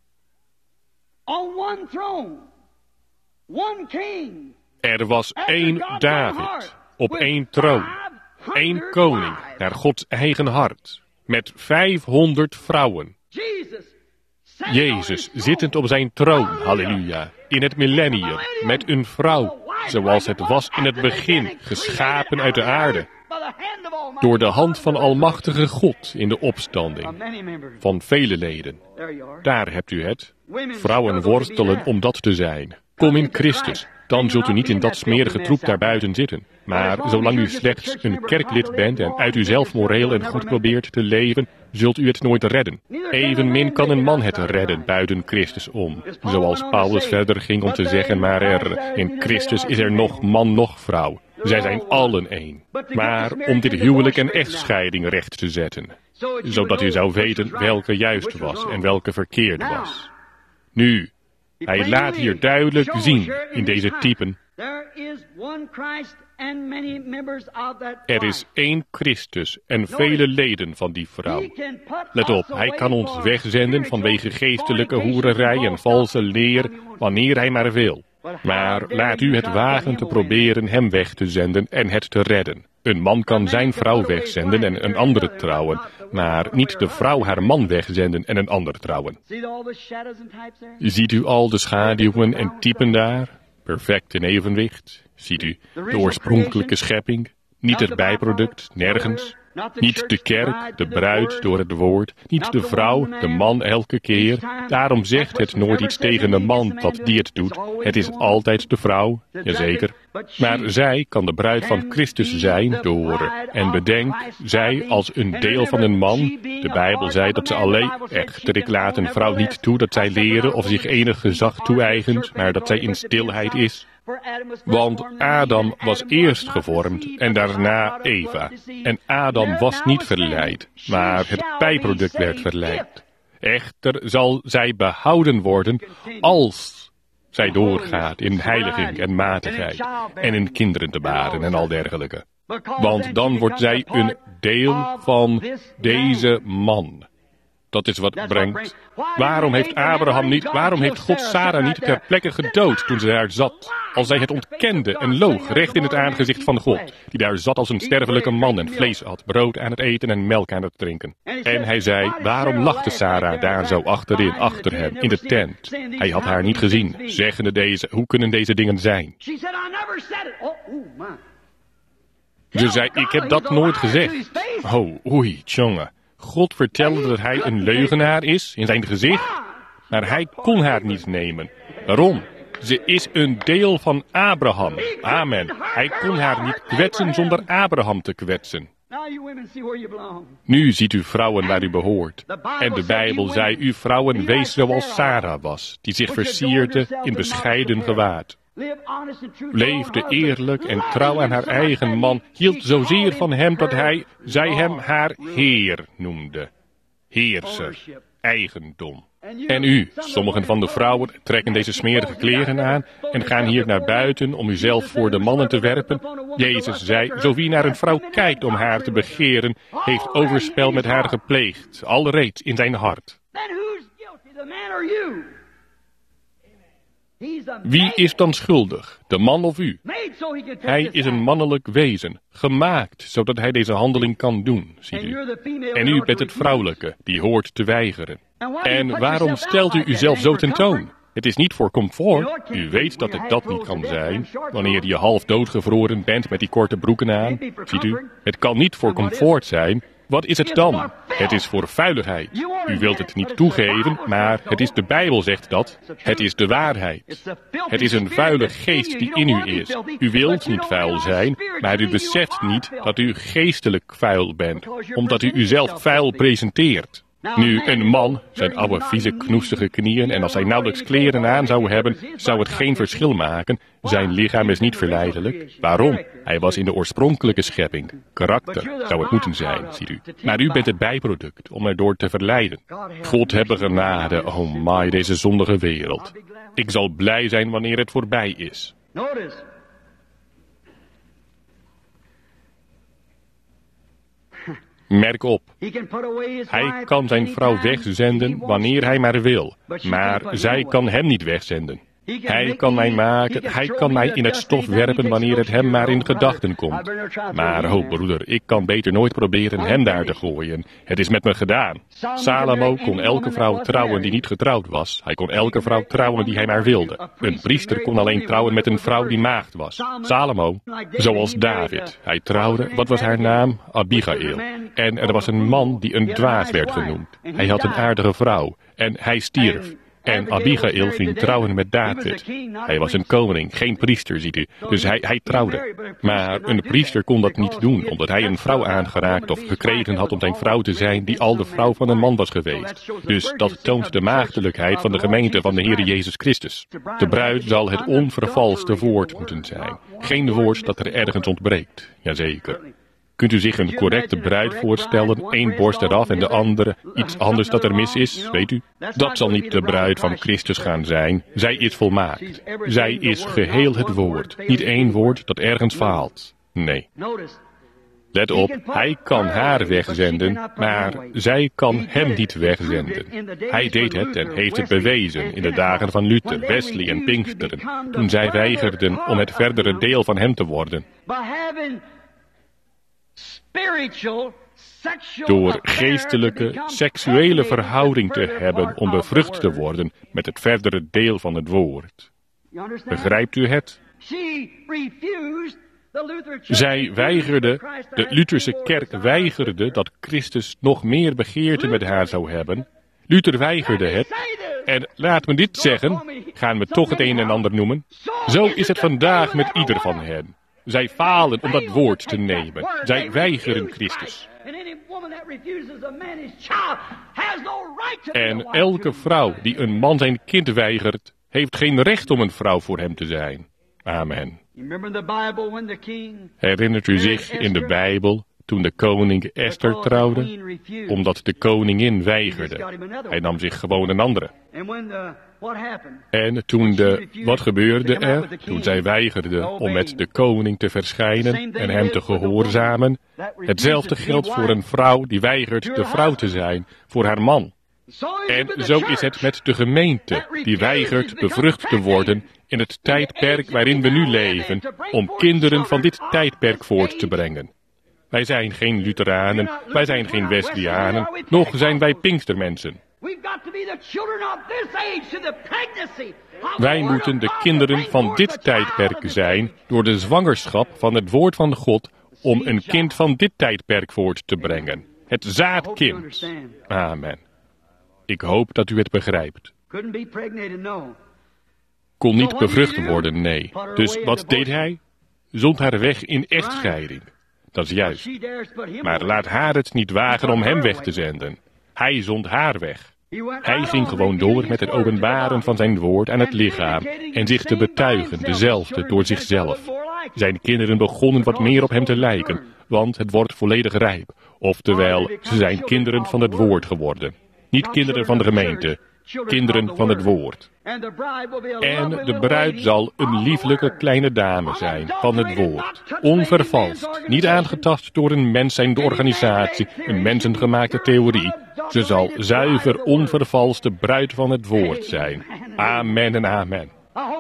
on one throne, one king. Er was 1 David op 1 troon. 1 koning naar Gods eigen hart. Met 500 vrouwen. Jezus zittend op zijn troon, halleluja, in het millennium, met een vrouw, zoals het was in het begin, geschapen uit de aarde, door de hand van Almachtige God in de opstanding, van vele leden. Daar hebt u het. Vrouwen worstelen om dat te zijn. Kom in Christus, dan zult u niet in dat smerige troep daarbuiten zitten. Maar zolang u slechts een kerklid bent en uit uzelf moreel en goed probeert te leven, zult u het nooit redden. Evenmin kan een man het redden buiten Christus om. Zoals Paulus verder ging om te zeggen, maar in Christus is er nog man nog vrouw. Zij zijn allen één. Maar om dit huwelijk en echtscheiding recht te zetten, zodat u zou weten welke juist was en welke verkeerd was. Nu, hij laat hier duidelijk zien in deze typen. Er is 1 Christus en vele leden van die vrouw. Let op, hij kan ons wegzenden vanwege geestelijke hoererij en valse leer, wanneer hij maar wil. Maar laat u het wagen te proberen hem weg te zenden en het te redden. Een man kan zijn vrouw wegzenden en een andere trouwen, maar niet de vrouw haar man wegzenden en een ander trouwen. Ziet u al de schaduwen en typen daar? Perfect in evenwicht. Ziet u de oorspronkelijke schepping? Niet het bijproduct, nergens. Niet de kerk, de bruid door het woord, niet de vrouw, de man elke keer. Daarom zegt het nooit iets tegen de man dat die het doet. Het is altijd de vrouw, jazeker. Maar zij kan de bruid van Christus zijn door, en bedenk, zij als een deel van een man. De Bijbel zei dat ze alleen, echter ik laat een vrouw niet toe dat zij leren of zich enig gezag toe-eigent, maar dat zij in stilheid is. Want Adam was eerst gevormd en daarna Eva. En Adam was niet verleid, maar het bijproduct werd verleid. Echter zal zij behouden worden als zij doorgaat in heiliging en matigheid en in kinderen te baren en al dergelijke. Want dan wordt zij een deel van deze man. Dat is wat brengt. Waarom heeft God Sarah niet ter plekke gedood toen ze daar zat? Als zij het ontkende en loog recht in het aangezicht van God, die daar zat als een sterfelijke man en vlees had, brood aan het eten en melk aan het drinken. En hij zei, waarom lachte Sarah daar zo achterin, achter hem, in de tent? Hij had haar niet gezien, zeggende hoe kunnen deze dingen zijn? Ze zei, ik heb dat nooit gezegd. Oei, jongen. God vertelde dat hij een leugenaar is in zijn gezicht, maar hij kon haar niet nemen. Waarom? Ze is een deel van Abraham. Amen. Hij kon haar niet kwetsen zonder Abraham te kwetsen. Nu ziet u vrouwen waar u behoort. En de Bijbel zei, u vrouwen wees zoals Sarah was, die zich versierde in bescheiden gewaad. Leefde eerlijk en trouw aan haar eigen man, hield zozeer van hem dat zij hem haar Heer noemde. Heerser, eigendom. En u, sommigen van de vrouwen, trekken deze smerige kleren aan en gaan hier naar buiten om uzelf voor de mannen te werpen. Jezus zei, zo wie naar een vrouw kijkt om haar te begeren, heeft overspel met haar gepleegd, alreeds in zijn hart. Wie is dan schuldig, de man of u? Hij is een mannelijk wezen, gemaakt, zodat hij deze handeling kan doen, ziet u. En u bent het vrouwelijke, die hoort te weigeren. En waarom stelt u uzelf zo tentoon? Het is niet voor comfort. U weet dat het dat niet kan zijn, wanneer je half doodgevroren bent met die korte broeken aan. Ziet u, het kan niet voor comfort zijn. Wat is het dan? Het is voor vuiligheid. U wilt het niet toegeven, maar het is de Bijbel zegt dat. Het is de waarheid. Het is een vuile geest die in u is. U wilt niet vuil zijn, maar u beseft niet dat u geestelijk vuil bent, omdat u uzelf vuil presenteert. Nu, een man, zijn oude vieze knoestige knieën en als hij nauwelijks kleren aan zou hebben, zou het geen verschil maken. Zijn lichaam is niet verleidelijk. Waarom? Hij was in de oorspronkelijke schepping. Karakter zou het moeten zijn, ziet u. Maar u bent het bijproduct om erdoor te verleiden. God hebben genade, oh my, deze zondige wereld. Ik zal blij zijn wanneer het voorbij is. Merk op, hij kan zijn vrouw wegzenden wanneer hij maar wil, maar zij kan hem niet wegzenden. Hij kan mij maken, hij kan mij in het stof werpen wanneer het hem maar in gedachten komt. Maar, oh broeder, ik kan beter nooit proberen hem daar te gooien. Het is met me gedaan. Salomo kon elke vrouw trouwen die niet getrouwd was. Hij kon elke vrouw trouwen die hij maar wilde. Een priester kon alleen trouwen met een vrouw die maagd was. Salomo, zoals David. Hij trouwde, wat was haar naam? Abigail. En er was een man die een dwaas werd genoemd. Hij had een aardige vrouw en hij stierf. En Abigail ging trouwen met David. Hij was een koning, geen priester, ziet u. Dus hij trouwde. Maar een priester kon dat niet doen, omdat hij een vrouw aangeraakt of gekregen had om zijn vrouw te zijn, die al de vrouw van een man was geweest. Dus dat toont de maagdelijkheid van de gemeente van de Heer Jezus Christus. De bruid zal het onvervalste woord moeten zijn. Geen woord dat er ergens ontbreekt. Jazeker. Kunt u zich een correcte bruid voorstellen, één borst eraf en de andere iets anders dat er mis is, weet u? Dat zal niet de bruid van Christus gaan zijn. Zij is volmaakt. Zij is geheel het woord. Niet één woord dat ergens faalt. Nee. Let op, hij kan haar wegzenden, maar zij kan hem niet wegzenden. Hij deed het en heeft het bewezen in de dagen van Luther, Wesley en Pinksteren, toen zij weigerden om het verdere deel van hem te worden. Door geestelijke, seksuele verhouding te hebben om bevrucht te worden met het verdere deel van het woord. Begrijpt u het? Zij weigerde, de Lutherse kerk weigerde dat Christus nog meer begeerte met haar zou hebben. Luther weigerde het. En laat me dit zeggen, gaan we toch het een en ander noemen. Zo is het vandaag met ieder van hen. Zij falen om dat woord te nemen. Zij weigeren Christus. En elke vrouw die een man zijn kind weigert, heeft geen recht om een vrouw voor hem te zijn. Amen. Herinnert u zich in de Bijbel toen de koning Esther trouwde? Omdat de koningin weigerde. Hij nam zich gewoon een andere. En wat gebeurde er? Toen zij weigerde om met de koning te verschijnen en hem te gehoorzamen. Hetzelfde geldt voor een vrouw die weigert de vrouw te zijn voor haar man. En zo is het met de gemeente, die weigert bevrucht te worden in het tijdperk waarin we nu leven, om kinderen van dit tijdperk voort te brengen. Wij zijn geen Lutheranen, wij zijn geen Wesleyanen, nog zijn wij Pinkstermensen. Wij moeten de kinderen van dit tijdperk zijn door de zwangerschap van het woord van God om een kind van dit tijdperk voort te brengen. Het zaadkind. Amen. Ik hoop dat u het begrijpt. Kon niet bevrucht worden, nee. Dus wat deed hij? Zond haar weg in echtscheiding. Dat is juist. Maar laat haar het niet wagen om hem weg te zenden. Hij zond haar weg. Hij ging gewoon door met het openbaren van zijn woord aan het lichaam en zich te betuigen, dezelfde, door zichzelf. Zijn kinderen begonnen wat meer op hem te lijken, want het wordt volledig rijp. Oftewel, ze zijn kinderen van het woord geworden. Niet kinderen van de gemeente, kinderen van het woord. En de bruid zal een lieflijke kleine dame zijn van het woord. Onvervalst, niet aangetast door een menszijnde organisatie, een mensengemaakte theorie. Ze zal zuiver, onvervalste bruid van het woord zijn. Amen en amen.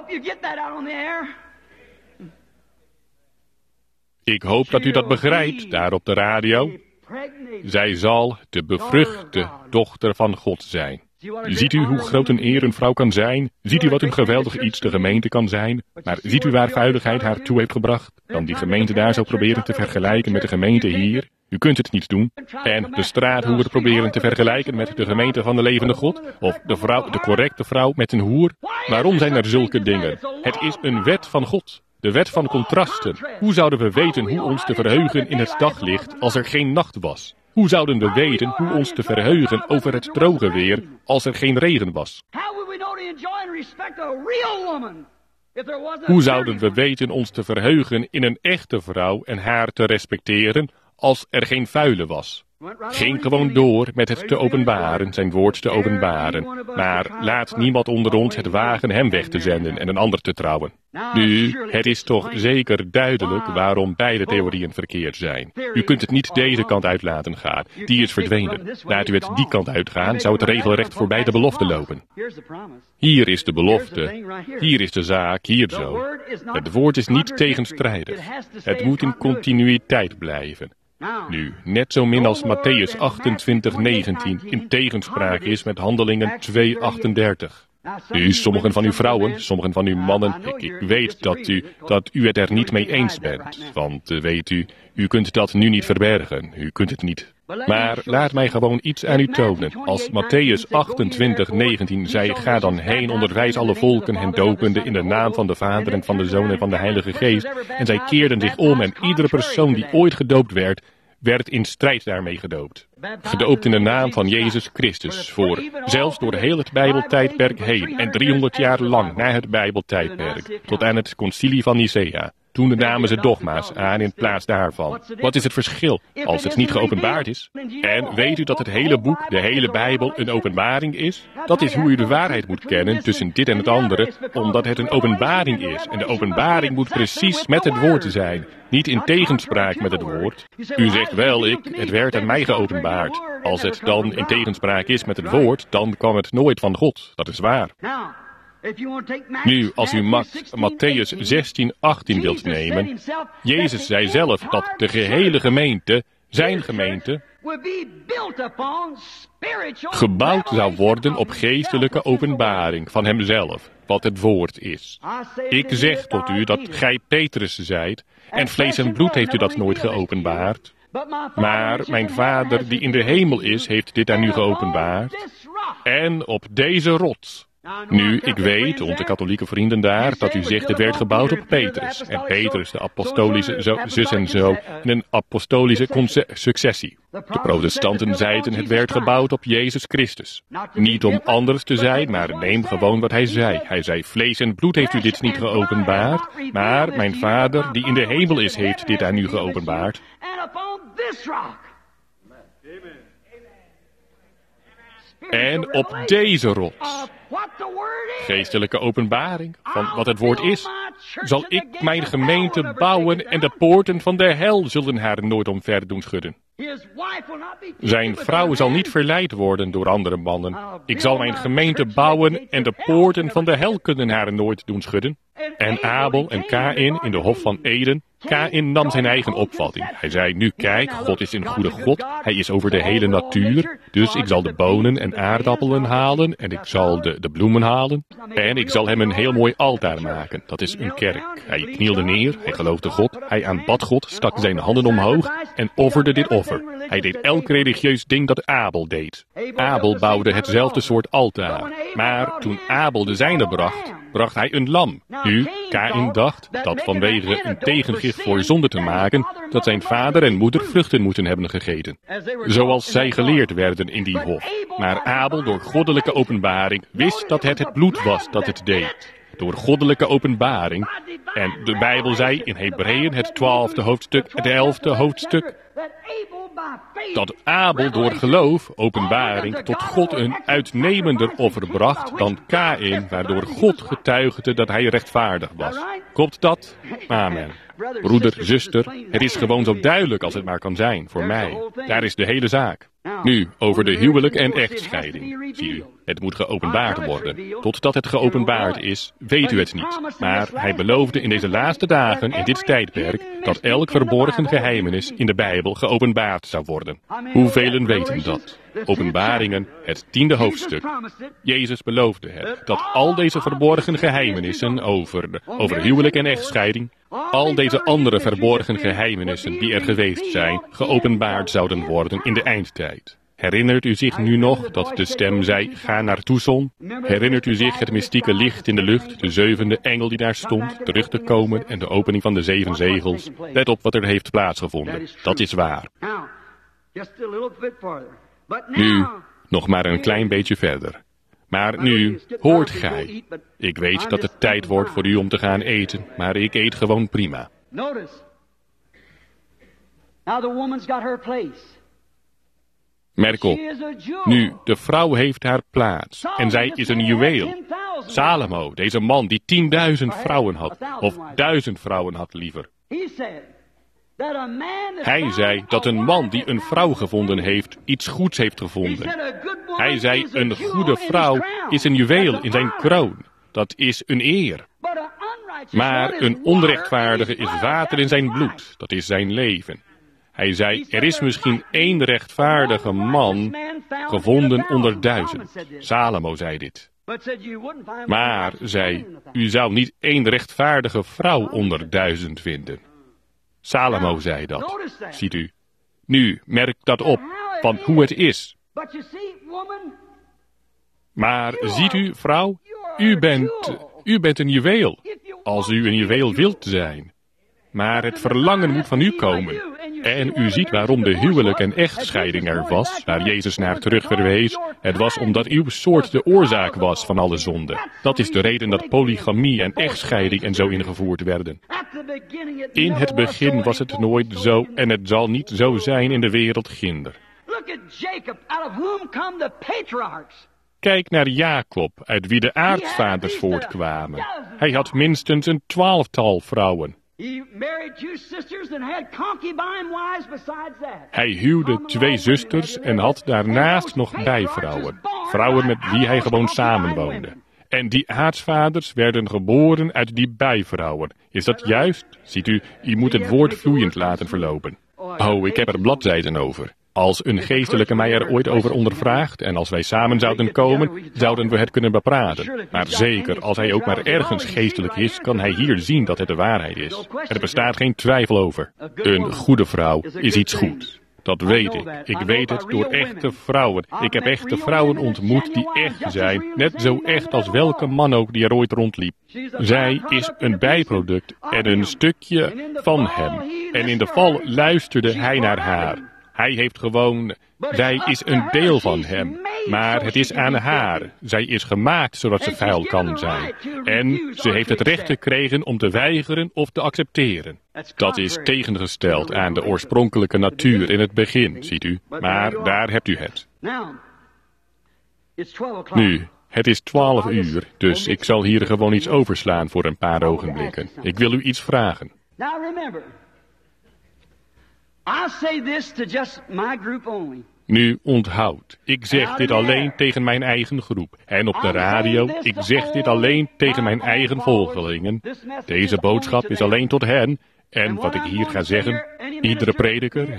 Ik hoop dat u dat begrijpt, daar op de radio. Zij zal de bevruchte dochter van God zijn. Ziet u hoe groot een eer een vrouw kan zijn? Ziet u wat een geweldig iets de gemeente kan zijn? Maar ziet u waar vuiligheid haar toe heeft gebracht? Dan die gemeente daar zou proberen te vergelijken met de gemeente hier? U kunt het niet doen. En de straathoer proberen te vergelijken met de gemeente van de levende God? Of de correcte vrouw met een hoer? Waarom zijn er zulke dingen? Het is een wet van God. De wet van contrasten. Hoe zouden we weten hoe ons te verheugen in het daglicht als er geen nacht was? Hoe zouden we weten hoe ons te verheugen over het droge weer als er geen regen was? Hoe zouden we weten ons te verheugen in een echte vrouw en haar te respecteren als er geen vuile was? Ging gewoon door met het te openbaren, zijn woord te openbaren. Maar laat niemand onder ons het wagen hem weg te zenden en een ander te trouwen. Nu, het is toch zeker duidelijk waarom beide theorieën verkeerd zijn. U kunt het niet deze kant uit laten gaan. Die is verdwenen. Laat u het die kant uitgaan, zou het regelrecht voorbij de belofte lopen. Hier is de belofte. Hier is de zaak, hier zo. Het woord is niet tegenstrijdig. Het moet in continuïteit blijven. Nu, net zo min als Mattheüs 28:19 in tegenspraak is met Handelingen 2:38. Nu, sommigen van uw vrouwen, sommigen van uw mannen, ik weet dat u het er niet mee eens bent. Want weet u kunt dat nu niet verbergen, u kunt het niet. Maar laat mij gewoon iets aan u tonen. Als Mattheüs 28:19 zei, ga dan heen, onderwijs alle volken hen dopende in de naam van de Vader en van de Zoon en van de Heilige Geest. En zij keerden zich om en iedere persoon die ooit gedoopt werd in strijd daarmee gedoopt. Gedoopt in de naam van Jezus Christus, zelfs door heel het Bijbeltijdperk heen en 300 jaar lang na het Bijbeltijdperk, tot aan het concilie van Nicea. Toen namen ze dogma's aan in plaats daarvan. Wat is het verschil als het niet geopenbaard is? En weet u dat het hele boek, de hele Bijbel, een openbaring is? Dat is hoe u de waarheid moet kennen tussen dit en het andere, omdat het een openbaring is. En de openbaring moet precies met het woord zijn, niet in tegenspraak met het woord. U zegt wel, het werd aan mij geopenbaard. Als het dan in tegenspraak is met het woord, dan kwam het nooit van God. Dat is waar. Nu, als u Mattheüs 16:18 wilt nemen, Jezus zei zelf dat de gehele gemeente, zijn gemeente, gebouwd zou worden op geestelijke openbaring van hemzelf, wat het woord is. Ik zeg tot u dat gij Petrus zijt, en vlees en bloed heeft u dat nooit geopenbaard. Maar mijn Vader die in de hemel is, heeft dit aan u geopenbaard. En op deze rots. Nu, ik weet, onze katholieke vrienden daar, dat u zegt het werd gebouwd op Petrus. En Petrus, de apostolische zus en zo, in een apostolische successie. De protestanten zeiden het werd gebouwd op Jezus Christus. Niet om anders te zijn, maar neem gewoon wat hij zei. Hij zei, vlees en bloed heeft u dit niet geopenbaard, maar mijn Vader die in de hemel is, heeft dit aan u geopenbaard. En op deze rots, geestelijke openbaring van wat het woord is, zal ik mijn gemeente bouwen en de poorten van de hel zullen haar nooit omver doen schudden. Zijn vrouw zal niet verleid worden door andere mannen. Ik zal mijn gemeente bouwen en de poorten van de hel kunnen haar nooit doen schudden. En Abel en Kaïn in de hof van Eden. Kaïn nam zijn eigen opvatting. Hij zei, nu kijk, God is een goede God. Hij is over de hele natuur. Dus ik zal de bonen en aardappelen halen. En ik zal de bloemen halen. En ik zal hem een heel mooi altaar maken. Dat is een kerk. Hij knielde neer. Hij geloofde God. Hij aanbad God. Stak zijn handen omhoog. En offerde dit offer. Hij deed elk religieus ding dat Abel deed. Abel bouwde hetzelfde soort altaar. Maar toen Abel de zijne bracht hij een lam. Nu, Kaïn dacht dat vanwege een tegengif voor zonde te maken, dat zijn vader en moeder vruchten moeten hebben gegeten. Zoals zij geleerd werden in die hof. Maar Abel, door goddelijke openbaring, wist dat het bloed was dat het deed. Door goddelijke openbaring. En de Bijbel zei in Hebreeën, het 12e hoofdstuk, het 11e hoofdstuk, dat Abel door geloof, openbaring, tot God een uitnemender offer bracht dan Kaïn, waardoor God getuigde dat hij rechtvaardig was. Klopt dat? Amen. Broeder, zuster, het is gewoon zo duidelijk als het maar kan zijn, voor mij. Daar is de hele zaak. Nu, over de huwelijk en echtscheiding. Zie u, het moet geopenbaard worden. Totdat het geopenbaard is, weet u het niet. Maar hij beloofde in deze laatste dagen, in dit tijdperk, dat elk verborgen geheimenis in de Bijbel geopenbaard zou worden. Hoevelen weten dat? Openbaringen, het 10e hoofdstuk. Jezus beloofde het, dat al deze verborgen geheimenissen over huwelijk en echtscheiding, al deze andere verborgen geheimenissen die er geweest zijn, geopenbaard zouden worden in de eindtijd. Herinnert u zich nu nog dat de stem zei, ga naar Tucson? Herinnert u zich het mystieke licht in de lucht, de 7e engel die daar stond, terug te komen en de opening van de 7 zegels? Let op wat er heeft plaatsgevonden. Dat is waar. Nu, nog maar een klein beetje verder. Maar nu, hoort gij. Ik weet dat het tijd wordt voor u om te gaan eten, maar ik eet gewoon prima. Merk op. Nu, de vrouw heeft haar plaats. En zij is een juweel. Salomo, deze man die 10.000 vrouwen had. Of 1000 vrouwen had liever. Hij zei dat een man die een vrouw gevonden heeft, iets goeds heeft gevonden. Hij zei, een goede vrouw is een juweel in zijn kroon. Dat is een eer. Maar een onrechtvaardige is water in zijn bloed. Dat is zijn leven. Hij zei, er is misschien 1 rechtvaardige man gevonden onder 1000. Salomo zei dit. Maar, zei, u zou niet 1 rechtvaardige vrouw onder 1000 vinden. Salomo zei dat. Ziet u. Nu, merk dat op, van hoe het is. Maar ziet u, vrouw, u bent een juweel, als u een juweel wilt zijn. Maar het verlangen moet van u komen. En u ziet waarom de huwelijk en echtscheiding er was, waar Jezus naar terug verwees. Het was omdat uw soort de oorzaak was van alle zonde. Dat is de reden dat polygamie en echtscheiding en zo ingevoerd werden. In het begin was het nooit zo en het zal niet zo zijn in de wereld ginder. Kijk naar Jacob, uit wie de aartsvaders voortkwamen. Hij had minstens een 12-tal vrouwen. Hij huwde 2 zusters en had daarnaast nog bijvrouwen. Vrouwen met wie hij gewoon samenwoonde. En die aartsvaders werden geboren uit die bijvrouwen. Is dat juist? Ziet u, u moet het woord vloeiend laten verlopen. Oh, ik heb er bladzijden over. Als een geestelijke mij er ooit over ondervraagt en als wij samen zouden komen, zouden we het kunnen bepraten. Maar zeker, als hij ook maar ergens geestelijk is, kan hij hier zien dat het de waarheid is. Er bestaat geen twijfel over. Een goede vrouw is iets goeds. Dat weet ik. Ik weet het door echte vrouwen. Ik heb echte vrouwen ontmoet die echt zijn. Net zo echt als welke man ook die er ooit rondliep. Zij is een bijproduct en een stukje van hem. En in de val luisterde hij naar haar. Hij heeft gewoon... Zij is een deel van hem. Maar het is aan haar. Zij is gemaakt zodat ze vuil kan zijn. En ze heeft het recht gekregen om te weigeren of te accepteren. Dat is tegengesteld aan de oorspronkelijke natuur in het begin, ziet u. Maar daar hebt u het. Nu, het is 12 uur, dus ik zal hier gewoon iets overslaan voor een paar ogenblikken. Ik wil u iets vragen. Nu onthoud, ik zeg dit alleen tegen mijn eigen groep. En op de radio, ik zeg dit alleen tegen mijn eigen volgelingen. Deze boodschap is alleen tot hen. En wat ik hier ga zeggen, iedere prediker,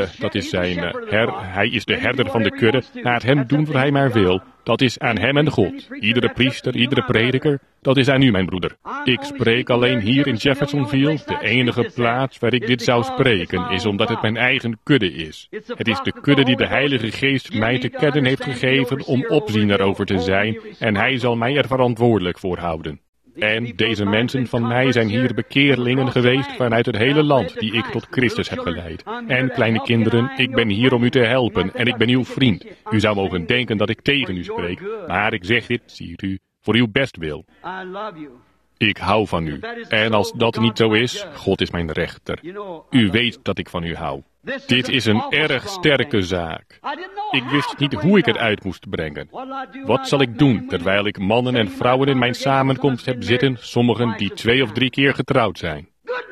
hij is de herder van de kudde, laat hem doen wat hij maar wil. Dat is aan hem en God. Iedere priester, iedere prediker, dat is aan u, mijn broeder. Ik spreek alleen hier in Jeffersonville. De enige plaats waar ik dit zou spreken is omdat het mijn eigen kudde is. Het is de kudde die de Heilige Geest mij te kennen heeft gegeven om opziener over te zijn en hij zal mij er verantwoordelijk voor houden. En deze mensen van mij zijn hier bekeerlingen geweest vanuit het hele land die ik tot Christus heb geleid. En kleine kinderen, ik ben hier om u te helpen en ik ben uw vriend. U zou mogen denken dat ik tegen u spreek, maar ik zeg dit, ziet u, voor uw bestwil. Ik hou van u. En als dat niet zo is, God is mijn rechter. U weet dat ik van u hou. Dit is een erg sterke zaak. Ik wist niet hoe ik het uit moest brengen. Wat zal ik doen terwijl ik mannen en vrouwen in mijn samenkomst heb zitten, sommigen die 2 of 3 keer getrouwd zijn?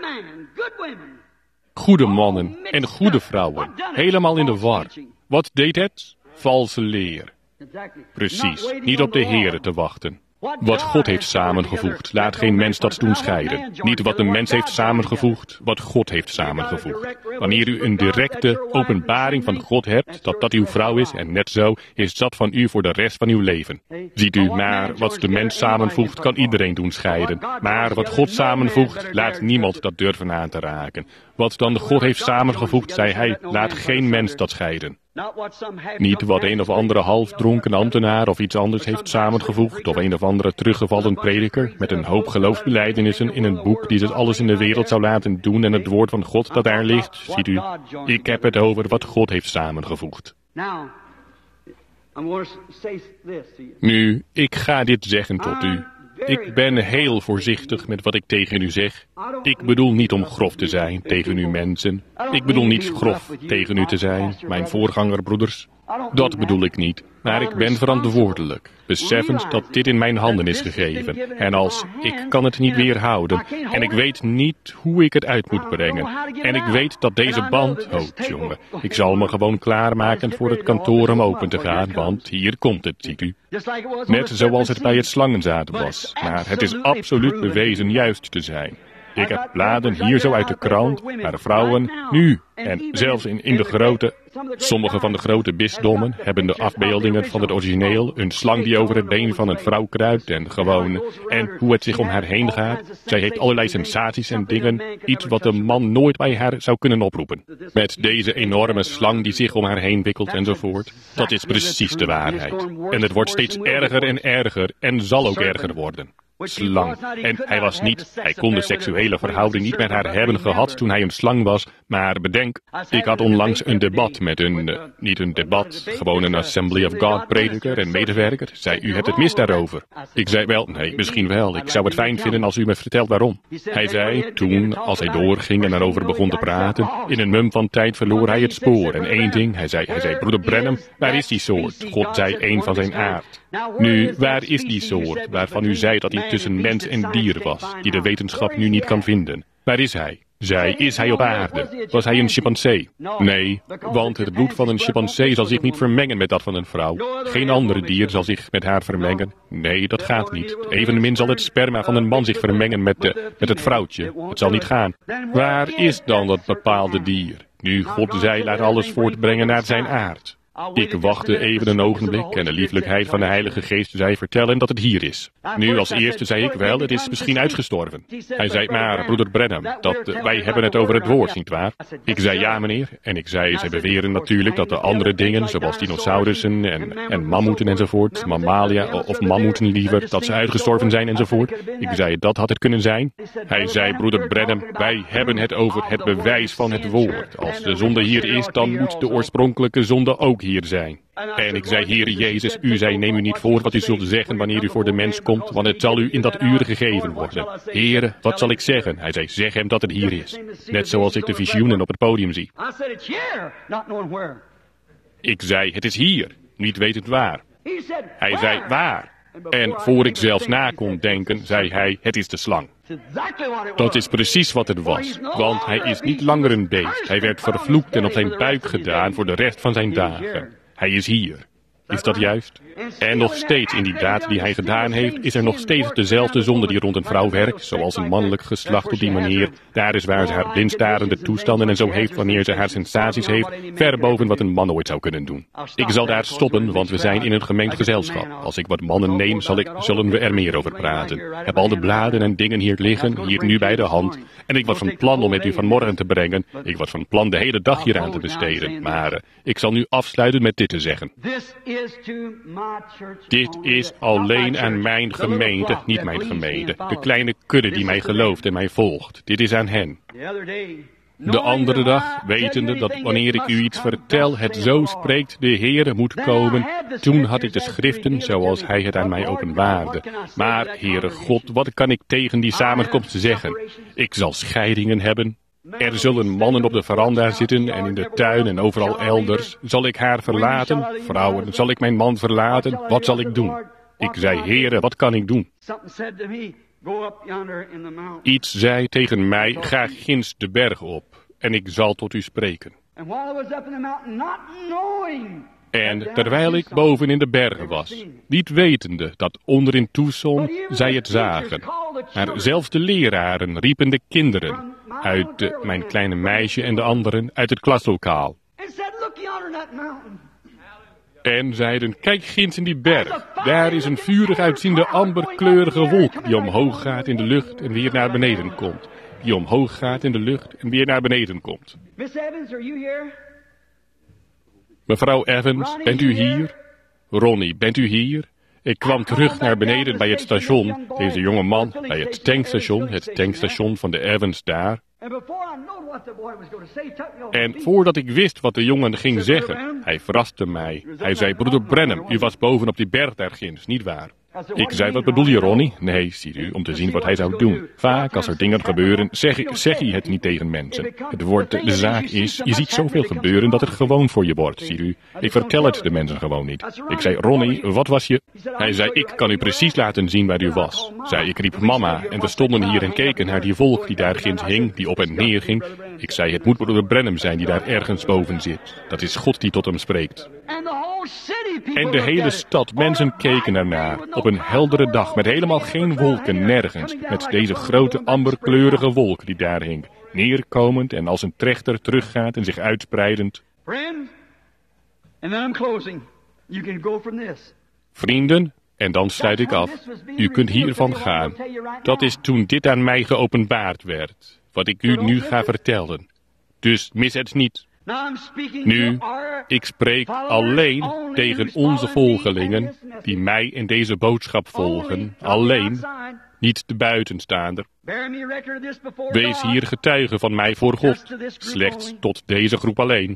Goede mannen en goede vrouwen, helemaal in de war. Wat deed het? Valse leer. Precies, niet op de Heere te wachten. Wat God heeft samengevoegd, laat geen mens dat doen scheiden. Niet wat een mens heeft samengevoegd, wat God heeft samengevoegd. Wanneer u een directe openbaring van God hebt, dat dat uw vrouw is, en net zo, is dat van u voor de rest van uw leven. Ziet u, maar wat de mens samenvoegt, kan iedereen doen scheiden. Maar wat God samenvoegt, laat niemand dat durven aan te raken. Wat dan God heeft samengevoegd, zei hij, laat geen mens dat scheiden. Niet wat een of andere halfdronken ambtenaar of iets anders heeft samengevoegd, of een of andere teruggevallen prediker met een hoop geloofsbelijdenissen in een boek die dit alles in de wereld zou laten doen en het woord van God dat daar ligt. Ziet u, ik heb het over wat God heeft samengevoegd. Nu, ik ga dit zeggen tot u. Ik ben heel voorzichtig met wat ik tegen u zeg. Ik bedoel niet om grof te zijn tegen u mensen. Ik bedoel niet grof tegen u te zijn, mijn voorgangerbroeders. Dat bedoel ik niet. Maar ik ben verantwoordelijk, beseffend dat dit in mijn handen is gegeven. En als ik kan het niet weerhouden, en ik weet niet hoe ik het uit moet brengen. En ik weet dat deze band, jongen, ik zal me gewoon klaarmaken voor het kantoor om open te gaan, want hier komt het, ziet u. Net zoals het bij het slangenzaad was, maar het is absoluut bewezen juist te zijn. Ik heb bladen hier zo uit de krant, maar vrouwen, nu, en zelfs in de grote, sommige van de grote bisdommen hebben de afbeeldingen van het origineel, een slang die over het been van een vrouw kruipt en gewoon, en hoe het zich om haar heen gaat. Zij heeft allerlei sensaties en dingen, iets wat een man nooit bij haar zou kunnen oproepen. Met deze enorme slang die zich om haar heen wikkelt enzovoort. Dat is precies de waarheid. En het wordt steeds erger en zal ook erger worden. Slang. En hij kon de seksuele verhouding niet met haar hebben gehad toen hij een slang was, maar bedenk, ik had onlangs een debat met niet een debat, gewoon een Assembly of God prediker en medewerker. Zei, u hebt het mis daarover. Ik zei, wel, nee, misschien wel. Ik zou het fijn vinden als u me vertelt waarom. Hij zei, toen, als hij doorging en erover begon te praten, in een mum van tijd verloor hij het spoor. En één ding, hij zei, broeder Branham, waar is die soort? God zei, één van zijn aard. Nu, waar is die soort, waarvan u zei dat hij tussen mens en dier was, die de wetenschap nu niet kan vinden? Waar is hij? Is hij op aarde? Was hij een chimpansee? Nee, want het bloed van een chimpansee zal zich niet vermengen met dat van een vrouw. Geen andere dier zal zich met haar vermengen. Nee, dat gaat niet. Evenmin zal het sperma van een man zich vermengen met het vrouwtje. Het zal niet gaan. Waar is dan dat bepaalde dier? Nu, God zei, laat alles voortbrengen naar zijn aard. Ik wachtte even een ogenblik en de lieflijkheid van de Heilige Geest zei vertellen dat het hier is. Nu, als eerste zei ik wel, het is misschien uitgestorven. Hij zei, maar broeder Branham, wij hebben het over het woord, nietwaar? Ik zei, ja meneer. En ik zei, zij beweren natuurlijk dat de andere dingen, zoals dinosaurussen en mammoeten enzovoort, mammalia of mammoeten liever, dat ze uitgestorven zijn enzovoort. Ik zei, dat had het kunnen zijn. Hij zei, broeder Branham, wij hebben het over het bewijs van het woord. Als de zonde hier is, dan moet de oorspronkelijke zonde ook hier zijn. En ik zei, Heere Jezus, u zei, neem u niet voor wat u zult zeggen wanneer u voor de mens komt, want het zal u in dat uur gegeven worden. Heere, wat zal ik zeggen? Hij zei, zeg hem dat het hier is. Net zoals ik de visioenen op het podium zie. Ik zei, het is hier, niet wetend waar. Hij zei, waar? En voor ik zelfs na kon denken, zei hij, het is de slang. Dat is precies wat het was, want hij is niet langer een beest. Hij werd vervloekt en op zijn buik gedaan voor de rest van zijn dagen. Hij is hier. Is dat juist? En nog steeds in die daad die hij gedaan heeft, is er nog steeds dezelfde zonde die rond een vrouw werkt, zoals een mannelijk geslacht op die manier. Daar is waar ze haar blindstarende toestanden en zo heeft wanneer ze haar sensaties heeft, ver boven wat een man ooit zou kunnen doen. Ik zal daar stoppen, want we zijn in een gemengd gezelschap. Als ik wat mannen neem, zullen we er meer over praten. Ik heb al de bladen en dingen hier liggen, hier nu bij de hand. En ik was van plan om het u vanmorgen te brengen. Ik was van plan de hele dag hier aan te besteden. Maar ik zal nu afsluiten met dit te zeggen. Dit is alleen aan mijn gemeente, niet mijn gemeente. De kleine kudde die mij gelooft en mij volgt. Dit is aan hen. De andere dag, wetende dat wanneer ik u iets vertel, het zo spreekt, de Heere moet komen. Toen had ik de schriften zoals hij het aan mij openbaarde. Maar, Heere God, wat kan ik tegen die samenkomst zeggen? Ik zal scheidingen hebben. Er zullen mannen op de veranda zitten en in de tuin en overal elders. Zal ik haar verlaten? Vrouwen, zal ik mijn man verlaten? Wat zal ik doen? Ik zei, Heere, wat kan ik doen? Iets zei tegen mij, ga ginds de berg op en ik zal tot u spreken. En terwijl ik boven in de bergen was, niet wetende dat onder in Tucson zij het zagen, maar zelfs de leraren riepen de kinderen uit mijn kleine meisje en de anderen uit het klaslokaal. En zeiden, kijk ginds in die berg, daar is een vurig uitziende amberkleurige wolk die omhoog gaat in de lucht en weer naar beneden komt. Die omhoog gaat in de lucht en weer naar beneden komt. Mevrouw Evans, bent u hier? Ronnie, bent u hier? Ik kwam terug naar beneden bij het station, deze jonge man, bij het tankstation van de Evans daar. En voordat ik wist wat de jongen ging zeggen, hij verraste mij. Hij zei, broeder Branham, u was boven op die berg daar ginds, niet waar? Ik zei, wat bedoel je, Ronnie? Nee, ziet u, om te zien wat hij zou doen. Vaak, als er dingen gebeuren, zeg je het niet tegen mensen. De zaak is, je ziet zoveel gebeuren dat het gewoon voor je wordt, ziet u. Ik vertel het de mensen gewoon niet. Ik zei, Ronnie, wat was je? Hij zei, ik kan u precies laten zien waar u was. Zei, ik riep mama, en we stonden hier en keken naar die wolk die daar ginds hing, die op en neer ging. Ik zei, het moet broeder Branham zijn die daar ergens boven zit. Dat is God die tot hem spreekt. En de hele stad, mensen keken ernaar. Op een heldere dag, met helemaal geen wolken, nergens. Met deze grote amberkleurige wolk die daar hing. Neerkomend en als een trechter teruggaat en zich uitspreidend. Vrienden, en dan sluit ik af. U kunt hiervan gaan. Dat is toen dit aan mij geopenbaard werd. Wat ik u nu ga vertellen. Dus mis het niet. Nu, ik spreek alleen tegen onze volgelingen die mij in deze boodschap volgen, alleen, niet de buitenstaander. Wees hier getuige van mij voor God, slechts tot deze groep alleen.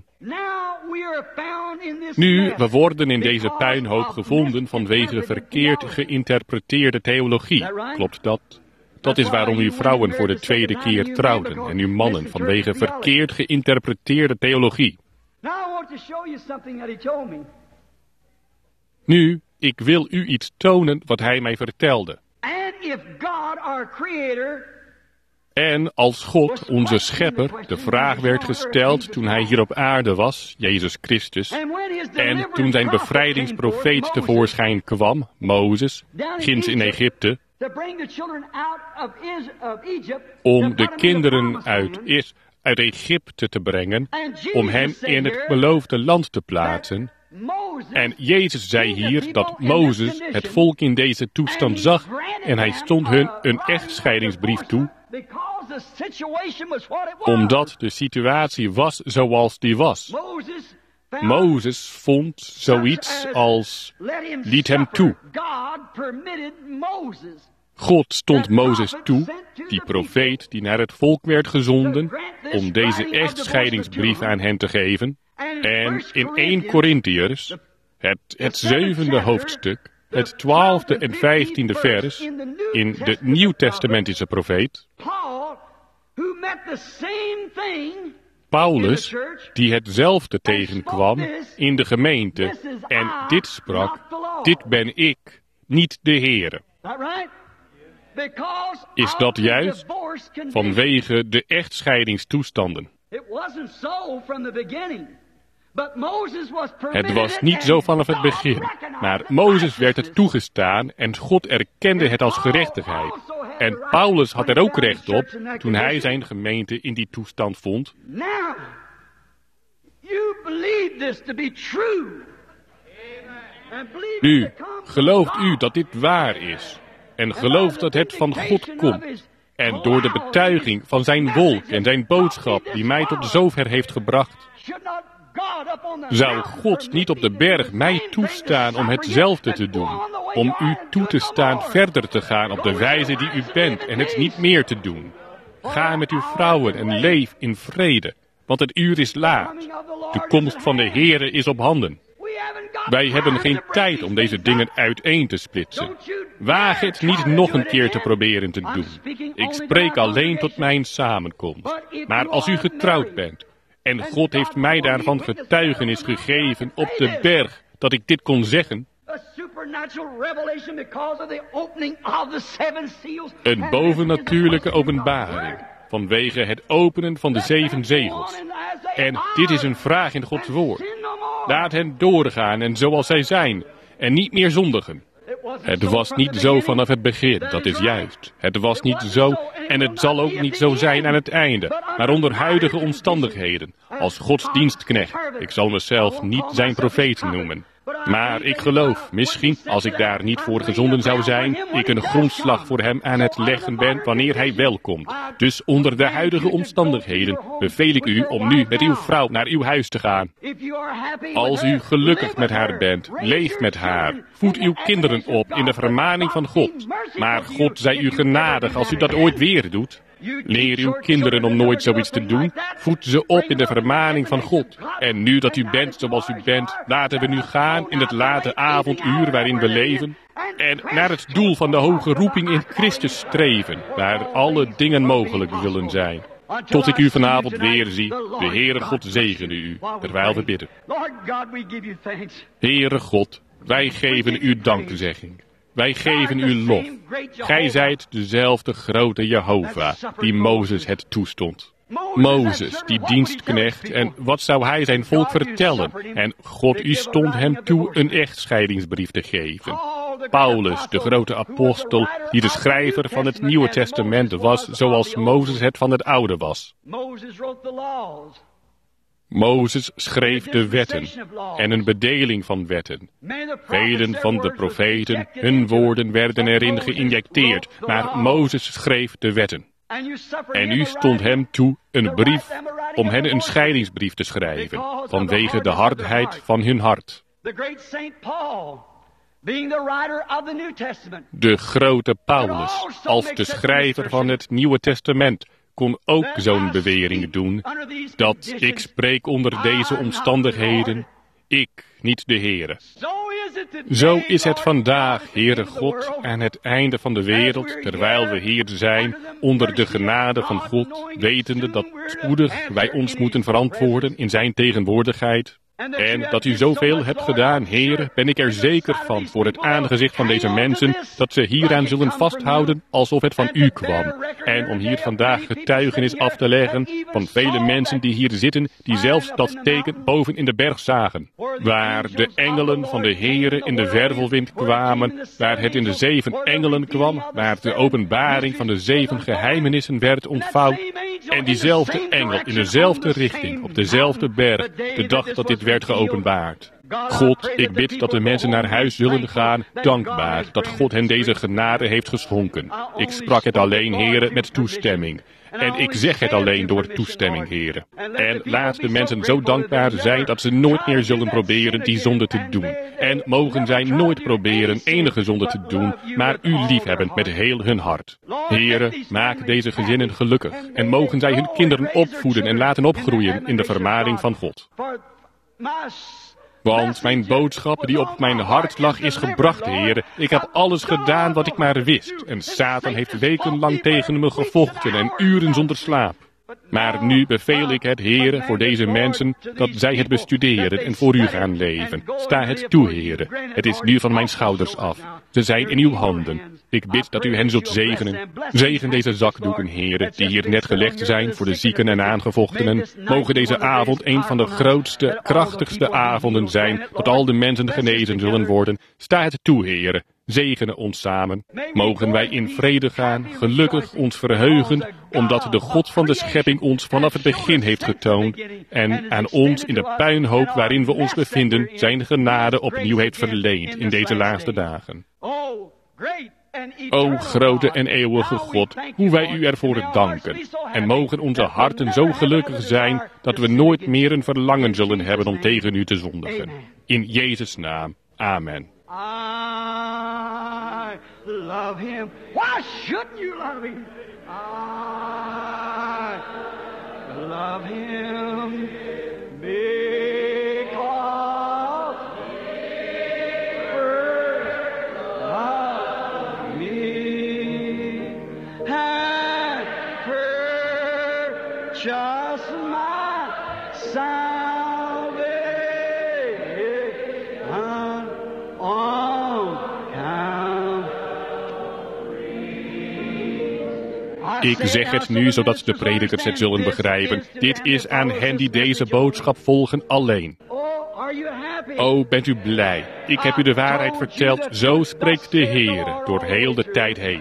Nu, we worden in deze puinhoop gevonden vanwege verkeerd geïnterpreteerde theologie. Klopt dat? Dat is waarom uw vrouwen voor de tweede keer trouwden en uw mannen vanwege verkeerd geïnterpreteerde theologie. Nu, ik wil u iets tonen wat hij mij vertelde. En als God, onze schepper, de vraag werd gesteld toen hij hier op aarde was, Jezus Christus, en toen zijn bevrijdingsprofeet tevoorschijn kwam, Mozes, ginds in Egypte, om de kinderen uit Egypte te brengen, om hen in het beloofde land te plaatsen. En Jezus zei hier dat Mozes het volk in deze toestand zag en hij stond hun een echtscheidingsbrief toe, omdat de situatie was zoals die was. Mozes vond zoiets als liet hem toe. God stond Mozes toe, die profeet die naar het volk werd gezonden, om deze echtscheidingsbrief aan hen te geven. En in 1 Korintiërs, het 7e hoofdstuk, het 12e en 15e vers, in de Nieuwtestamentische profeet, Paulus, die hetzelfde tegenkwam in de gemeente, en dit sprak, dit ben ik, niet de Heere. Is dat juist? Vanwege de echtscheidingstoestanden. Het was niet zo vanaf het begin, maar Mozes werd het toegestaan en God erkende het als gerechtigheid. En Paulus had er ook recht op toen hij zijn gemeente in die toestand vond. Nu, gelooft u dat dit waar is en gelooft dat het van God komt. En door de betuiging van zijn wolk en zijn boodschap die mij tot zover heeft gebracht, zou God niet op de berg mij toestaan om hetzelfde te doen, om u toe te staan verder te gaan op de wijze die u bent en het niet meer te doen. Ga met uw vrouwen en leef in vrede, want het uur is laat. De komst van de Heere is op handen. Wij hebben geen tijd om deze dingen uiteen te splitsen. Waag het niet nog een keer te proberen te doen. Ik spreek alleen tot mijn samenkomst. Maar als u getrouwd bent, en God heeft mij daarvan getuigenis gegeven op de berg, dat ik dit kon zeggen, een bovennatuurlijke openbaring, vanwege het openen van de 7 zegels. En dit is een vraag in Gods woord. Laat hen doorgaan en zoals zij zijn, en niet meer zondigen. Het was niet zo vanaf het begin, dat is juist. Het was niet zo, en het zal ook niet zo zijn aan het einde, maar onder huidige omstandigheden, als Gods dienstknecht. Ik zal mezelf niet zijn profeet noemen. Maar ik geloof, misschien, als ik daar niet voor gezonden zou zijn, ik een grondslag voor hem aan het leggen ben wanneer hij welkomt. Dus onder de huidige omstandigheden beveel ik u om nu met uw vrouw naar uw huis te gaan. Als u gelukkig met haar bent, leef met haar. Voed uw kinderen op in de vermaning van God. Maar God zij u genadig als u dat ooit weer doet. Leer uw kinderen om nooit zoiets te doen. Voed ze op in de vermaning van God. En nu dat u bent zoals u bent, laten we nu gaan in het late avonduur waarin we leven. En naar het doel van de hoge roeping in Christus streven, waar alle dingen mogelijk zullen zijn. Tot ik u vanavond weer zie, de Heere God zegene u, terwijl we bidden. Heere God, wij geven u dankzegging. Wij geven u lof. Gij zijt dezelfde grote Jehovah, die Mozes het toestond. Mozes, die dienstknecht, en wat zou hij zijn volk vertellen? En God, u stond hem toe een echtscheidingsbrief te geven. Paulus, de grote apostel, die de schrijver van het Nieuwe Testament was, zoals Mozes het van het Oude was. Mozes schreef de wetten en een bedeling van wetten. Velen van de profeten, hun woorden werden erin geïnjecteerd, maar Mozes schreef de wetten. En u stond hem toe een brief om hen een scheidingsbrief te schrijven, vanwege de hardheid van hun hart. De grote Paulus, als de schrijver van het Nieuwe Testament, kon ook zo'n bewering doen, dat ik spreek onder deze omstandigheden, ik, niet de Heere. Zo is het vandaag, Heere God, aan het einde van de wereld, terwijl we hier zijn, onder de genade van God, wetende dat spoedig wij ons moeten verantwoorden in zijn tegenwoordigheid. En dat u zoveel hebt gedaan, Heere, ben ik er zeker van voor het aangezicht van deze mensen, dat ze hieraan zullen vasthouden alsof het van u kwam. En om hier vandaag getuigenis af te leggen van vele mensen die hier zitten, die zelfs dat teken boven in de berg zagen. Waar de engelen van de Heere in de wervelwind kwamen, waar het in de 7 engelen kwam, waar de openbaring van de 7 geheimenissen werd ontvouwd. En diezelfde engel in dezelfde richting, op dezelfde berg, de dag dat dit werd geopenbaard. God, ik bid dat de mensen naar huis zullen gaan, dankbaar dat God hen deze genade heeft geschonken. Ik sprak het alleen, Heere, met toestemming. En ik zeg het alleen door toestemming, Heere. En laat de mensen zo dankbaar zijn dat ze nooit meer zullen proberen die zonde te doen. En mogen zij nooit proberen enige zonde te doen, maar u liefhebbend met heel hun hart. Heere, maak deze gezinnen gelukkig. En mogen zij hun kinderen opvoeden en laten opgroeien in de vermaning van God. Want mijn boodschap die op mijn hart lag is gebracht, Heere. Ik heb alles gedaan wat ik maar wist. En Satan heeft wekenlang tegen me gevochten en uren zonder slaap. Maar nu beveel ik het, Heere, voor deze mensen, dat zij het bestuderen en voor u gaan leven. Sta het toe, Heere. Het is nu van mijn schouders af. Ze zijn in uw handen. Ik bid dat u hen zult zegenen. Zegen deze zakdoeken, Heere, die hier net gelegd zijn voor de zieken en aangevochtenen. Mogen deze avond een van de grootste, krachtigste avonden zijn, dat al de mensen genezen zullen worden. Sta het toe, Heere. Zegenen ons samen. Mogen wij in vrede gaan, gelukkig ons verheugen, omdat de God van de schepping ons vanaf het begin heeft getoond en aan ons in de puinhoop waarin we ons bevinden zijn genade opnieuw heeft verleend in deze laatste dagen. O grote en eeuwige God, hoe wij u ervoor danken. En mogen onze harten zo gelukkig zijn dat we nooit meer een verlangen zullen hebben om tegen u te zondigen. In Jezus' naam. Amen. I love him. Why shouldn't you love him? I love him because he first loved me and purchased my salvation. Ik zeg het nu, zodat de predikers het zullen begrijpen. Dit is aan hen die deze boodschap volgen alleen. O, bent u blij? Ik heb u de waarheid verteld. Zo spreekt de Heer door heel de tijd heen.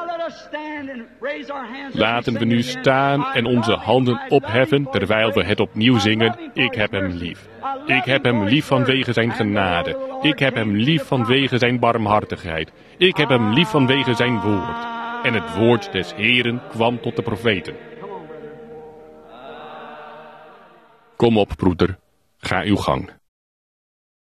Laten we nu staan en onze handen opheffen, terwijl we het opnieuw zingen. Ik heb hem lief. Ik heb hem lief vanwege zijn genade. Ik heb hem lief vanwege zijn barmhartigheid. Ik heb hem lief vanwege zijn woord. En het woord des Heeren kwam tot de profeten. Kom op, broeder. Ga uw gang.